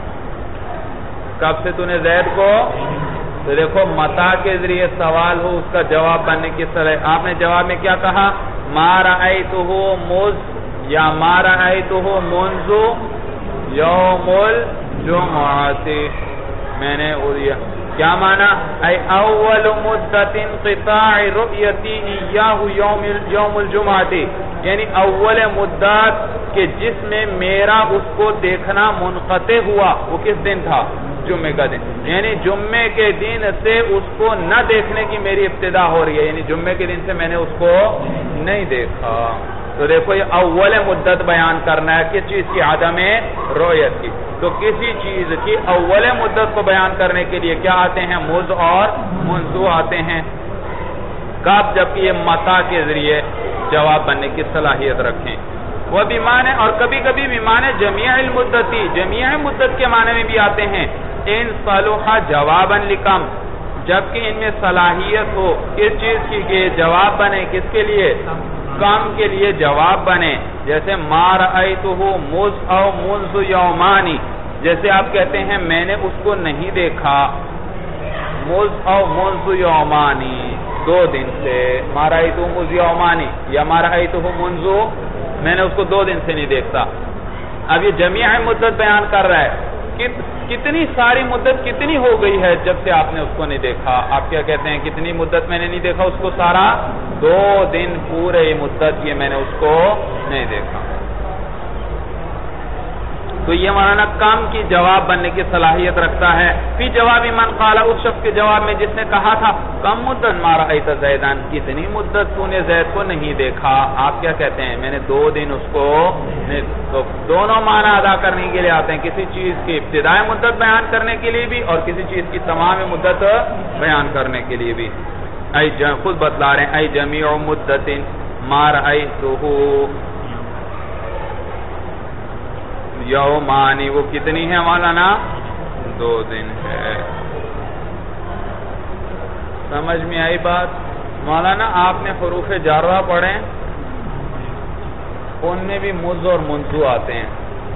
کب سے تو نے زید کو؟ تو دیکھو متا کے ذریعے سوال ہو، اس کا جواب بننے کی صلاحیت. آپ نے جواب میں کیا کہا؟ ما رأیتہ مذ یا ما رأیتہ منذ یوم الجمعہ. میں نے کیا مانا؟ ای اول مدت انقطاع رؤیتی ایاہ یوم الجمعہ، یعنی اول مدت کہ جس میں میرا اس کو دیکھنا منقطع ہوا، وہ کس دن تھا؟ جمعے کا دن. یعنی جمعے کے دن سے اس کو نہ دیکھنے کی میری ابتدا ہو رہی ہے، یعنی جمعے کے دن سے میں نے اس کو نہیں دیکھا. تو دیکھو یہ اول مدت بیان کرنا ہے کس چیز کی؟ عدم رؤیت کی. تو کسی چیز کی اول مدت کو بیان کرنے کے لیے کیا آتے ہیں؟ مذ اور منذ آتے ہیں. کب؟ جبکہ یہ متا کے ذریعے جواب بننے کی صلاحیت رکھیں. وہ بھی معنی، اور کبھی کبھی بھی معنی جمیع المدتی، جمیع مدت کے معنی میں بھی آتے ہیں. ان صلح جوابا لکم، جبکہ ان میں صلاحیت ہو کس چیز کی کہ جواب بنے کس کے لیے؟ کم کے لیے جواب بنے. جیسے ما رأیتہ مذ او منذ یومانی، جیسے آپ کہتے ہیں میں نے اس کو نہیں دیکھا مذ او منذ یومانی، 2 دن سے. ما رأیتہ مذ یومانی یا ما رأیتہ منذ، میں نے اس کو 2 دن سے نہیں دیکھتا. اب یہ جمیع مدت بیان کر رہا ہے. کتنی ساری مدت کتنی ہو گئی ہے جب سے آپ نے اس کو نہیں دیکھا؟ آپ کیا کہتے ہیں کتنی مدت میں نے نہیں دیکھا اس کو؟ سارا 2 دن پورے مدت یہ میں نے اس کو نہیں دیکھا. تو یہ مولانا کم کی جواب بننے کی صلاحیت رکھتا ہے. فی جواب من قال، اس شخص کے جواب میں جس نے کہا تھا کم مدت ما رأیت زیدان، کتنی مدت تو نے زید کو نہیں دیکھا. آپ کیا کہتے ہیں؟ میں نے 2 دن اس کو. تو دونوں معنی ادا کرنے کے لیے آتے ہیں، کسی چیز کی ابتدائی مدت بیان کرنے کے لیے بھی اور کسی چیز کی تمام مدت بیان کرنے کے لیے بھی. خود بتلا رہے ہیں ای جمیع مدت ما رأیتہ یومانی، وہ کتنی ہے مولانا؟ 2 دن ہے. سمجھ میں آئی بات؟ مولانا آپ نے حروف جارہ پڑھیں، ان میں بھی مز اور منزو آتے ہیں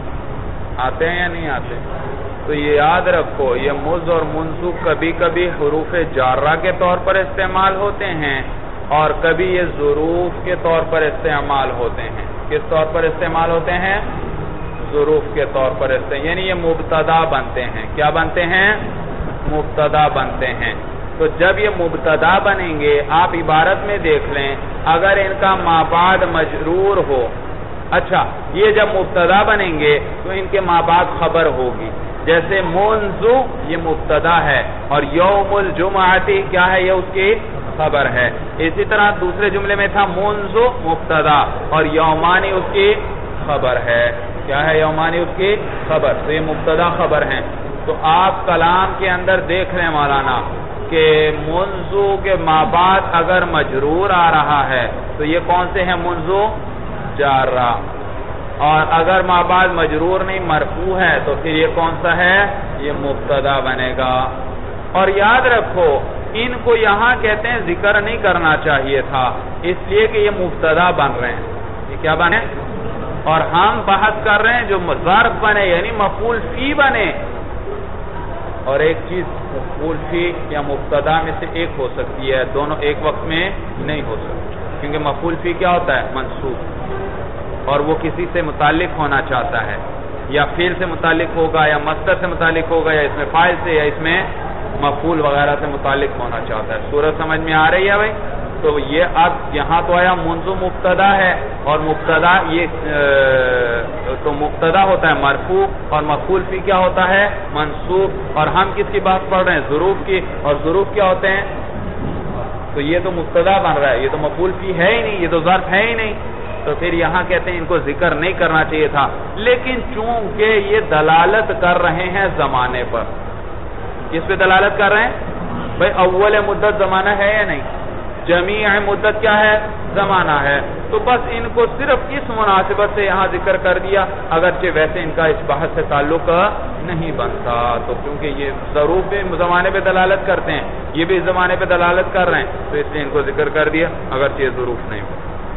یا نہیں آتے؟ تو یہ یاد رکھو، یہ مز اور منزو کبھی کبھی حروف جارہ کے طور پر استعمال ہوتے ہیں اور کبھی یہ ظروف کے طور پر استعمال ہوتے ہیں. کس طور پر استعمال ہوتے ہیں؟ ظروف کے طور پر یعنی یہ مبتدا بنتے ہیں. کیا بنتے ہیں؟ مبتدا بنتے ہیں. تو جب یہ مبتدا بنیں گے، آپ عبارت میں دیکھ لیں، اگر ان کا ما بعد مجرور ہو، اچھا یہ جب مبتدا بنیں گے تو ان کے ما بعد خبر ہوگی. جیسے منذ یہ مبتدا ہے اور یوم الجمعہ کیا ہے؟ یہ اس کی خبر ہے. اسی طرح دوسرے جملے میں تھا منذ مبتدا اور یومانی اس کی خبر ہے. کیا ہے؟ یومانی اس کی خبر. تو یہ مبتدا خبر ہیں. تو آپ کلام کے اندر دیکھ لیں مولانا کہ منذ کے ما بعد اگر مجرور آ رہا ہے تو یہ کون سے ہیں؟ منذ جارہ. اور اگر ما بعد مجرور نہیں مرفوع ہے تو پھر یہ کون سا ہے؟ یہ مبتدا بنے گا. اور یاد رکھو ان کو یہاں کہتے ہیں ذکر نہیں کرنا چاہیے تھا، اس لیے کہ یہ مبتدا بن رہے ہیں. یہ کیا بنے؟ اور ہم بحث کر رہے ہیں جو ظرف بنے یعنی مفعول فی بنے. اور ایک چیز مفعول فی یا مبتدا میں سے ایک ہو سکتی ہے، دونوں ایک وقت میں نہیں ہو سکتی. کیونکہ مفعول فی کیا ہوتا ہے؟ منصوب، اور وہ کسی سے متعلق ہونا چاہتا ہے، یا فعل سے متعلق ہوگا یا مصدر سے متعلق ہوگا یا اس میں فاعل سے یا اس میں مفعول وغیرہ سے متعلق ہونا چاہتا ہے. صورت سمجھ میں آ رہی ہے بھائی؟ تو یہ اب یہاں تو آیا منذ مبتدا ہے اور مبتدا یہ تو مبتدا ہوتا ہے مرفوع اور مفعول فی کیا ہوتا ہے؟ منصوب. اور ہم کس کی بات پڑھ رہے ہیں؟ ظروف کی. اور ظروف کیا ہوتے ہیں؟ تو یہ تو مبتدا بن رہا ہے، یہ تو مفعول فی ہے ہی نہیں، یہ تو ظرف ہے ہی نہیں. تو پھر یہاں کہتے ہیں ان کو ذکر نہیں کرنا چاہیے تھا. لیکن چونکہ یہ دلالت کر رہے ہیں زمانے پر. کس پہ دلالت کر رہے ہیں بھائی؟ اول مدت زمانہ ہے یا نہیں؟ جمیع مدت کیا ہے؟ زمانہ ہے. تو بس ان کو صرف اس مناسبت سے یہاں ذکر کر دیا، اگرچہ ویسے ان کا اس بحث سے تعلق نہیں بنتا. تو کیونکہ یہ ضرور بھی زمانے پہ دلالت کرتے ہیں، یہ بھی زمانے پہ دلالت کر رہے ہیں، تو اس لیے ان کو ذکر کر دیا اگرچہ یہ ضرور نہیں.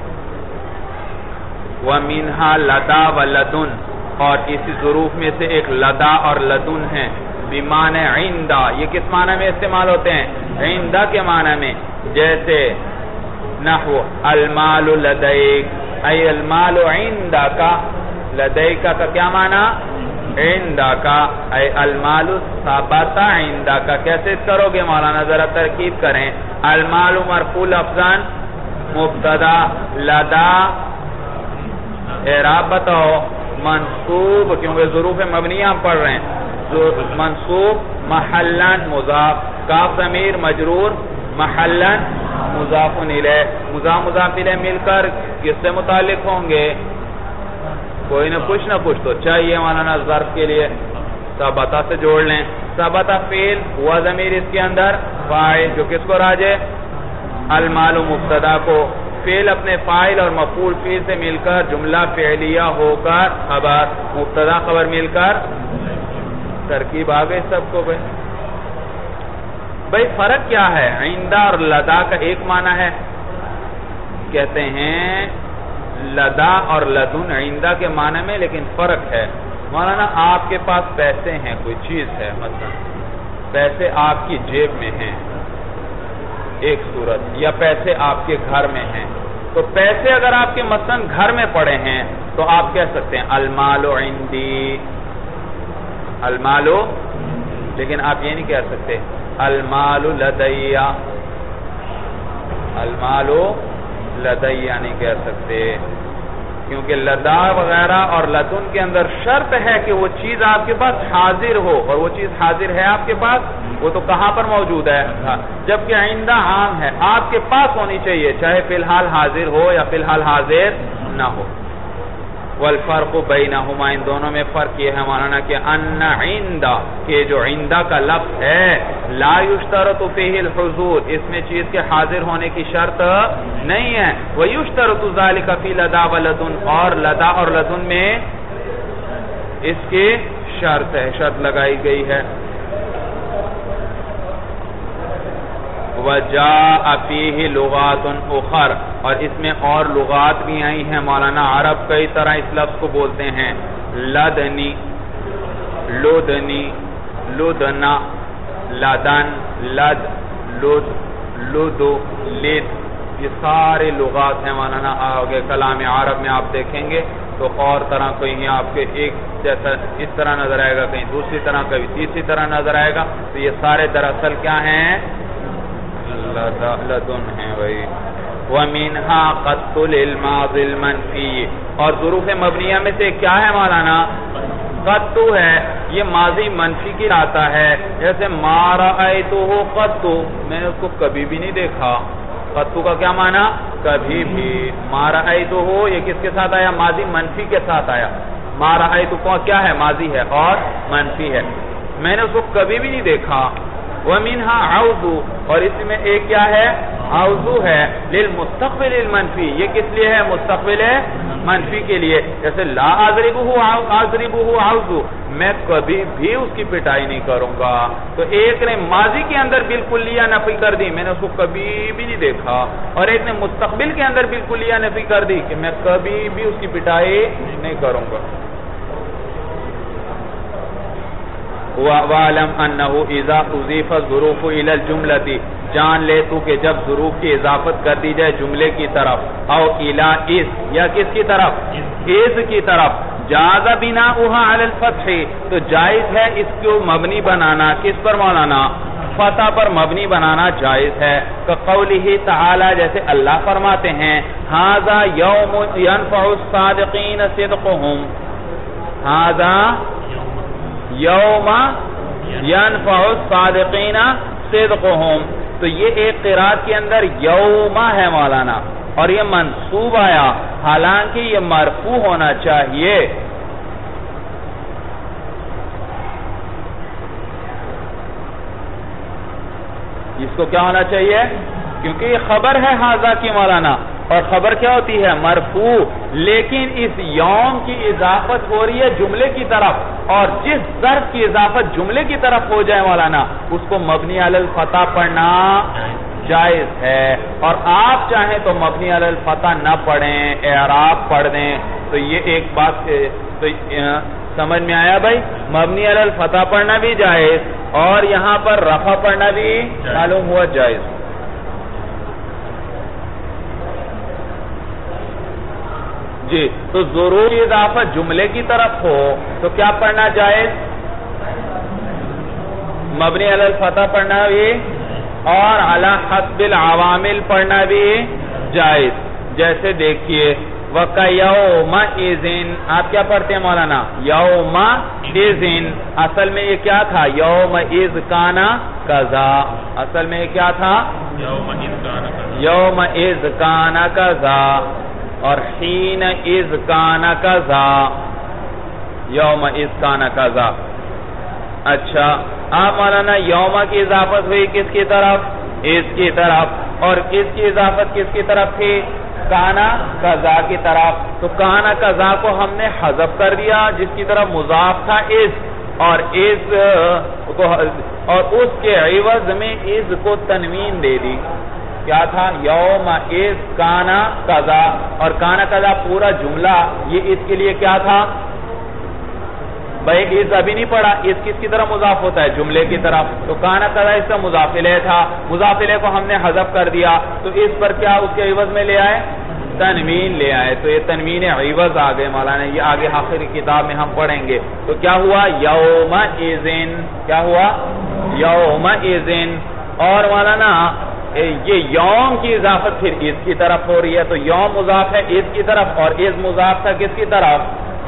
وَمِنْهَا لَدَا وَلَدُن، اور اسی ظروف میں سے ایک لدا اور لدن ہے. بمعنی عندہ، یہ کس معنی میں استعمال ہوتے ہیں؟ عندہ کے معنی میں. جیسے نحو المال لدیک، ای المال عندک. لدیک کا کیا معنی؟ عندک، ای المال ثبت عندک. کیسے کرو گے مولانا؟ ذرا ترکیب کریں. المال مرفوع لفظاً مبتدا، لدا اعراب بتاؤ منصوب، کیونکہ ظروف مبنیہ ہم پڑھ رہے ہیں. منصوب محلاً مضاف، کاف ضمیر مجرور محلاً مضاف الیہ. مضاف الیہ مل کر کس سے متعلق ہوں گے؟ کوئی نہ کچھ تو چاہیے مولانا ظرف کے لیے. ثبتا سے جوڑ لیں. ثبتا فعل، ہوا ضمیر اس کے اندر فاعل، جو کس کو راجع؟ المال مبتدا کو. فعل اپنے فاعل اور مفعول فعل سے مل کر جملہ فعلیہ ہو کر خبر، مبتدا خبر مل کر ترکیب آ گئی سب کو. بھائی فرق کیا ہے؟ عندہ اور لدا کا ایک معنی ہے، کہتے ہیں لدا اور لدن عندہ کے معنی میں، لیکن فرق ہے. مولانا آپ کے پاس پیسے ہیں، کوئی چیز ہے، مثلا پیسے آپ کی جیب میں ہیں ایک صورت، یا پیسے آپ کے گھر میں ہیں. تو پیسے اگر آپ کے مثلا گھر میں پڑے ہیں تو آپ کہہ سکتے ہیں المال عندی، المال، لیکن آپ یہ نہیں کہہ سکتے المال لدیا، المال لدیا نہیں کہہ سکتے. کیونکہ لدا وغیرہ اور لدن کے اندر شرط ہے کہ وہ چیز آپ کے پاس حاضر ہو، اور وہ چیز حاضر ہے آپ کے پاس، وہ تو کہاں پر موجود ہے؟ جبکہ عندہ عام ہے، آپ کے پاس ہونی چاہیے، چاہے فی الحال حاضر ہو یا فی الحال حاضر نہ ہو۔ والفرق بینہما، ان دونوں میں فرق یہ ہے مولانا کہ ان عندہ، کہ جو عندہ کا لفظ ہے لا یشترط فیہ الحضور، اس میں چیز کے حاضر ہونے کی شرط نہیں ہے، ویشترط ذالک فی لدا ولدن، اور لدا اور لدن میں اس کی شرط ہے، شرط لگائی گئی ہے۔ وَجَاءَ فِيهِ لُغَاتٌ اُخَرَ، اور اس میں اور لغات بھی آئی ہیں مولانا، عرب کئی طرح اس لفظ کو بولتے ہیں، لدنی، لدنی، لدنا، لدن، لد، لد، لدو، لد، یہ سارے لغات ہیں مولانا، آگے کلام عرب میں آپ دیکھیں گے تو اور طرح کہیں آپ کے ایک جیسا اس طرح نظر آئے گا، کہیں دوسری طرح، کبھی تیسری طرح نظر آئے گا، تو یہ سارے دراصل کیا ہیں؟ لدن ہیں بھائی۔ وَمِنْهَا قَطُّ لِلْمَاضِ الْمَنْفِي، اور ظروف مبنیہ میں سے کیا ہے مولانا؟ قطو ہے، یہ ماضی منفی کی آتا ہے، جیسے ما رأیتہ قطو، میں نے اس کو کبھی بھی نہیں دیکھا۔ قطو کا کیا معنی؟ کبھی بھی۔ ما رأیتہ یہ کس کے ساتھ آیا؟ ماضی منفی کے ساتھ آیا۔ ما رأیتہ کیا ہے؟ ماضی ہے اور منفی ہے، میں نے اس کو کبھی بھی نہیں دیکھا۔ وَمِنْهَا عَوْضُ، اور اس میں ایک کیا ہے؟ عَوْضُ ہے، لِلْمُسْتَقْبِلِ الْمَنْفِي، یہ کس لیے ہے؟ مستقبل منفی کے لیے، جیسے لا اضربہ عَوْضُ، میں کبھی بھی اس کی پٹائی نہیں کروں گا۔ تو ایک نے ماضی کے اندر بالکلیہ نفی کر دی، میں نے اس کو کبھی بھی نہیں دیکھا، اور ایک نے مستقبل کے اندر بالکلیہ نفی کر دی کہ میں کبھی بھی اس کی پٹائی نہیں کروں گا۔ وَعَلَمْ أَنَّهُ إِذَا أُضِيفَ الظُّرُوفُ إِلَى الْجُمْلَةِ، جان لے تو کہ جب ظروف کی اضافت کر دی جائے جملے کی طرف، او إِلَى إِذْ، یا کس کی طرف؟ إِذْ کی طرف، جَازَ بِنَاؤُهَا عَلَى الْفَتْحِ، تو جائز ہے اس کو مبنی بنانا، کس پر مولانا؟ فتح پر مبنی بنانا جائز ہے۔ كَقَوْلِهِ تعالی، جیسے اللہ فرماتے ہیں هَذَا يَوْمٌ يَنْفَعُ الصَّادِقِينَ صِدْقُهُمْ، هَذَا یوم ینفع الصادقین صدقہم، تو یہ ایک قرات کے اندر یوم ہے مولانا، اور یہ منصوب آیا، حالانکہ یہ مرفوع ہونا چاہیے۔ اس کو کیا ہونا چاہیے؟ کیونکہ یہ خبر ہے ہاذا کی مولانا، اور خبر کیا ہوتی ہے؟ مرفوع، لیکن اس یوم کی اضافت ہو رہی ہے جملے کی طرف، اور جس ظرف کی اضافت جملے کی طرف ہو جائے مولانا اس کو مبنی علی الفتح پڑھنا جائز ہے، اور آپ چاہیں تو مبنی علی الفتح نہ پڑھیں، اعراب پڑھ دیں، تو یہ ایک بات تو سمجھ میں آیا بھائی؟ مبنی علی الفتح پڑھنا بھی جائز، اور یہاں پر رفع پڑھنا بھی معلوم ہوا جائز۔ جی، تو ضروری اضافت جملے کی طرف ہو تو کیا پڑھنا جائز؟ مبنی علی الفتح پڑھنا بھی، اور علی حسب العوامل پڑھنا بھی جائز۔ جیسے دیکھیے وَكَيَوْمَئِذٍ، آپ کیا پڑھتے ہیں مولانا؟ یومئذ، اصل میں یہ کیا تھا؟ یومئذ کان کذا، اصل میں یہ کیا تھا؟ یومئذ کان کذا، اور حین اذ کان کذا، یوم اذ کان کذا۔ اچھا، آپ مولانا یوم کی اضافت ہوئی کس کی طرف؟ اذ کی طرف، اور اس کی اضافت کس کی طرف تھی؟ کانا کذا کی طرف، تو کانا کذا کو ہم نے حذف کر دیا جس کی طرف مضاف تھا اذ، اور اذ کو، اور اس کے عوض میں اذ کو تنوین دے دی، کیا تھا؟ یوم اذ کانا کذا، اور کانا کذا پورا جملہ یہ اس کے لیے کیا تھا بھائی؟ اذ ابھی نہیں پڑھا، اذ کس کی طرف مضاف ہوتا ہے؟ جملے کی طرف، تو کانا کذا اس کا مضاف الیہ تھا، مضاف الیہ کو ہم نے حذف کر دیا، تو اس پر کیا اس کے عوض میں لے آئے؟ تنوین لے آئے، تو یہ تنوین عوض آ گئے مولانا، یہ آگے آخری کتاب میں ہم پڑھیں گے۔ تو کیا ہوا؟ یومئذ، کیا ہوا؟ یومئذ، اور مولانا یہ یوم کی اضافت پھر اس کی طرف ہو رہی ہے، تو یوم مضاف ہے اس کی طرف اور اس مضاف تھا کس کی طرف؟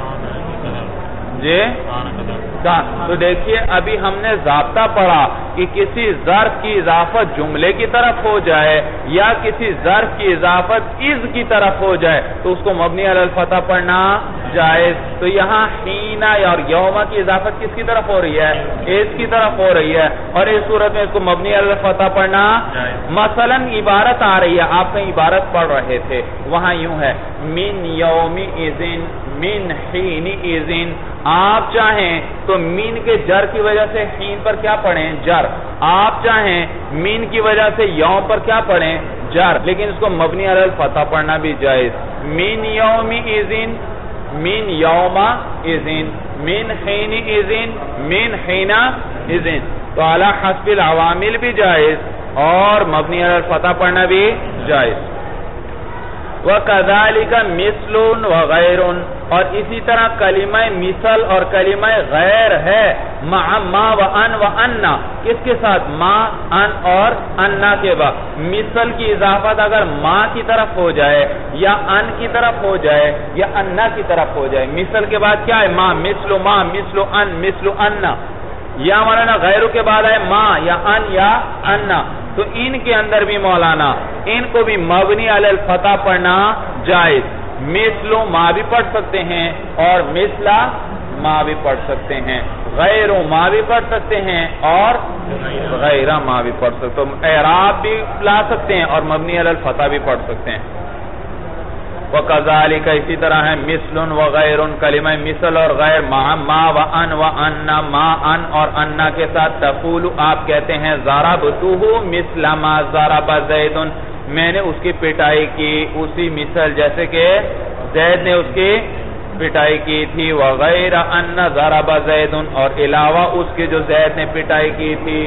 جی تو دیکھیے ابھی ہم نے ضابطہ پڑھا کہ کسی ظرف کی اضافت جملے کی طرف ہو جائے یا کسی ظرف کی اضافت از کی طرف ہو جائے تو اس کو مبنی علی الفتح پڑھنا جائز. تو یہاں حین اور یوم کی اضافت کس کی طرف ہو رہی ہے؟ اس کی طرف ہو رہی ہے، اور اس صورت میں اس کو مبنی علی الفتح پڑھنا مثلا عبارت آ رہی ہے، آپ نے عبارت پڑھ رہے تھے، وہاں یوں ہے من یوم اذن من حین اذن. آپ چاہیں تو مین کے جر کی وجہ سے حین پر کیا پڑھیں؟ جر. آپ چاہیں مین کی وجہ سے یوم پر کیا پڑھیں؟ جر. لیکن اس کو مبنی علی الفتح پڑھنا بھی جائز. من یوم اذن من یوم اذن من حین اذن من حین اذن. تو علی حسب العوامل بھی جائز اور مبنی علی الفتح پڑھنا بھی جائز. وَكَذَلِكَ مِثْلٌ وَغَيْرٌ، اور اسی طرح کلمہ مثل اور کلمہ غیر ہے مع ما وان وانا، کس کے ساتھ؟ ما ان اور انا کے بعد. مثل کی اضافت اگر ما کی طرف ہو جائے یا ان کی طرف ہو جائے یا انا کی طرف ہو جائے، مثل کے بعد کیا ہے؟ ما مثل ان مثل انا. یا مولانا غیرو کے بعد ہے ما یا ان یا انا، تو ان کے اندر بھی مولانا ان کو بھی مبنی علی الفتح پڑھنا جائز. مثلو ما بھی پڑھ سکتے ہیں اور مثلا ما بھی پڑھ سکتے ہیں، غیرو ما بھی پڑھ سکتے ہیں اور غیرہ ما بھی پڑھ سکتے ہیں، اعراب بھی لا سکتے ہیں اور مبنی علی الفتح بھی پڑھ سکتے ہیں. وَكَذَلِكَ اسی طرح ہے مثل وغیر، کلمہ مثل اور غیر ما وان وانا، ما ان اور انا کے ساتھ. تقول آپ کہتے ہیں ضربتہ مثل ما ضرب زید، میں نے اس کی پٹائی کی اسی مثل جیسے کہ زید نے اس کی پٹائی کی تھی. وغیر ان ضرب زید، اور علاوہ اس کے جو زید نے پٹائی کی تھی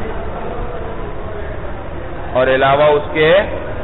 اور علاوہ اس کے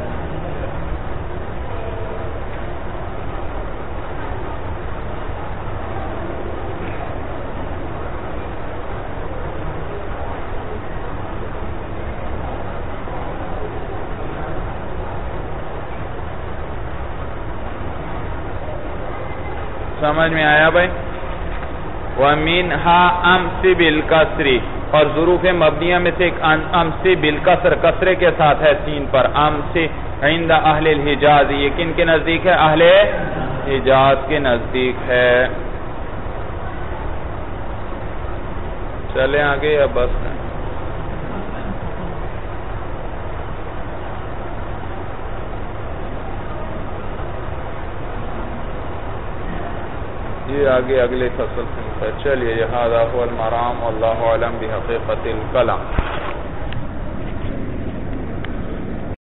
سمجھ میں آیا بھائی؟ وَمِنْهَا أَمْسِ بِالْكَسْرِ، اور ظروف مبنیہ میں سے ایک امسی بالکسر، کسرے کے ساتھ ہے سین پر. امسی عند اہل الحجاز، یہ کن کے نزدیک ہے؟ اہل حجاز کے نزدیک ہے. چلیں آگے یا بس ہے؟ یہ آگے اگلے فصل سے. چلیے، هذا هو المرام والله اعلم بحقیقت الکلام.